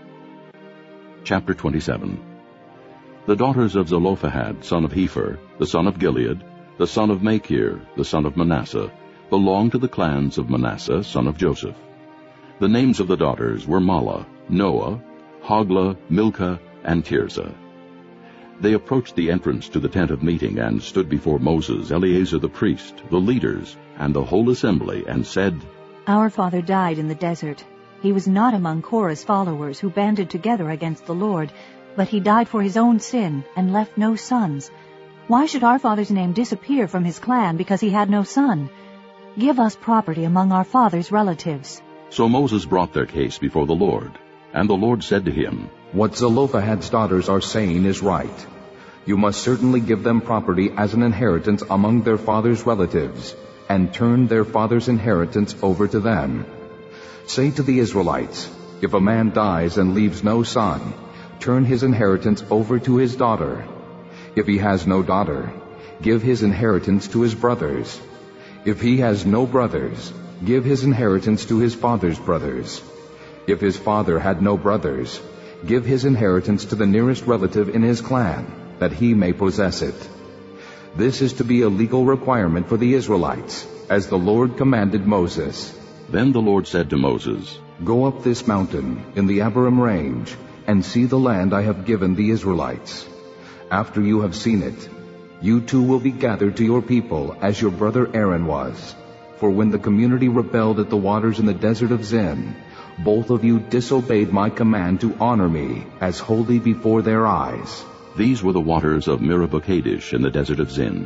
Chapter twenty-seven. The daughters of Zelophehad, son of Hepher, the son of Gilead, the son of Machir, the son of Manasseh, belonged to the clans of Manasseh, son of Joseph. The names of the daughters were Mahlah, Noah, Hoglah, Milcah, and Tirzah. They approached the entrance to the tent of meeting and stood before Moses, Eleazar the priest, the leaders, and the whole assembly, and said, Our father died in the desert. He was not among Korah's followers who banded together against the Lord, but he died for his own sin and left no sons. Why should our father's name disappear from his clan because he had no son? Give us property among our father's relatives. So Moses brought their case before the Lord, and the Lord said to him, What Zelophehad's daughters are saying is right. You must certainly give them property as an inheritance among their father's relatives, and turn their father's inheritance over to them. Say to the Israelites, If a man dies and leaves no son, turn his inheritance over to his daughter. If he has no daughter, give his inheritance to his brothers. If he has no brothers, give his inheritance to his father's brothers. If his father had no brothers, give his inheritance to the nearest relative in his clan, that he may possess it. This is to be a legal requirement for the Israelites, as the Lord commanded Moses. Then the Lord said to Moses, Go up this mountain in the Abarim range, and see the land I have given the Israelites. After you have seen it, you too will be gathered to your people as your brother Aaron was. For when the community rebelled at the waters in the desert of Zin, both of you disobeyed my command to honor me as holy before their eyes. These were the waters of Meribah Kadesh in the desert of Zin.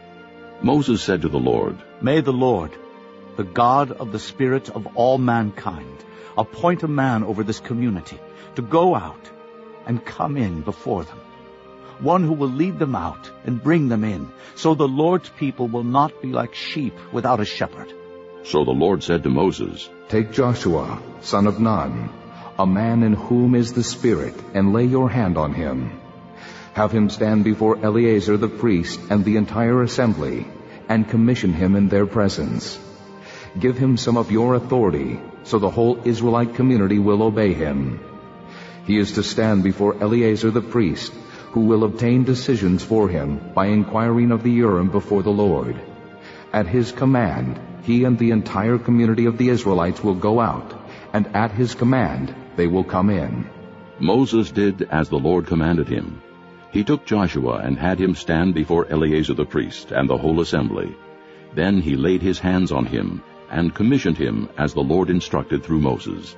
Moses said to the Lord, May the Lord, the God of the spirits of all mankind, appoint a man over this community to go out and come in before them, one who will lead them out and bring them in, so the Lord's people will not be like sheep without a shepherd. So the Lord said to Moses, Take Joshua, son of Nun, a man in whom is the Spirit, and lay your hand on him. Have him stand before Eleazar the priest and the entire assembly, and commission him in their presence. Give him some of your authority, so the whole Israelite community will obey him. He is to stand before Eleazar the priest, who will obtain decisions for him by inquiring of the Urim before the Lord. At his command, he and the entire community of the Israelites will go out, and at his command they will come in. Moses did as the Lord commanded him. He took Joshua and had him stand before Eleazar the priest and the whole assembly. Then he laid his hands on him and commissioned him as the Lord instructed through Moses.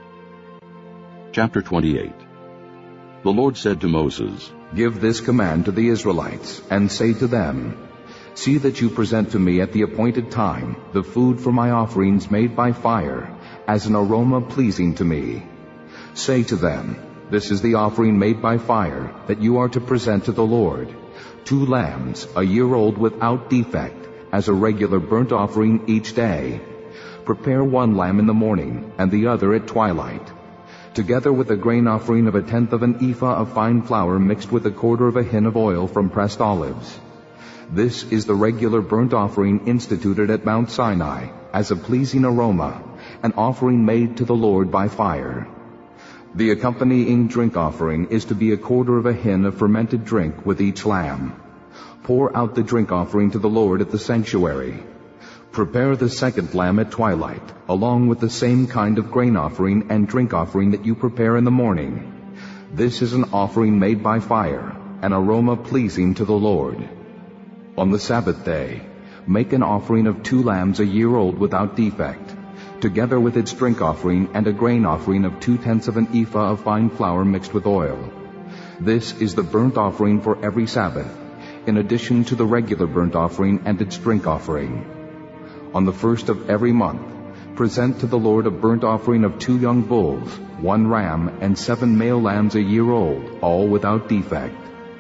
Chapter twenty-eight. The Lord said to Moses, Give this command to the Israelites, and say to them, See that you present to me at the appointed time the food for my offerings made by fire, as an aroma pleasing to me. Say to them, This is the offering made by fire that you are to present to the Lord. Two lambs, a year old without defect, as a regular burnt offering each day. Prepare one lamb in the morning and the other at twilight, together with a grain offering of a tenth of an ephah of fine flour mixed with a quarter of a hin of oil from pressed olives. This is the regular burnt offering instituted at Mount Sinai as a pleasing aroma, an offering made to the Lord by fire. The accompanying drink offering is to be a quarter of a hin of fermented drink with each lamb. Pour out the drink offering to the Lord at the sanctuary. Prepare the second lamb at twilight, along with the same kind of grain offering and drink offering that you prepare in the morning. This is an offering made by fire, an aroma pleasing to the Lord. On the Sabbath day, make an offering of two lambs a year old without defect, together with its drink offering and a grain offering of two-tenths of an ephah of fine flour mixed with oil. This is the burnt offering for every Sabbath, in addition to the regular burnt offering and its drink offering. On the first of every month, present to the Lord a burnt offering of two young bulls, one ram, and seven male lambs a year old, all without defect.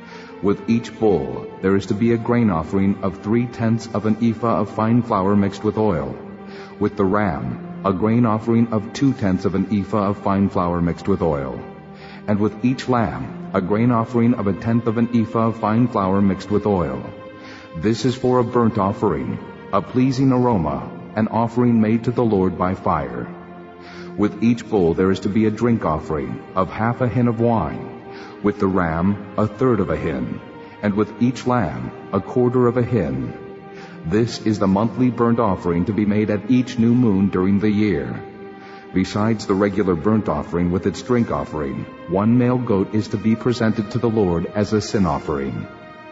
With each bull there is to be a grain offering of three-tenths of an ephah of fine flour mixed with oil. With the ram, a grain offering of two-tenths of an ephah of fine flour mixed with oil. And with each lamb, a grain offering of a tenth of an ephah of fine flour mixed with oil. This is for a burnt offering, a pleasing aroma, an offering made to the Lord by fire. With each bull there is to be a drink offering of half a hin of wine, with the ram a third of a hin, and with each lamb a quarter of a hin. This is the monthly burnt offering to be made at each new moon during the year. Besides the regular burnt offering with its drink offering, one male goat is to be presented to the Lord as a sin offering.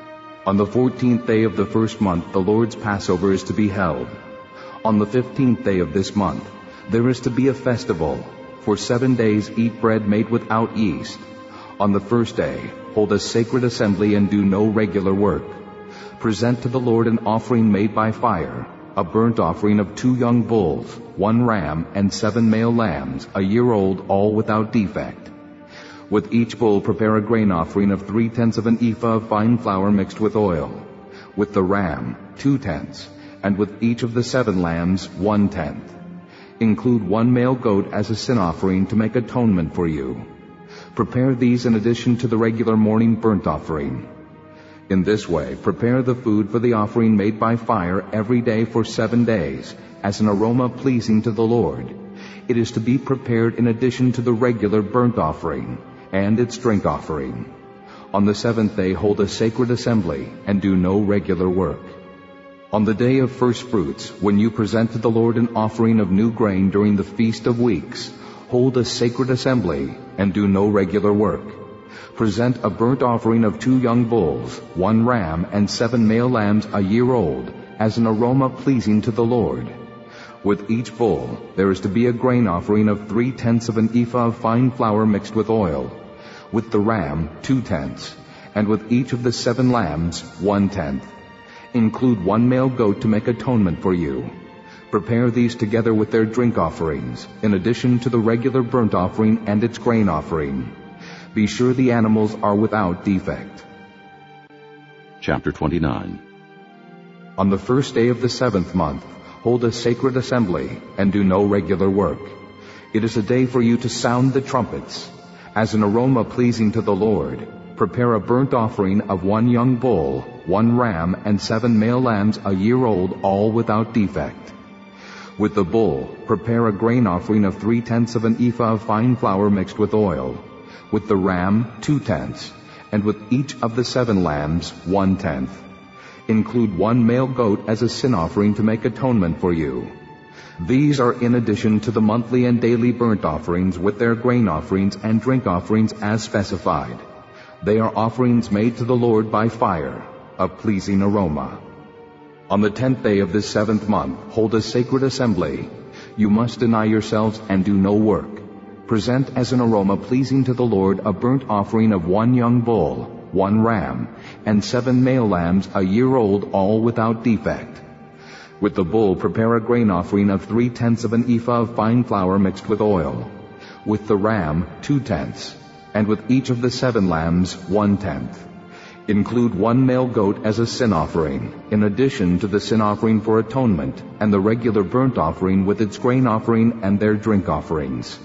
On the fourteenth day of the first month the Lord's Passover is to be held. On the fifteenth day of this month there is to be a festival. For seven days eat bread made without yeast. On the first day hold a sacred assembly and do no regular work. Present to the Lord an offering made by fire, a burnt offering of two young bulls, one ram, and seven male lambs, a year old, all without defect. With each bull prepare a grain offering of three-tenths of an ephah of fine flour mixed with oil. With the ram, two-tenths, and with each of the seven lambs, one-tenth. Include one male goat as a sin offering to make atonement for you. Prepare these in addition to the regular morning burnt offering. In this way, prepare the food for the offering made by fire every day for seven days, as an aroma pleasing to the Lord. It is to be prepared in addition to the regular burnt offering and its drink offering. On the seventh day hold a sacred assembly and do no regular work. On the day of first fruits, when you present to the Lord an offering of new grain during the Feast of Weeks, hold a sacred assembly and do no regular work. Present a burnt offering of two young bulls, one ram, and seven male lambs a year old, as an aroma pleasing to the Lord. With each bull there is to be a grain offering of three-tenths of an ephah of fine flour mixed with oil. With the ram, two-tenths, and with each of the seven lambs, one-tenth. Include one male goat to make atonement for you. Prepare these together with their drink offerings, in addition to the regular burnt offering and its grain offering. Be sure the animals are without defect. Chapter twenty-nine. On the first day of the seventh month, hold a sacred assembly and do no regular work. It is a day for you to sound the trumpets. As an aroma pleasing to the Lord, prepare a burnt offering of one young bull, one ram, and seven male lambs a year old, all without defect. With the bull, prepare a grain offering of three-tenths of an ephah of fine flour mixed with oil. With the ram, two-tenths, and with each of the seven lambs, one-tenth. Include one male goat as a sin offering to make atonement for you. These are in addition to the monthly and daily burnt offerings with their grain offerings and drink offerings as specified. They are offerings made to the Lord by fire, a pleasing aroma. On the tenth day of this seventh month, hold a sacred assembly. You must deny yourselves and do no work. Present as an aroma pleasing to the Lord a burnt offering of one young bull, one ram, and seven male lambs a year old, all without defect. With the bull prepare a grain offering of three-tenths of an ephah of fine flour mixed with oil. With the ram, two-tenths, and with each of the seven lambs one-tenth. Include one male goat as a sin offering, in addition to the sin offering for atonement, and the regular burnt offering with its grain offering and their drink offerings.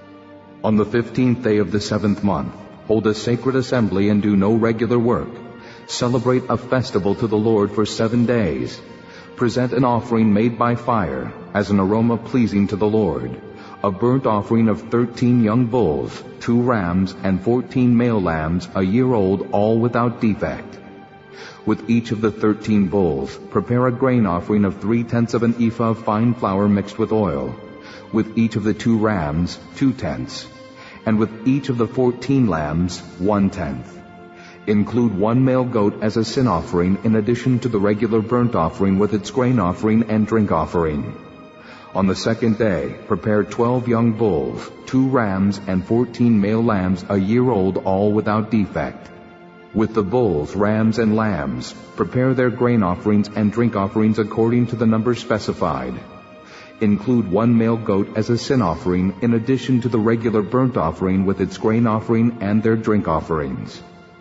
On the fifteenth day of the seventh month, hold a sacred assembly and do no regular work. Celebrate a festival to the Lord for seven days. Present an offering made by fire, as an aroma pleasing to the Lord, a burnt offering of thirteen young bulls, two rams, and fourteen male lambs, a year old, all without defect. With each of the thirteen bulls, prepare a grain offering of three-tenths of an ephah of fine flour mixed with oil. With each of the two rams, two-tenths. And with each of the fourteen lambs, one-tenth. Include one male goat as a sin offering in addition to the regular burnt offering with its grain offering and drink offering. On the second day, prepare twelve young bulls, two rams, and fourteen male lambs a year old, all without defect. With the bulls, rams, and lambs, prepare their grain offerings and drink offerings according to the number specified. Include one male goat as a sin offering in addition to the regular burnt offering with its grain offering and their drink offerings.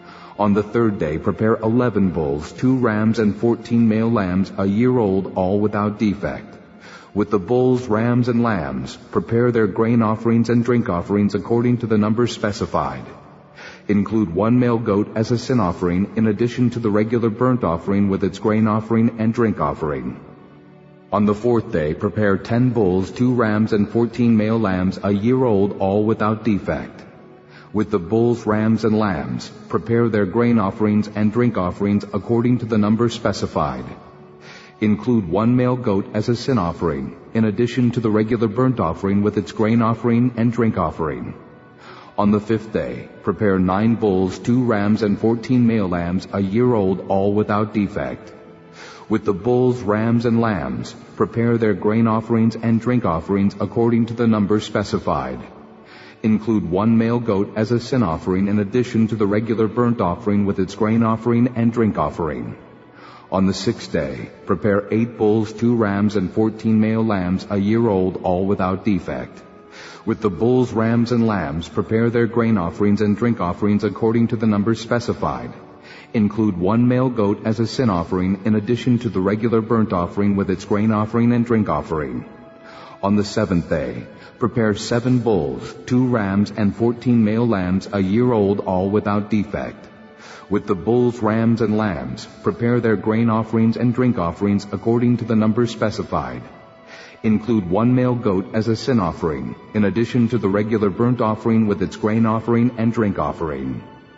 On the third day, prepare eleven bulls, two rams, and fourteen male lambs a year old, all without defect. With the bulls, rams, and lambs, prepare their grain offerings and drink offerings according to the number specified. Include one male goat as a sin offering in addition to the regular burnt offering with its grain offering and drink offering. On the fourth day, prepare ten bulls, two rams, and fourteen male lambs a year old, all without defect. With the bulls, rams, and lambs, prepare their grain offerings and drink offerings according to the number specified. Include one male goat as a sin offering, in addition to the regular burnt offering with its grain offering and drink offering. On the fifth day, prepare nine bulls, two rams, and fourteen male lambs a year old, all without defect. With the bulls, rams, and lambs, prepare their grain offerings and drink offerings according to the number specified. Include one male goat as a sin offering in addition to the regular burnt offering with its grain offering and drink offering. On the sixth day, prepare eight bulls, two rams, and fourteen male lambs a year old, all without defect. With the bulls, rams, and lambs, prepare their grain offerings and drink offerings according to the number specified. Include one male goat as a sin offering in addition to the regular burnt offering with its grain offering and drink offering. On the seventh day, prepare seven bulls, two rams, and fourteen male lambs a year old, all without defect. With the bulls, rams, and lambs, prepare their grain offerings and drink offerings according to the number specified. Include one male goat as a sin offering, in addition to the regular burnt offering with its grain offering and drink offering.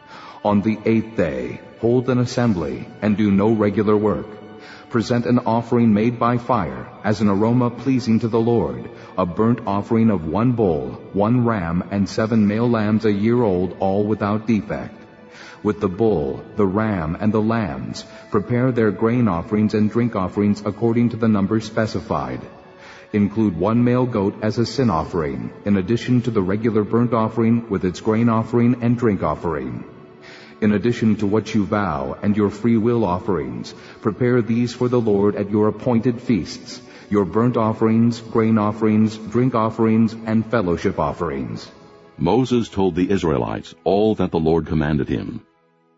On the eighth day, hold an assembly and do no regular work. Present an offering made by fire, as an aroma pleasing to the Lord, a burnt offering of one bull, one ram, and seven male lambs a year old, all without defect. With the bull, the ram, and the lambs, prepare their grain offerings and drink offerings according to the number specified. Include one male goat as a sin offering, in addition to the regular burnt offering with its grain offering and drink offering. In addition to what you vow and your free will offerings, prepare these for the Lord at your appointed feasts, your burnt offerings, grain offerings, drink offerings, and fellowship offerings. Moses told the Israelites all that the Lord commanded him.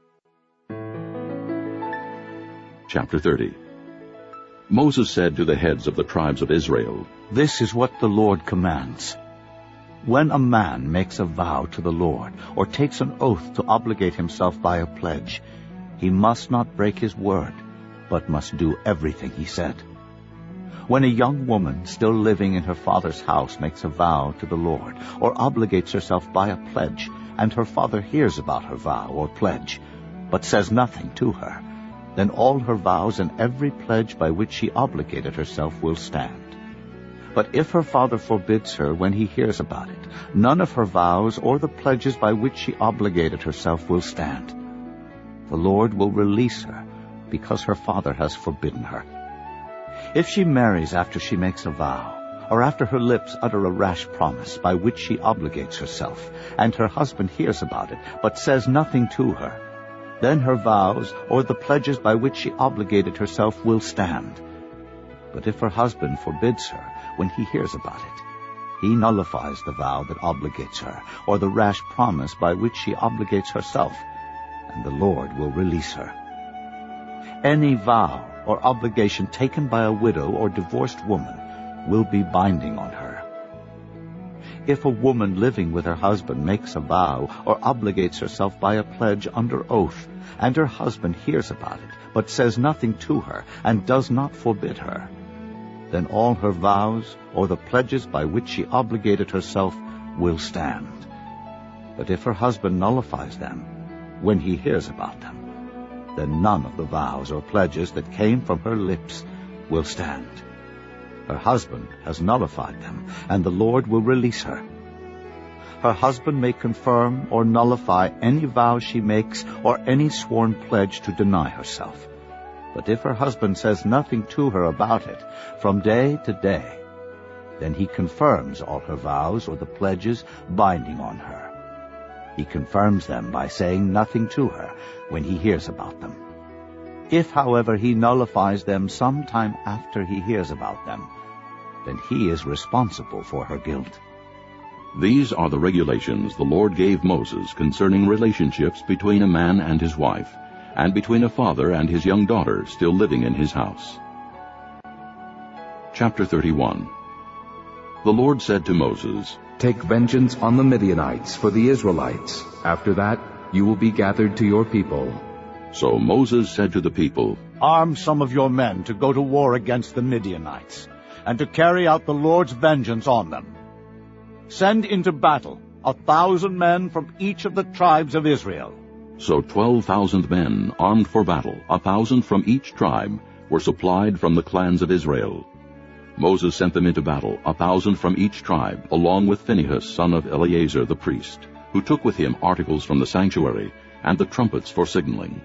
Chapter thirty. Moses said to the heads of the tribes of Israel, This is what the Lord commands. When a man makes a vow to the Lord, or takes an oath to obligate himself by a pledge, he must not break his word, but must do everything he said. When a young woman still living in her father's house makes a vow to the Lord, or obligates herself by a pledge, and her father hears about her vow or pledge, but says nothing to her, then all her vows and every pledge by which she obligated herself will stand. But if her father forbids her when he hears about it, none of her vows or the pledges by which she obligated herself will stand. The Lord will release her, because her father has forbidden her. If she marries after she makes a vow, or after her lips utter a rash promise by which she obligates herself, and her husband hears about it, but says nothing to her, then her vows or the pledges by which she obligated herself will stand. But if her husband forbids her when he hears about it, he nullifies the vow that obligates her, or the rash promise by which she obligates herself, and the Lord will release her. Any vow or obligation taken by a widow or divorced woman will be binding on her. If a woman living with her husband makes a vow or obligates herself by a pledge under oath, and her husband hears about it, but says nothing to her, and does not forbid her, then all her vows or the pledges by which she obligated herself will stand. But if her husband nullifies them when he hears about them, then none of the vows or pledges that came from her lips will stand. Her husband has nullified them, and the Lord will release her. Her husband may confirm or nullify any vow she makes or any sworn pledge to deny herself. But if her husband says nothing to her about it from day to day, then he confirms all her vows or the pledges binding on her. He confirms them by saying nothing to her when he hears about them. If, however, he nullifies them some time after he hears about them, then he is responsible for her guilt. These are the regulations the Lord gave Moses concerning relationships between a man and his wife, and between a father and his young daughter still living in his house. Chapter thirty-one. The Lord said to Moses, "Take vengeance on the Midianites for the Israelites. After that, you will be gathered to your people." So Moses said to the people, "Arm some of your men to go to war against the Midianites, and to carry out the Lord's vengeance on them. Send into battle a thousand men from each of the tribes of Israel." So twelve thousand men, armed for battle, a thousand from each tribe, were supplied from the clans of Israel. Moses sent them into battle, a thousand from each tribe, along with Phinehas, son of Eleazar the priest, who took with him articles from the sanctuary, and the trumpets for signaling.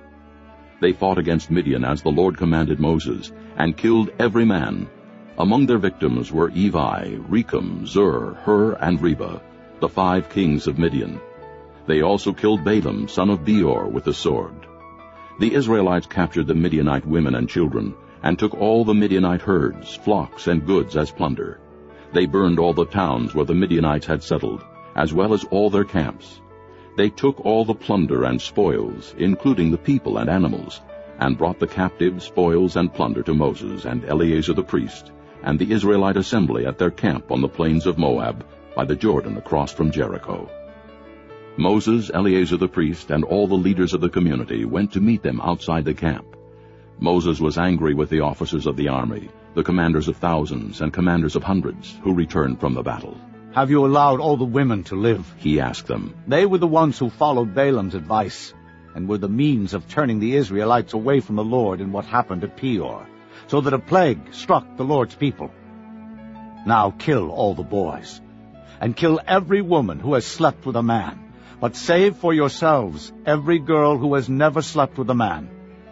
They fought against Midian as the Lord commanded Moses, and killed every man. Among their victims were Evi, Rechem, Zur, Hur, and Reba, the five kings of Midian. They also killed Balaam, son of Beor, with the sword. The Israelites captured the Midianite women and children, and took all the Midianite herds, flocks, and goods as plunder. They burned all the towns where the Midianites had settled, as well as all their camps. They took all the plunder and spoils, including the people and animals, and brought the captives, spoils, and plunder to Moses and Eleazar the priest, and the Israelite assembly at their camp on the plains of Moab, by the Jordan across from Jericho. Moses, Eleazar the priest, and all the leaders of the community went to meet them outside the camp. Moses was angry with the officers of the army, the commanders of thousands and commanders of hundreds, who returned from the battle. "Have you allowed all the women to live?" he asked them. They were the ones who followed Balaam's advice, and were the means of turning the Israelites away from the Lord in what happened at Peor, so that a plague struck the Lord's people. Now kill all the boys, and kill every woman who has slept with a man, but save for yourselves every girl who has never slept with a man.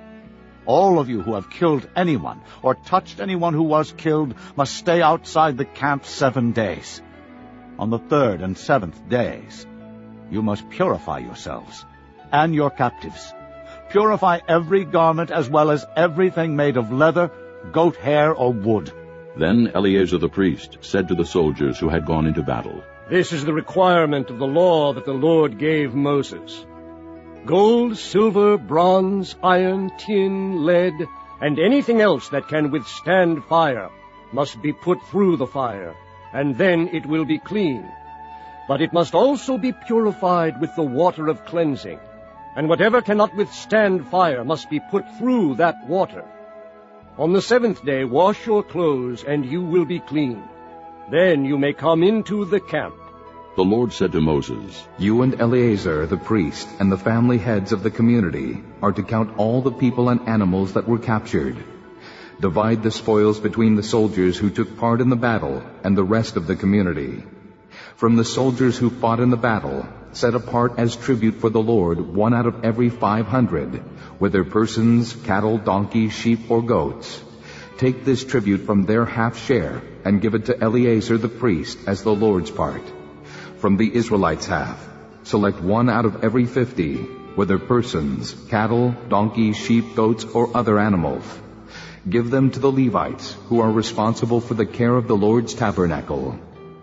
All of you who have killed anyone or touched anyone who was killed must stay outside the camp seven days. On the third and seventh days, you must purify yourselves and your captives. Purify every garment as well as everything made of leather, goat hair, or wood." Then Eleazar the priest said to the soldiers who had gone into battle, "This is the requirement of the law that the Lord gave Moses. Gold, silver, bronze, iron, tin, lead, and anything else that can withstand fire must be put through the fire, and then it will be clean. But it must also be purified with the water of cleansing, and whatever cannot withstand fire must be put through that water. On the seventh day wash your clothes, and you will be clean. Then you may come into the camp." The Lord said to Moses, "You and Eleazar the priest and the family heads of the community are to count all the people and animals that were captured. Divide the spoils between the soldiers who took part in the battle and the rest of the community. From the soldiers who fought in the battle, set apart as tribute for the Lord one out of every five hundred, whether persons, cattle, donkeys, sheep, or goats. Take this tribute from their half share and give it to Eleazar the priest as the Lord's part. From the Israelites' half, select one out of every fifty, whether persons, cattle, donkeys, sheep, goats, or other animals. Give them to the Levites, who are responsible for the care of the Lord's tabernacle.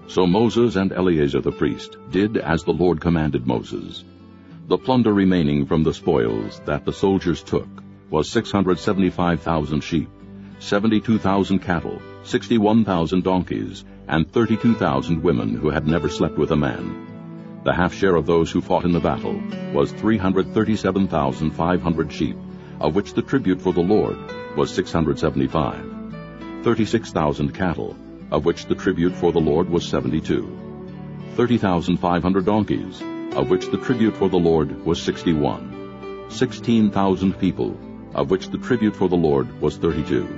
So Moses and Eleazar the priest did as the Lord commanded Moses. The plunder remaining from the spoils that the soldiers took was six hundred seventy-five thousand sheep, seventy-two thousand cattle, sixty-one thousand donkeys, and thirty-two thousand women who had never slept with a man. The half-share of those who fought in the battle was three hundred thirty-seven thousand five hundred sheep, of which the tribute for the Lord was six hundred seventy-five. Thirty-six thousand cattle, of which the tribute for the Lord was seventy-two. Thirty thousand five hundred donkeys, of which the tribute for the Lord was sixty-one. Sixteen thousand people, of which the tribute for the Lord was thirty-two.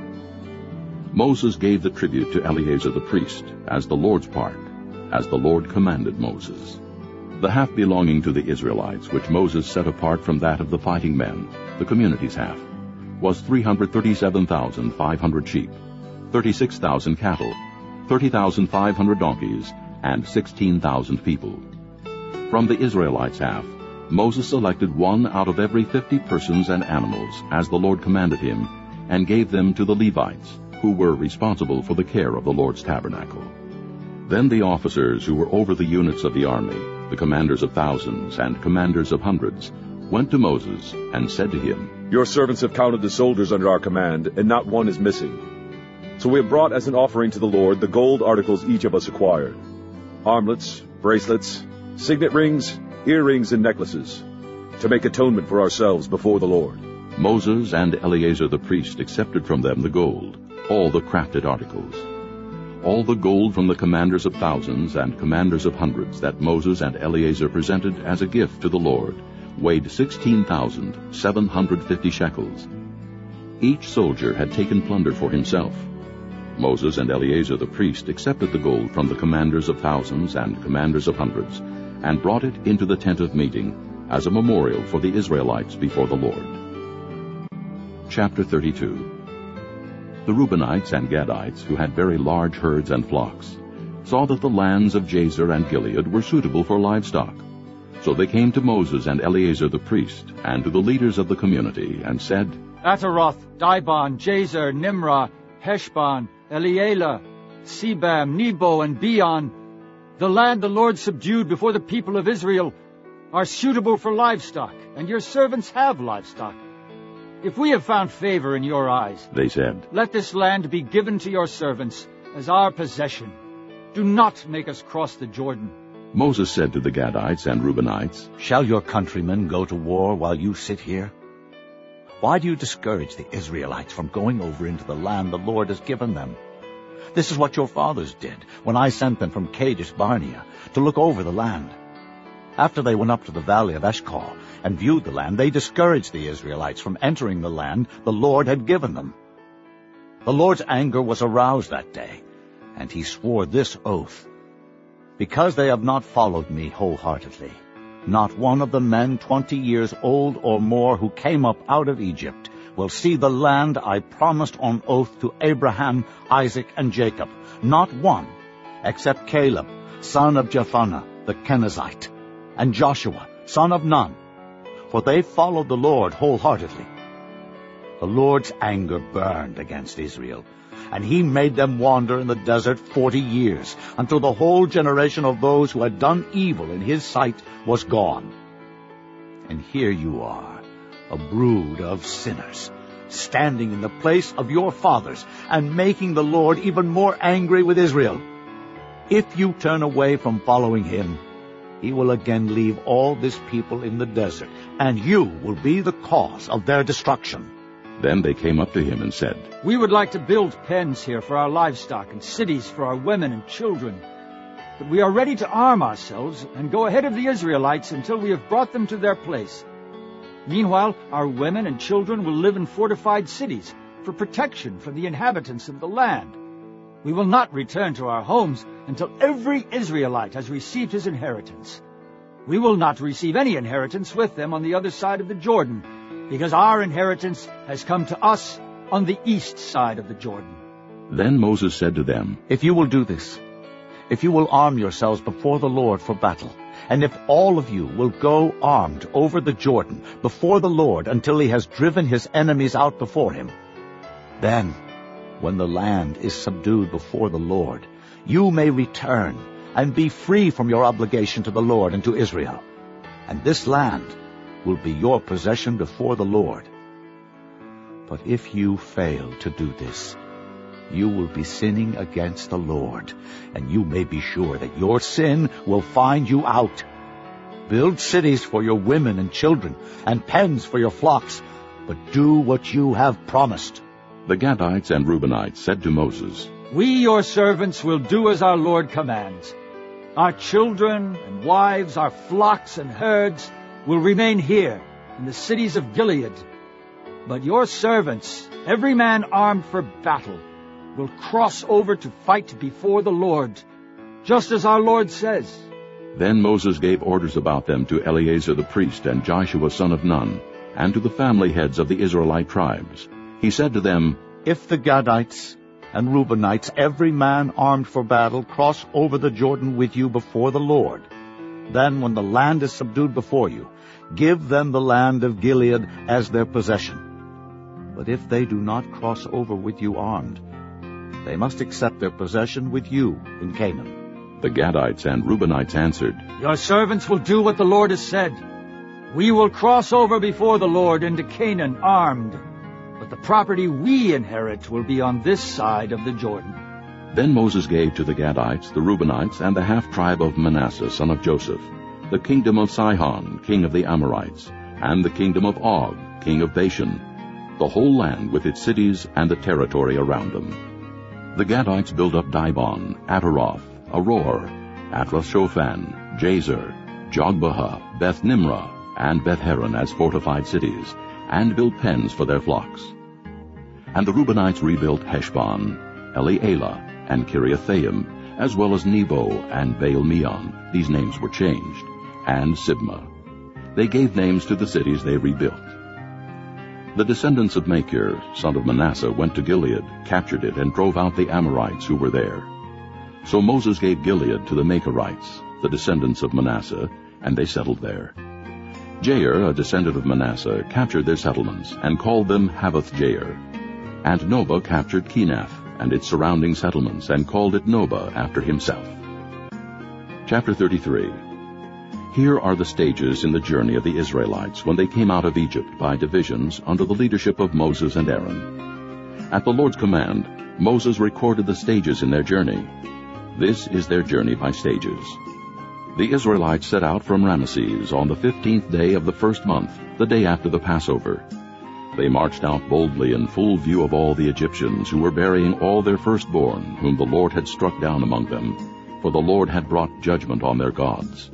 Moses gave the tribute to Eleazar the priest as the Lord's part, as the Lord commanded Moses. The half belonging to the Israelites, which Moses set apart from that of the fighting men, the community's half, was three hundred thirty-seven thousand five hundred sheep, thirty-six thousand cattle, thirty thousand five hundred donkeys, and sixteen thousand people. From the Israelites' half, Moses selected one out of every fifty persons and animals, as the Lord commanded him, and gave them to the Levites, who were responsible for the care of the Lord's tabernacle. Then the officers who were over the units of the army, the commanders of thousands and commanders of hundreds, went to Moses and said to him, Your servants have counted the soldiers under our command, and not one is missing. So we have brought as an offering to the Lord the gold articles each of us acquired, armlets, bracelets, signet rings, earrings, and necklaces, to make atonement for ourselves before the Lord. Moses and Eleazar the priest accepted from them the gold, all the crafted articles. All the gold from the commanders of thousands and commanders of hundreds that Moses and Eleazar presented as a gift to the Lord weighed sixteen thousand seven hundred fifty shekels. Each soldier had taken plunder for himself. Moses and Eleazar the priest accepted the gold from the commanders of thousands and commanders of hundreds, and brought it into the tent of meeting as a memorial for the Israelites before the Lord. Chapter thirty-two. The Reubenites and Gadites, who had very large herds and flocks, saw that the lands of Jazer and Gilead were suitable for livestock. So they came to Moses and Eleazar the priest, and to the leaders of the community, and said, Ataroth, Dibon, Jazer, Nimrah, Heshbon, Elealeh, Sebam, Nebo, and Beon, the land the Lord subdued before the people of Israel, are suitable for livestock, and your servants have livestock. If we have found favor in your eyes, they said, let this land be given to your servants as our possession. Do not make us cross the Jordan. Moses said to the Gadites and Reubenites, Shall your countrymen go to war while you sit here? Why do you discourage the Israelites from going over into the land the Lord has given them? This is what your fathers did when I sent them from Kadesh Barnea to look over the land. After they went up to the valley of Eshcol and viewed the land, they discouraged the Israelites from entering the land the Lord had given them. The Lord's anger was aroused that day, and he swore this oath, Because they have not followed me wholeheartedly, not one of the men twenty years old or more who came up out of Egypt will see the land I promised on oath to Abraham, Isaac, and Jacob, not one, except Caleb, son of Jephunneh the Kenizzite, and Joshua, son of Nun, for they followed the Lord wholeheartedly. The Lord's anger burned against Israel, and he made them wander in the desert forty years, until the whole generation of those who had done evil in his sight was gone. And here you are, a brood of sinners, standing in the place of your fathers, and making the Lord even more angry with Israel. If you turn away from following him, he will again leave all this people in the desert, and you will be the cause of their destruction. Then they came up to him and said, We would like to build pens here for our livestock and cities for our women and children. But we are ready to arm ourselves and go ahead of the Israelites until we have brought them to their place. Meanwhile, our women and children will live in fortified cities for protection from the inhabitants of the land. We will not return to our homes until every Israelite has received his inheritance. We will not receive any inheritance with them on the other side of the Jordan, because our inheritance has come to us on the east side of the Jordan. Then Moses said to them, If you will do this, if you will arm yourselves before the Lord for battle, and if all of you will go armed over the Jordan before the Lord until he has driven his enemies out before him, then, when the land is subdued before the Lord, you may return and be free from your obligation to the Lord and to Israel. And this land will be your possession before the Lord. But if you fail to do this, you will be sinning against the Lord, and you may be sure that your sin will find you out. Build cities for your women and children, and pens for your flocks, but do what you have promised." The Gadites and Reubenites said to Moses, "We, your servants, will do as our Lord commands. Our children and wives, our flocks and herds will remain here in the cities of Gilead. But your servants, every man armed for battle, will cross over to fight before the Lord, just as our Lord says." Then Moses gave orders about them to Eleazar the priest and Joshua son of Nun, and to the family heads of the Israelite tribes. He said to them, "If the Gadites and Reubenites, every man armed for battle, cross over the Jordan with you before the Lord, then when the land is subdued before you, give them the land of Gilead as their possession. But if they do not cross over with you armed, they must accept their possession with you in Canaan." The Gadites and Reubenites answered, "Your servants will do what the Lord has said. We will cross over before the Lord into Canaan armed, but the property we inherit will be on this side of the Jordan." Then Moses gave to the Gadites, the Reubenites, and the half-tribe of Manasseh, son of Joseph, the kingdom of Sihon, king of the Amorites, and the kingdom of Og, king of Bashan, the whole land with its cities and the territory around them. The Gadites built up Dibon, Ataroth, Aror, Atrath-shophan, Jazer, Jogbehah, Beth-nimrah, and Beth-haran as fortified cities, and built pens for their flocks. And the Reubenites rebuilt Heshbon, Elealeh, and Kiriathaim, as well as Nebo and Baal-meon, these names were changed, and Sibmah. They gave names to the cities they rebuilt. The descendants of Machir, son of Manasseh, went to Gilead, captured it, and drove out the Amorites who were there. So Moses gave Gilead to the Machirites, the descendants of Manasseh, and they settled there. Jair, a descendant of Manasseh, captured their settlements, and called them Havoth-Jair. And Nobah captured Kenath, and its surrounding settlements, and called it Nobah after himself. Chapter thirty-three. Here are the stages in the journey of the Israelites when they came out of Egypt by divisions under the leadership of Moses and Aaron. At the Lord's command, Moses recorded the stages in their journey. This is their journey by stages. The Israelites set out from Ramesses on the fifteenth day of the first month, the day after the Passover. They marched out boldly in full view of all the Egyptians, who were burying all their firstborn, whom the Lord had struck down among them, for the Lord had brought judgment on their gods.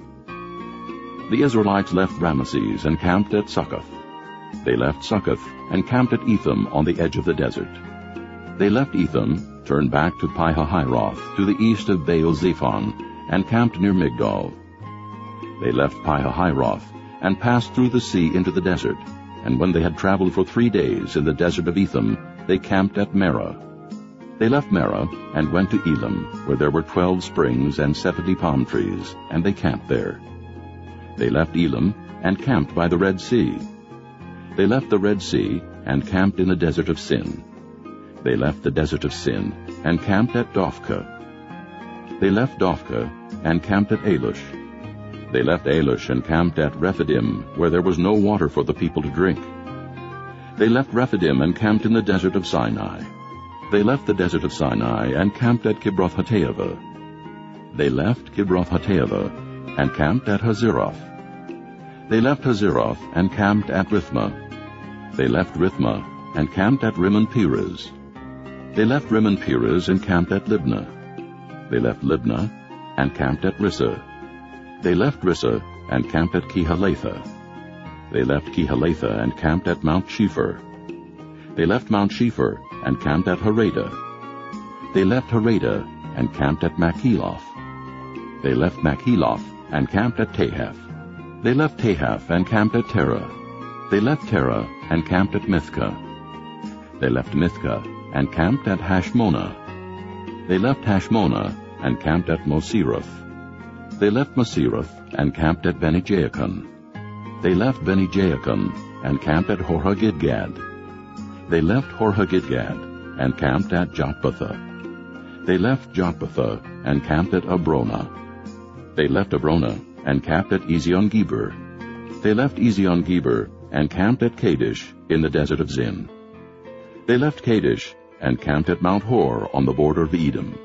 The Israelites left Ramesses and camped at Succoth. They left Succoth and camped at Etham on the edge of the desert. They left Etham, turned back to Pi-hahiroth, to the east of Baal-zephon, and camped near Migdol. They left Pi-hahiroth and passed through the sea into the desert, and when they had traveled for three days in the desert of Etham, they camped at Marah. They left Marah and went to Elim, where there were twelve springs and seventy palm trees, and they camped there. They left Elim and camped by the Red Sea. They left the Red Sea and camped in the desert of Sin. They left the desert of Sin and camped at Dophkah. They left Dophkah and camped at Alush. They left Alush and camped at Rephidim, where there was no water for the people to drink. They left Rephidim and camped in the desert of Sinai. They left the desert of Sinai and camped at Kibroth-hattaavah. They left Kibroth-hattaavah and camped at Hazeroth. They left Hazeroth and camped at Rithmah. They left Rithmah and camped at Rimmon-Perez. They left Rimmon-Perez and camped at Libnah. They left Libnah and camped at Rissah. They left Rissah and camped at Kehalatha. They left Kehalatha and camped at Mount Shepher. They left Mount Shepher and camped at Harada. They left Harada and camped at Makheloth. They left Makheloth and camped at Tahath. They left Tahath and camped at Terah. They left Terah and camped at Mithkah. They left Mithkah and camped at Hashmonah. They left Hashmonah and camped at Moseroth. They left Moseroth and camped at Beni-Jaakon. They left Beni-Jaakon and camped at Hor-Haggidgad. They left Hor-Haggidgad and camped at Jotbathah. They left Jotbathah and camped at Abronah. They left Abrona and camped at Ezion-Geber. They left Ezion-Geber and camped at Kadesh in the desert of Zin. They left Kadesh and camped at Mount Hor on the border of Edom.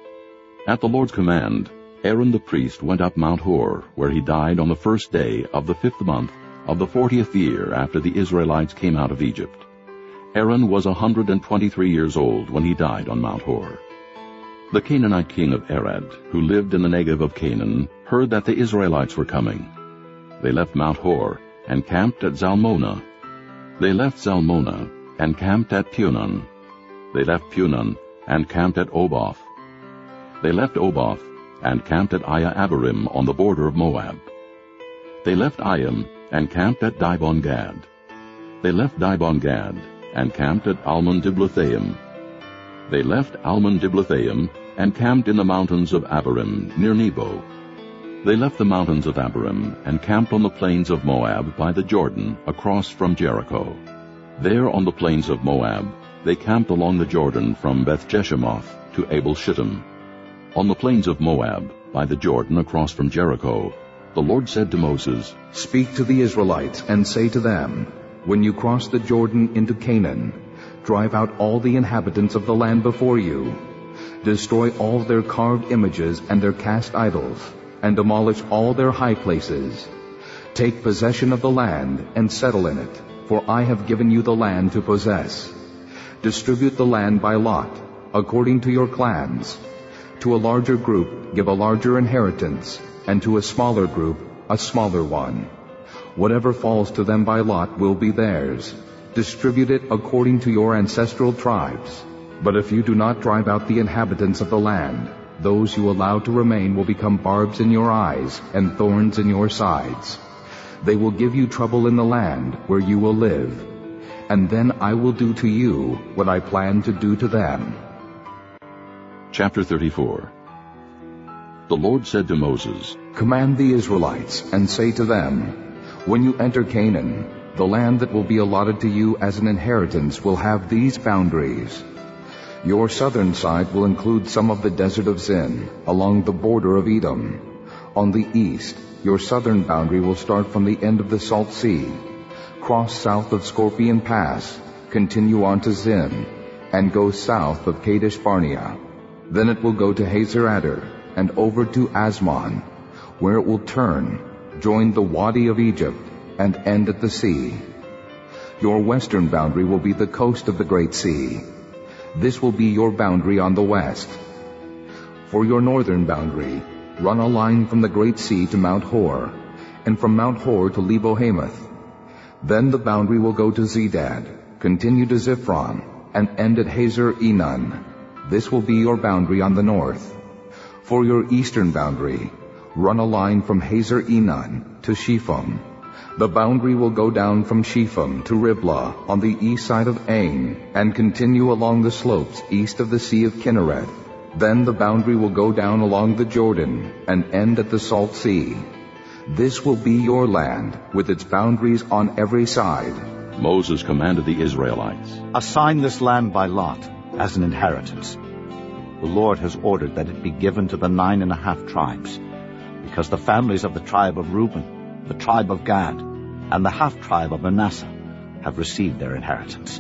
At the Lord's command, Aaron the priest went up Mount Hor, where he died on the first day of the fifth month of the fortieth year after the Israelites came out of Egypt. Aaron was a hundred and twenty-three years old when he died on Mount Hor. The Canaanite king of Arad, who lived in the Negev of Canaan, heard that the Israelites were coming. They left Mount Hor and camped at Zalmonah. They left Zalmonah and camped at Punon. They left Punon and camped at Oboth. They left Oboth and camped at Iya-Abarim on the border of Moab. They left Ayim and camped at Dibon-Gad. They left Dibon-Gad and camped at Almon-Diblathaim. They left Almon-Diblathaim and camped in the mountains of Abarim near Nebo. They left the mountains of Abarim and camped on the plains of Moab by the Jordan across from Jericho. There on the plains of Moab they camped along the Jordan from Beth-Jeshemoth to Abel-Shittim. On the plains of Moab by the Jordan across from Jericho, the Lord said to Moses, "Speak to the Israelites and say to them, when you cross the Jordan into Canaan, drive out all the inhabitants of the land before you. Destroy all their carved images and their cast idols, and demolish all their high places. Take possession of the land and settle in it, for I have given you the land to possess. Distribute the land by lot, according to your clans. To a larger group give a larger inheritance, and to a smaller group a smaller one. Whatever falls to them by lot will be theirs. Distribute it according to your ancestral tribes. But if you do not drive out the inhabitants of the land, those you allow to remain will become barbs in your eyes and thorns in your sides. They will give you trouble in the land where you will live, and then I will do to you what I plan to do to them." Chapter thirty-four. The Lord said to Moses, "Command the Israelites and say to them, when you enter Canaan, the land that will be allotted to you as an inheritance will have these boundaries. Your southern side will include some of the desert of Zin, along the border of Edom. On the east, your southern boundary will start from the end of the Salt Sea, cross south of Scorpion Pass, continue on to Zin, and go south of Kadesh Barnea. Then it will go to Hazer Adar and over to Asmon, where it will turn, join the Wadi of Egypt, and end at the sea. Your western boundary will be the coast of the Great Sea. This will be your boundary on the west. For your northern boundary, run a line from the Great Sea to Mount Hor, and from Mount Hor to Lebo-Hamath. Then the boundary will go to Zedad, continue to Ziphron, and end at Hazer Enon. This will be your boundary on the north. For your eastern boundary, run a line from Hazer Enon to Shepham. The boundary will go down from Shepham to Riblah on the east side of Ain, and continue along the slopes east of the Sea of Kinneret. Then the boundary will go down along the Jordan and end at the Salt Sea. This will be your land, with its boundaries on every side." Moses commanded the Israelites, "Assign this land by lot as an inheritance. The Lord has ordered that it be given to the nine and a half tribes, because the families of the tribe of Reuben, the tribe of Gad, and the half-tribe of Manasseh have received their inheritance.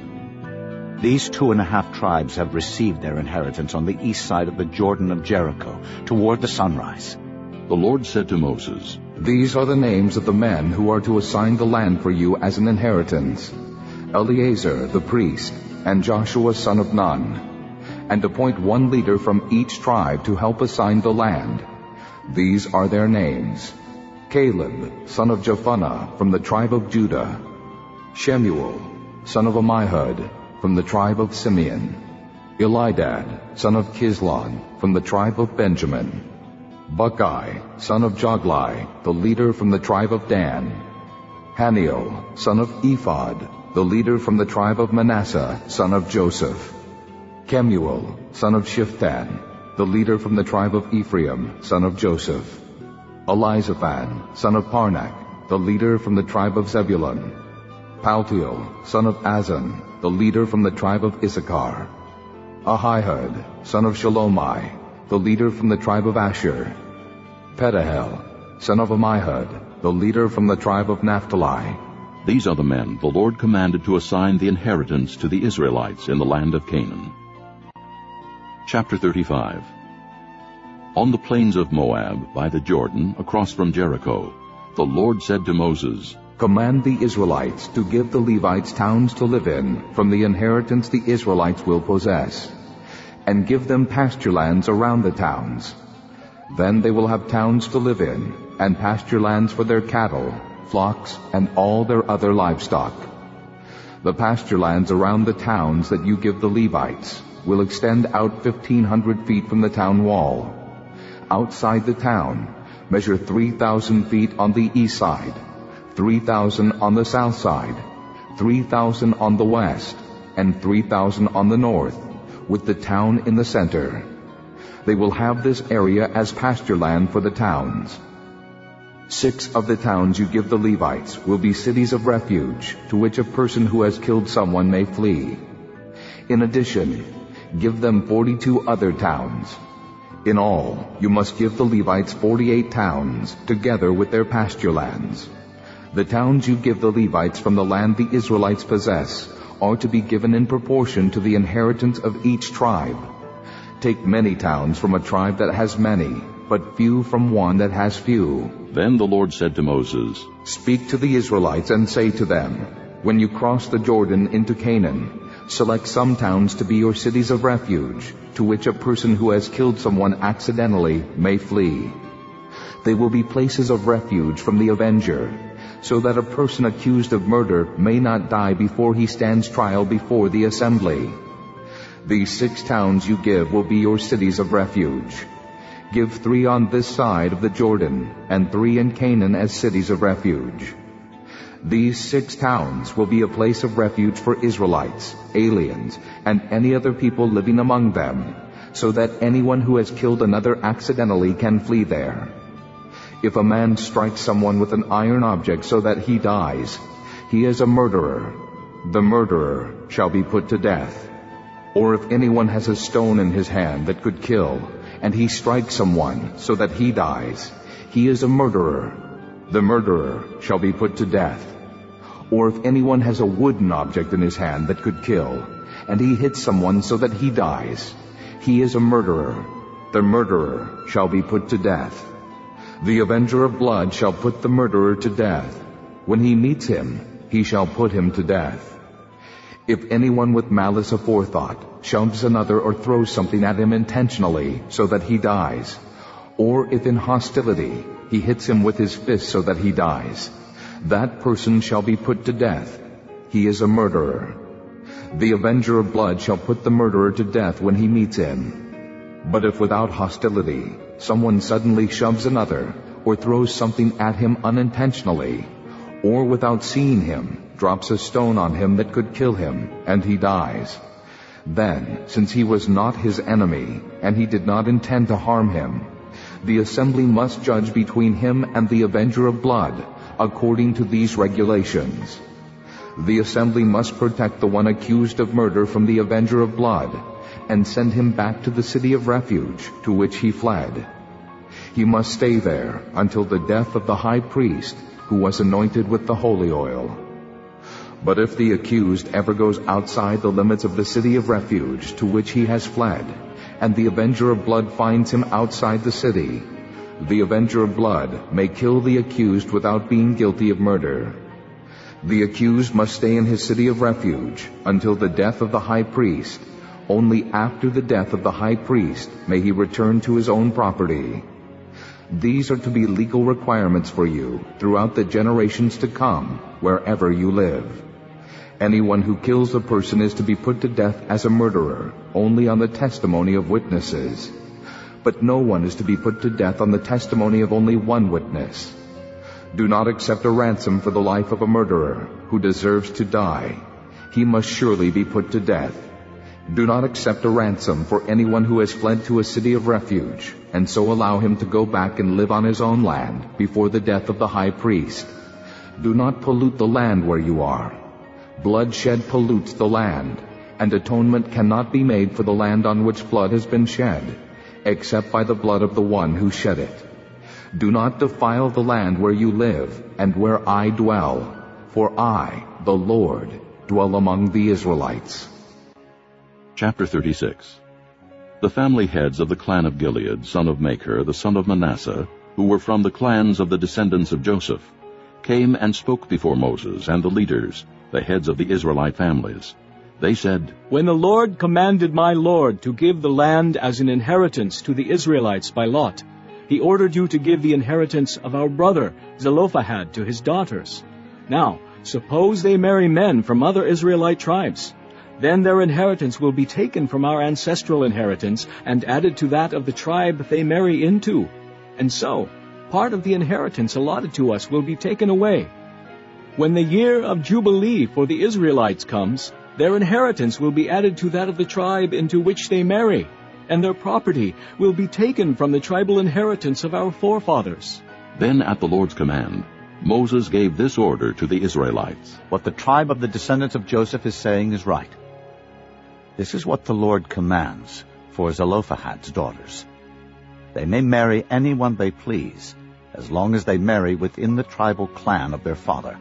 These two and a half tribes have received their inheritance on the east side of the Jordan of Jericho, toward the sunrise." The Lord said to Moses, "These are the names of the men who are to assign the land for you as an inheritance: Eleazar the priest, and Joshua son of Nun. And appoint one leader from each tribe to help assign the land. These are their names: Caleb, son of Jephunneh, from the tribe of Judah; Shemuel, son of Ammihud, from the tribe of Simeon; Elidad, son of Kislon, from the tribe of Benjamin; Buckai, son of Joglai, the leader from the tribe of Dan; Haniel, son of Ephod, the leader from the tribe of Manasseh, son of Joseph; Kemuel, son of Shiphtan, the leader from the tribe of Ephraim, son of Joseph; Elizaphan, son of Parnak, the leader from the tribe of Zebulun; Paltiel, son of Azan, the leader from the tribe of Issachar; Ahihud, son of Shalomai, the leader from the tribe of Asher; Pedahel, son of Ammihud, the leader from the tribe of Naphtali. These are the men the Lord commanded to assign the inheritance to the Israelites in the land of Canaan. Chapter thirty-five. On the plains of Moab, by the Jordan, across from Jericho, the Lord said to Moses, Command the Israelites to give the Levites towns to live in from the inheritance the Israelites will possess, and give them pasture lands around the towns. Then they will have towns to live in, and pasture lands for their cattle, flocks, and all their other livestock. The pasture lands around the towns that you give the Levites will extend out fifteen hundred feet from the town wall. Outside the town, measure three thousand feet on the east side, three thousand on the south side, three thousand on the west, and three thousand on the north, with the town in the center. They will have this area as pasture land for the towns. Six of the towns you give the Levites will be cities of refuge, to which a person who has killed someone may flee. In addition, give them forty-two other towns. In all, you must give the Levites forty-eight towns, together with their pasture lands. The towns you give the Levites from the land the Israelites possess are to be given in proportion to the inheritance of each tribe. Take many towns from a tribe that has many, but few from one that has few. Then the Lord said to Moses, Speak to the Israelites and say to them, When you cross the Jordan into Canaan, select some towns to be your cities of refuge, to which a person who has killed someone accidentally may flee. They will be places of refuge from the avenger, so that a person accused of murder may not die before he stands trial before the assembly. These six towns you give will be your cities of refuge. Give three on this side of the Jordan, and three in Canaan as cities of refuge. These six towns will be a place of refuge for Israelites, aliens, and any other people living among them, so that anyone who has killed another accidentally can flee there. If a man strikes someone with an iron object so that he dies, he is a murderer. The murderer shall be put to death. Or if anyone has a stone in his hand that could kill, and he strikes someone so that he dies, he is a murderer. The murderer shall be put to death. Or if anyone has a wooden object in his hand that could kill, and he hits someone so that he dies, he is a murderer. The murderer shall be put to death. The avenger of blood shall put the murderer to death. When he meets him, he shall put him to death. If anyone with malice aforethought shoves another or throws something at him intentionally so that he dies, or if in hostility he hits him with his fist so that he dies, that person shall be put to death. He is a murderer. The avenger of blood shall put the murderer to death when he meets him. But if without hostility someone suddenly shoves another or throws something at him unintentionally, or without seeing him drops a stone on him that could kill him, and he dies, then, since he was not his enemy, and he did not intend to harm him, the assembly must judge between him and the avenger of blood, according to these regulations. The assembly must protect the one accused of murder from the avenger of blood, and send him back to the city of refuge to which he fled. He must stay there until the death of the high priest, who was anointed with the holy oil. But if the accused ever goes outside the limits of the city of refuge to which he has fled, and the avenger of blood finds him outside the city, the avenger of blood may kill the accused without being guilty of murder. The accused must stay in his city of refuge until the death of the high priest. Only after the death of the high priest may he return to his own property. These are to be legal requirements for you throughout the generations to come, wherever you live. Anyone who kills a person is to be put to death as a murderer, only on the testimony of witnesses. But no one is to be put to death on the testimony of only one witness. Do not accept a ransom for the life of a murderer who deserves to die. He must surely be put to death. Do not accept a ransom for anyone who has fled to a city of refuge, and so allow him to go back and live on his own land before the death of the high priest. Do not pollute the land where you are. Bloodshed pollutes the land, and atonement cannot be made for the land on which blood has been shed, except by the blood of the one who shed it. Do not defile the land where you live and where I dwell, for I, the Lord, dwell among the Israelites. Chapter thirty-six. The family heads of the clan of Gilead, son of Machir, the son of Manasseh, who were from the clans of the descendants of Joseph, came and spoke before Moses and the leaders, the heads of the Israelite families. They said, When the Lord commanded my Lord to give the land as an inheritance to the Israelites by lot, he ordered you to give the inheritance of our brother Zelophehad to his daughters. Now, suppose they marry men from other Israelite tribes. Then their inheritance will be taken from our ancestral inheritance and added to that of the tribe they marry into. And so, part of the inheritance allotted to us will be taken away. When the year of Jubilee for the Israelites comes, their inheritance will be added to that of the tribe into which they marry, and their property will be taken from the tribal inheritance of our forefathers. Then at the Lord's command, Moses gave this order to the Israelites. What the tribe of the descendants of Joseph is saying is right. This is what the Lord commands for Zelophehad's daughters. They may marry anyone they please, as long as they marry within the tribal clan of their father.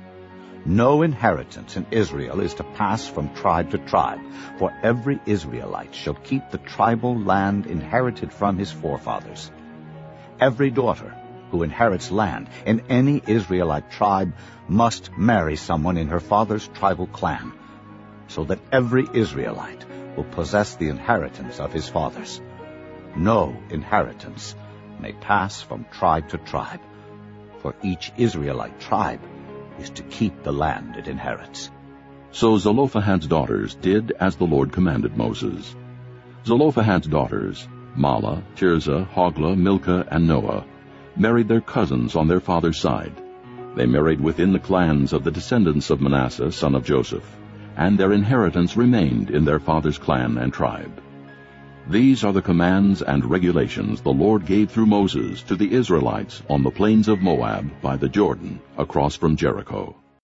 No inheritance in Israel is to pass from tribe to tribe, for every Israelite shall keep the tribal land inherited from his forefathers. Every daughter who inherits land in any Israelite tribe must marry someone in her father's tribal clan, so that every Israelite will possess the inheritance of his fathers. No inheritance may pass from tribe to tribe, for each Israelite tribe is to keep the land it inherits. So Zelophehad's daughters did as the Lord commanded Moses. Zelophehad's daughters, Mahlah, Tirzah, Hoglah, Milcah, and Noah, married their cousins on their father's side. They married within the clans of the descendants of Manasseh, son of Joseph, and their inheritance remained in their father's clan and tribe. These are the commands and regulations the Lord gave through Moses to the Israelites on the plains of Moab by the Jordan, across from Jericho.